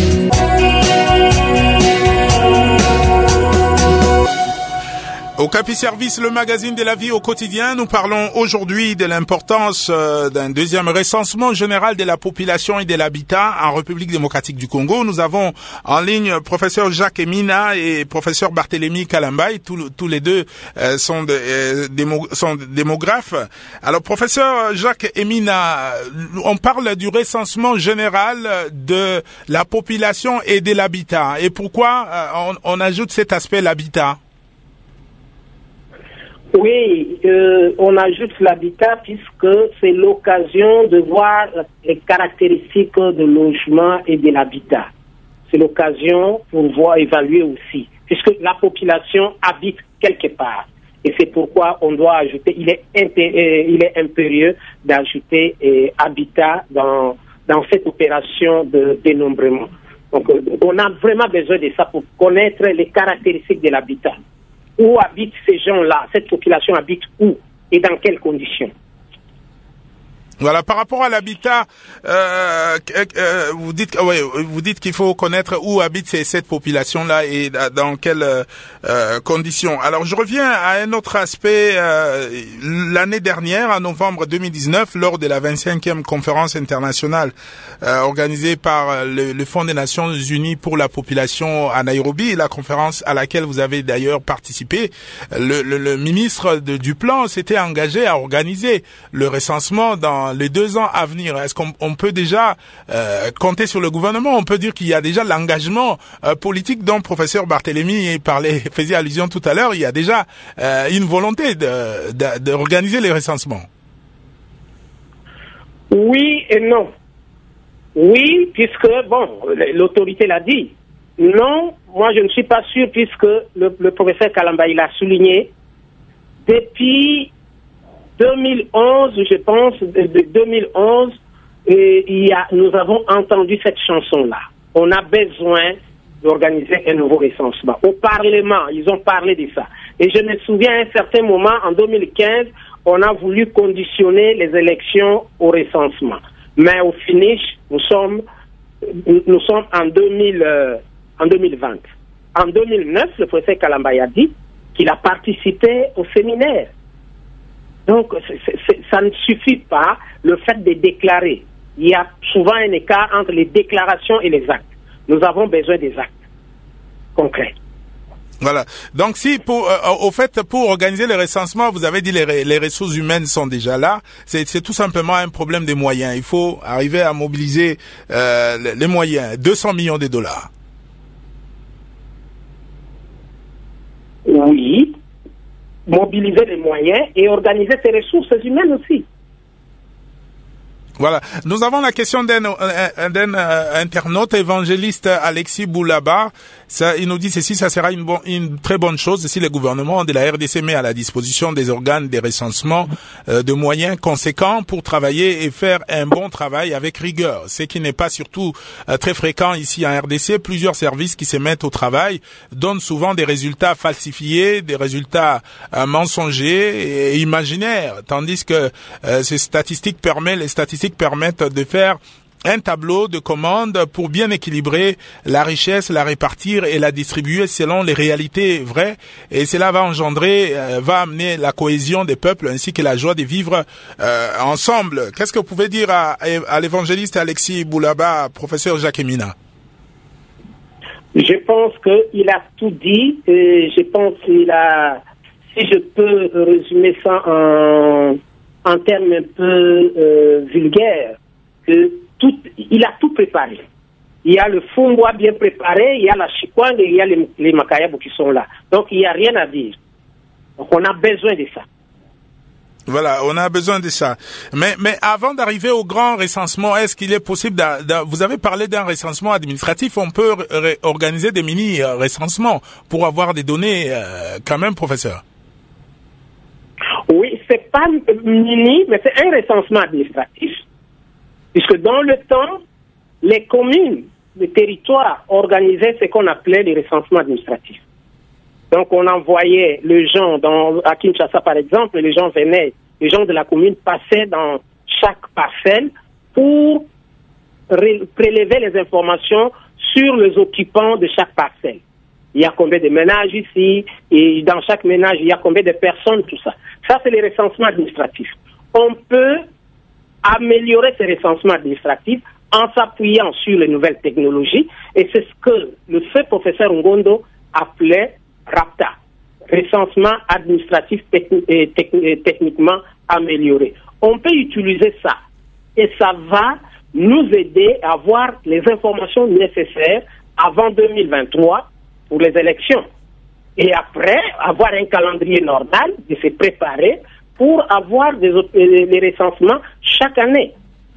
[SPEAKER 1] Au Capi Service, le magazine de la vie au quotidien, nous parlons aujourd'hui de l'importance euh, d'un deuxième recensement général de la population et de l'habitat en République démocratique du Congo. Nous avons en ligne professeur Jacques Emina et professeur Barthélémy Kalambay, tous, tous les deux euh, sont, de, euh, démo, sont démographes. Alors professeur Jacques Emina, on parle du recensement général de la population et de l'habitat. Et pourquoi euh, on, on ajoute cet aspect, l'habitat?
[SPEAKER 3] Oui, euh, on ajoute l'habitat puisque c'est l'occasion de voir les caractéristiques de logement et de l'habitat. C'est l'occasion pour voir, évaluer aussi, puisque la population habite quelque part. Et c'est pourquoi on doit ajouter, il est, impé- il est impérieux d'ajouter euh, habitat dans, dans cette opération de dénombrement. Donc, on a vraiment besoin de ça pour connaître les caractéristiques de l'habitat. Où habitent ces gens-là? Cette population habite où et dans quelles conditions?
[SPEAKER 1] Voilà, par rapport à l'habitat, euh, euh, vous dites, ouais, vous dites qu'il faut connaître où habite cette population-là et dans quelles euh, conditions. Alors, je reviens à un autre aspect. Euh, l'année dernière, en novembre deux mille dix-neuf, lors de la vingt-cinquième conférence internationale euh, organisée par le, le Fonds des Nations Unies pour la population à Nairobi, la conférence à laquelle vous avez d'ailleurs participé, le, le, le ministre de, du Plan s'était engagé à organiser le recensement dans les deux ans à venir. Est-ce qu'on on peut déjà euh, compter sur le gouvernement? On peut dire qu'il y a déjà l'engagement euh, politique dont professeur Barthélémy parlait, faisait allusion tout à l'heure. Il y a déjà euh, une volonté de, de, d'organiser les recensements.
[SPEAKER 3] Oui et non. Oui, puisque, bon, l'autorité l'a dit. Non, moi je ne suis pas sûr puisque le, le professeur Kalambay l'a souligné. Depuis deux mille onze, je pense, de, de deux mille onze, et il y a, nous avons entendu cette chanson-là. On a besoin d'organiser un nouveau recensement. Au Parlement, ils ont parlé de ça. Et je me souviens à un certain moment, en deux mille quinze, on a voulu conditionner les élections au recensement. Mais au finish, nous sommes, nous sommes en, deux mille, euh, en deux mille vingt. En deux mille neuf, le professeur Kalambay a dit qu'il a participé au séminaire. Donc, c'est, c'est, ça ne suffit pas le fait de déclarer. Il y a souvent un écart entre les déclarations et les actes. Nous avons besoin des actes concrets.
[SPEAKER 1] Voilà. Donc, si pour, euh, au fait, pour organiser le recensement, vous avez dit les, les ressources humaines sont déjà là. C'est, c'est tout simplement un problème des moyens. Il faut arriver à mobiliser euh, les moyens. deux cents millions de dollars.
[SPEAKER 3] Oui. Mobiliser les moyens et organiser ces ressources humaines aussi.
[SPEAKER 1] Voilà. Nous avons la question d'un, d'un euh, internaute évangéliste Alexis Boulaba. Ça, il nous dit ceci, ça sera une, bon, une très bonne chose si le gouvernement de la R D C met à la disposition des organes des recensements euh, de moyens conséquents pour travailler et faire un bon travail avec rigueur. Ce qui n'est pas surtout euh, très fréquent ici en R D C. Plusieurs services qui se mettent au travail donnent souvent des résultats falsifiés, des résultats euh, mensongers et imaginaires, tandis que euh, ces statistiques permettent, les statistiques permettent de faire un tableau de commandes pour bien équilibrer la richesse, la répartir et la distribuer selon les réalités vraies. Et cela va engendrer, euh, va amener la cohésion des peuples ainsi que la joie de vivre euh, ensemble. Qu'est-ce que vous pouvez dire à, à l'évangéliste Alexis Boulaba, professeur Jacques Emina?
[SPEAKER 3] Je pense qu'il a tout dit. Et je pense qu'il a, si je peux résumer ça en, en termes un peu euh, vulgaires, que tout, il a tout préparé. Il y a le Fumboa bien préparé, il y a la Chikwang et il y a les, les Makayabo qui sont là. Donc il n'y a rien à dire. Donc on a besoin de ça.
[SPEAKER 1] Voilà, on a besoin de ça. Mais, mais avant d'arriver au grand recensement, est-ce qu'il est possible d'a, d'a, vous avez parlé d'un recensement administratif, on peut ré, organiser des mini-recensements pour avoir des données euh, quand même, professeur?
[SPEAKER 3] Oui, c'est pas mini, mais c'est un recensement administratif. Puisque dans le temps, les communes, les territoires organisaient ce qu'on appelait les recensements administratifs. Donc on envoyait les gens, dans, à Kinshasa par exemple, les gens venaient, les gens de la commune passaient dans chaque parcelle pour ré- prélever les informations sur les occupants de chaque parcelle. Il y a combien de ménages ici, et dans chaque ménage, il y a combien de personnes, tout ça. Ça, c'est les recensements administratifs. On peut améliorer ces recensements administratifs en s'appuyant sur les nouvelles technologies, et c'est ce que le fait professeur Ngondo appelait RAPTA, recensement administratif techni- et techni- et techniquement amélioré. On peut utiliser ça, et ça va nous aider à avoir les informations nécessaires avant deux mille vingt-trois pour les élections, et après avoir un calendrier normal de se préparer pour avoir des, les recensements chaque année.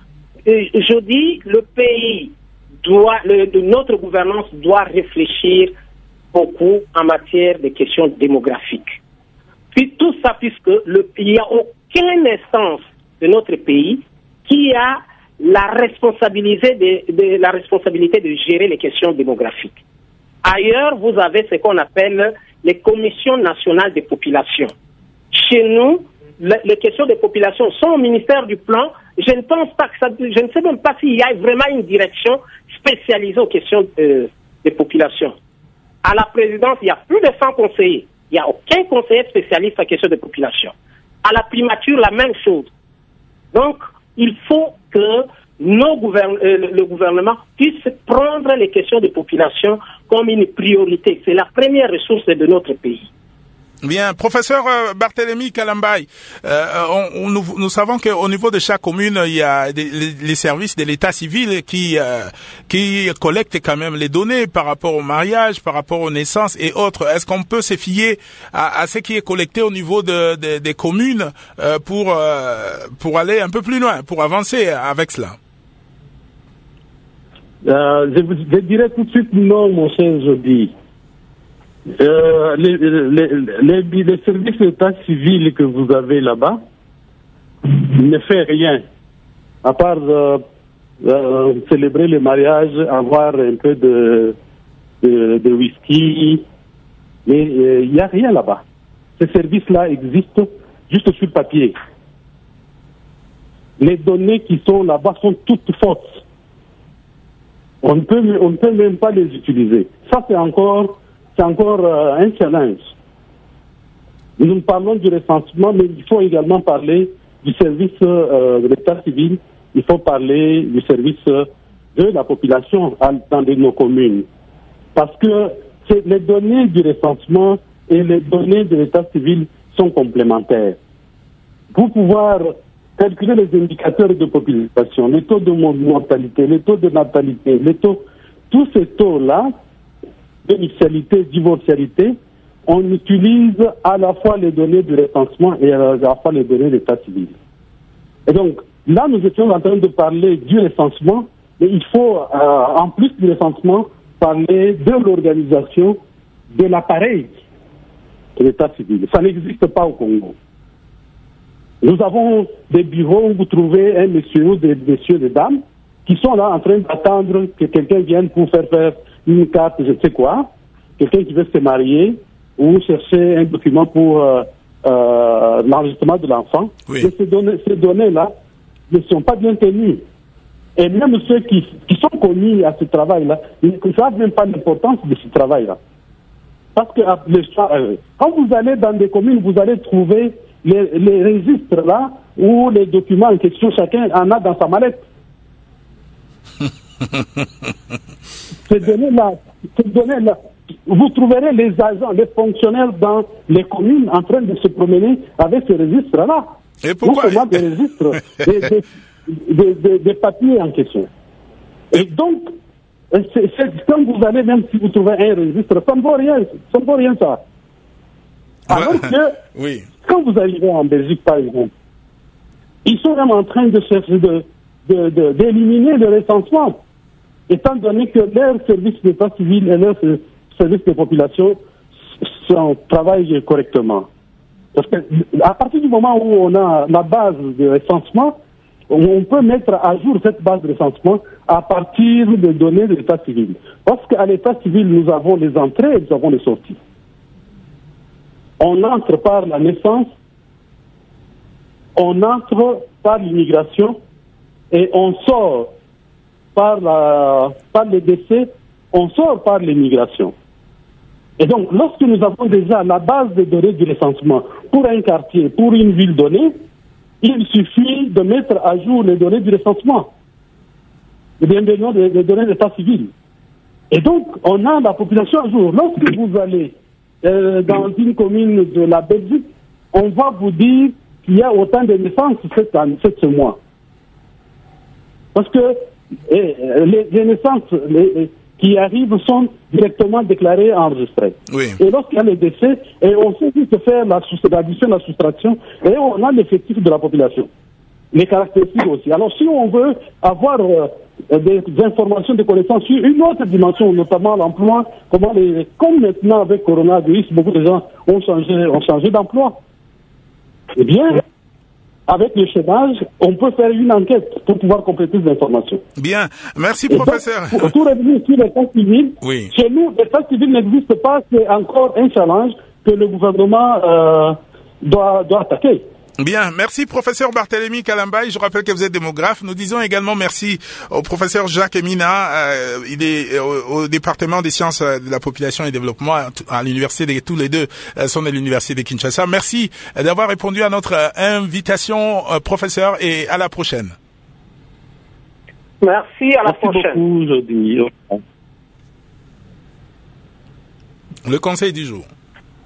[SPEAKER 3] Et je dis, le pays doit, le, notre gouvernance doit réfléchir beaucoup en matière de questions démographiques. Puis tout ça, puisque le, il n'y a aucune instance de notre pays qui a la responsabilité de, de, la responsabilité de gérer les questions démographiques. Ailleurs, vous avez ce qu'on appelle les commissions nationales des populations. Chez nous, les questions des populations sont au ministère du Plan. Je ne pense pas que ça, je ne sais même pas s'il y a vraiment une direction spécialisée aux questions euh, des populations. À la présidence, il y a plus de cent conseillers. Il n'y a aucun conseiller spécialiste à questions des populations. À la primature, la même chose. Donc, il faut que nos gouvern- euh, le gouvernement puisse prendre les questions des populations comme une priorité. C'est la première ressource de notre pays.
[SPEAKER 1] Bien, professeur euh, Barthélemy Kalambay, euh, on, on, nous, nous savons qu'au niveau de chaque commune, il y a des, les, les services de l'état civil qui euh, qui collectent quand même les données par rapport au mariage, par rapport aux naissances et autres. Est-ce qu'on peut se fier à, à ce qui est collecté au niveau de, de, des communes euh, pour euh, pour aller un peu plus loin, pour avancer avec cela?
[SPEAKER 4] Euh, je, je dirais tout de suite non, mon cher Jody. Euh, les, les, les, les services d'état civil que vous avez là-bas ne fait rien, à part euh, euh, célébrer le mariage, avoir un peu de, de, de whisky, mais il euh, n'y a rien là-bas. ces services-là existent juste sur papier. Les données qui sont là-bas sont toutes fausses. On ne peut, on ne peut même pas les utiliser. Ça, c'est encore, c'est encore euh, un challenge. Nous parlons du recensement, mais il faut également parler du service euh, de l'état civil. Il faut parler du service euh, de la population dans nos communes. Parce que c'est les données du recensement et les données de l'état civil sont complémentaires. Pour pouvoir calculer les indicateurs de population, les taux de mortalité, les taux de natalité, les taux, tous ces taux-là, d'initialité, divorcialité, on utilise à la fois les données du recensement et à la fois les données de l'état civil. Et donc, là, nous étions en train de parler du recensement, mais il faut, euh, en plus du recensement, parler de l'organisation de l'appareil de l'état civil. Ça n'existe pas au Congo. Nous avons des bureaux où vous trouvez un monsieur ou des messieurs, des dames, qui sont là en train d'attendre que quelqu'un vienne pour faire faire une carte, je ne sais quoi, quelqu'un qui veut se marier, ou chercher un document pour euh, euh, l'enregistrement de l'enfant. Oui. Et ces données, ces données-là ne sont pas bien tenues. Et même ceux qui, qui sont commis à ce travail-là, ils ne savent même pas l'importance de ce travail-là. Parce que euh, quand vous allez dans des communes, vous allez trouver les, les registres là, où les documents en question, chacun en a dans sa mallette. Ces données-là, ces données-là, vous trouverez les agents, les fonctionnaires dans les communes en train de se promener avec ces registres-là.
[SPEAKER 1] Et pourquoi?
[SPEAKER 4] Non seulement des registres, des, des, des, des, des papiers en question. Et donc, c'est, c'est, quand vous allez, même si vous trouvez un registre, ça ne vaut rien, ça ne vaut rien ça. Alors que,
[SPEAKER 1] oui.
[SPEAKER 4] Quand vous arrivez en Belgique, par exemple, ils sont même en train de chercher de, de, de, d'éliminer le recensement, étant donné que leur service d'état civil et leur service de population travaillent correctement. Parce que à partir du moment où on a la base de recensement, on peut mettre à jour cette base de recensement à partir des données de l'état civil. Parce qu'à l'état civil, nous avons les entrées et nous avons les sorties. On entre par la naissance, on entre par l'immigration et on sort par, la, par le décès, on sort par l'immigration. Et donc, lorsque nous avons déjà la base de données du recensement pour un quartier, pour une ville donnée, il suffit de mettre à jour les données du recensement, les données, les données d'état civil. Et donc, on a la population à jour. Lorsque vous allez euh, dans une commune de la Belgique, on va vous dire qu'il y a autant de naissances cette année, ce mois. Parce que eh, les, les naissances les, qui arrivent sont directement déclarées, enregistrées.
[SPEAKER 1] Oui.
[SPEAKER 4] Et lorsqu'il y a les décès, et on sait juste faire la l'addition, la soustraction, et on a l'effectif de la population. Les caractéristiques aussi. Alors si on veut avoir euh, des informations, des connaissances sur une autre dimension, notamment l'emploi, comment les, comme maintenant avec coronavirus, beaucoup de gens ont changé, ont changé d'emploi. Eh bien, avec le chômage, on peut faire une enquête pour pouvoir compléter les informations.
[SPEAKER 1] Bien, merci
[SPEAKER 4] Et
[SPEAKER 1] professeur.
[SPEAKER 4] Donc, pour tout revenir sur l'état civil,
[SPEAKER 1] oui.
[SPEAKER 4] Chez nous, l'état civil n'existe pas, c'est encore un challenge que le gouvernement euh, doit, doit attaquer.
[SPEAKER 1] Bien, merci professeur Barthélémy Kalambaye. Je rappelle que vous êtes démographe. Nous disons également merci au professeur Jacques Emina. Euh, il est au, au département des sciences de la population et développement à l'université de, tous les deux euh, sont de l'université de Kinshasa. Merci d'avoir répondu à notre invitation, euh, professeur, et à la prochaine.
[SPEAKER 3] Merci, à la
[SPEAKER 4] merci
[SPEAKER 3] prochaine.
[SPEAKER 4] Beaucoup, aujourd'hui.
[SPEAKER 1] Le conseil du jour.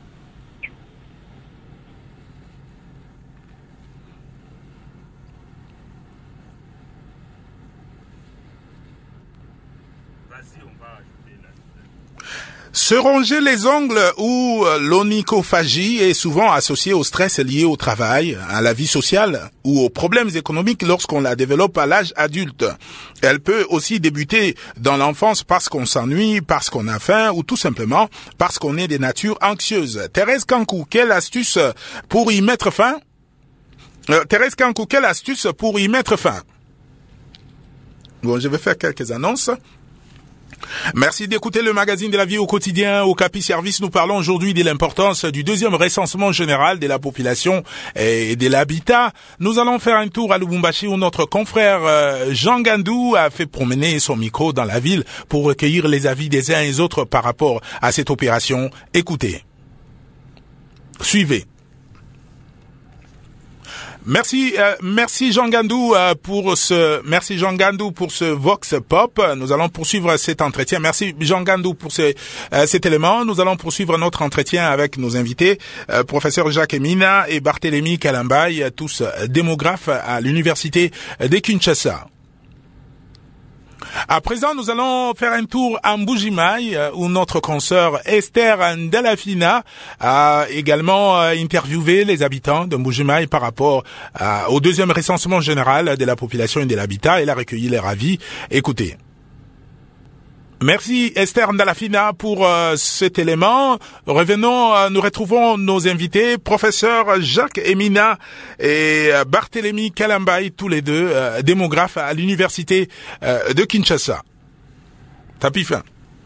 [SPEAKER 1] Se ronger les ongles ou l'onychophagie est souvent associée au stress lié au travail, à la vie sociale ou aux problèmes économiques lorsqu'on la développe à l'âge adulte. Elle peut aussi débuter dans l'enfance parce qu'on s'ennuie, parce qu'on a faim ou tout simplement parce qu'on est des natures anxieuses. Thérèse Kankou, quelle astuce pour y mettre fin? Euh, Thérèse Kankou, quelle astuce pour y mettre fin? Bon, je vais faire quelques annonces. Merci d'écouter le magazine de la vie au quotidien. Au Capi Service, nous parlons aujourd'hui de l'importance du deuxième recensement général de la population et de l'habitat. Nous allons faire un tour à Lubumbashi où notre confrère Jean Gandou a fait promener son micro dans la ville pour recueillir les avis des uns et des autres par rapport à cette opération. Écoutez. Suivez. Merci, euh, merci Jean Gandou euh, pour ce, merci Jean Gandou pour ce Vox Pop. Nous allons poursuivre cet entretien. Merci Jean Gandou pour ce, euh, cet élément. Nous allons poursuivre notre entretien avec nos invités, euh, professeur Jacques Emina et Barthélémy Kalambaye, tous démographes à l'université de Kinshasa. À présent, nous allons faire un tour à Mbuji-Mayi où notre consoeur Esther Ndalafina a également interviewé les habitants de Mbuji-Mayi par rapport à, au deuxième recensement général de la population et de l'habitat. Elle a recueilli les avis. Écoutez. Merci Esther Ndalafina pour euh, cet élément. Revenons, euh, nous retrouvons nos invités, professeur Jacques Emina et euh, Barthélémy Kalambaye, tous les deux euh, démographes à l'université euh, de Kinshasa. Tapis fin.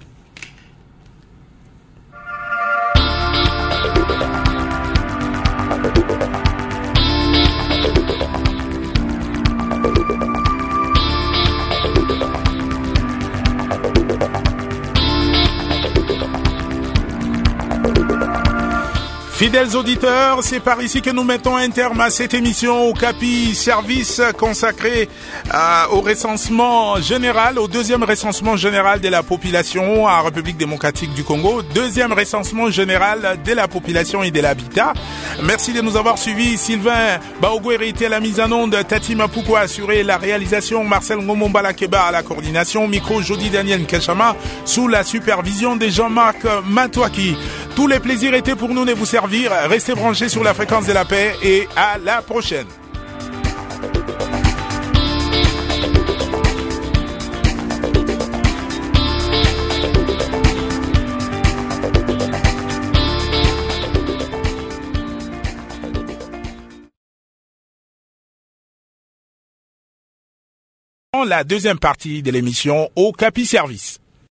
[SPEAKER 1] Fidèles auditeurs, c'est par ici que nous mettons un terme à cette émission au Capi Service consacré euh, au recensement général, au deuxième recensement général de la population en République démocratique du Congo, deuxième recensement général de la population et de l'habitat. Merci de nous avoir suivis. Sylvain Baogoueri était à la mise en onde, Tati Mapuko a assuré la réalisation, Marcel Ngomombala Keba à la coordination, micro Jody Daniel Nkachama sous la supervision de Jean-Marc Matouaki. Tous les plaisirs étaient pour nous de vous servir. Restez branchés sur la fréquence de la paix et à la prochaine. La deuxième partie de l'émission au Capi Service.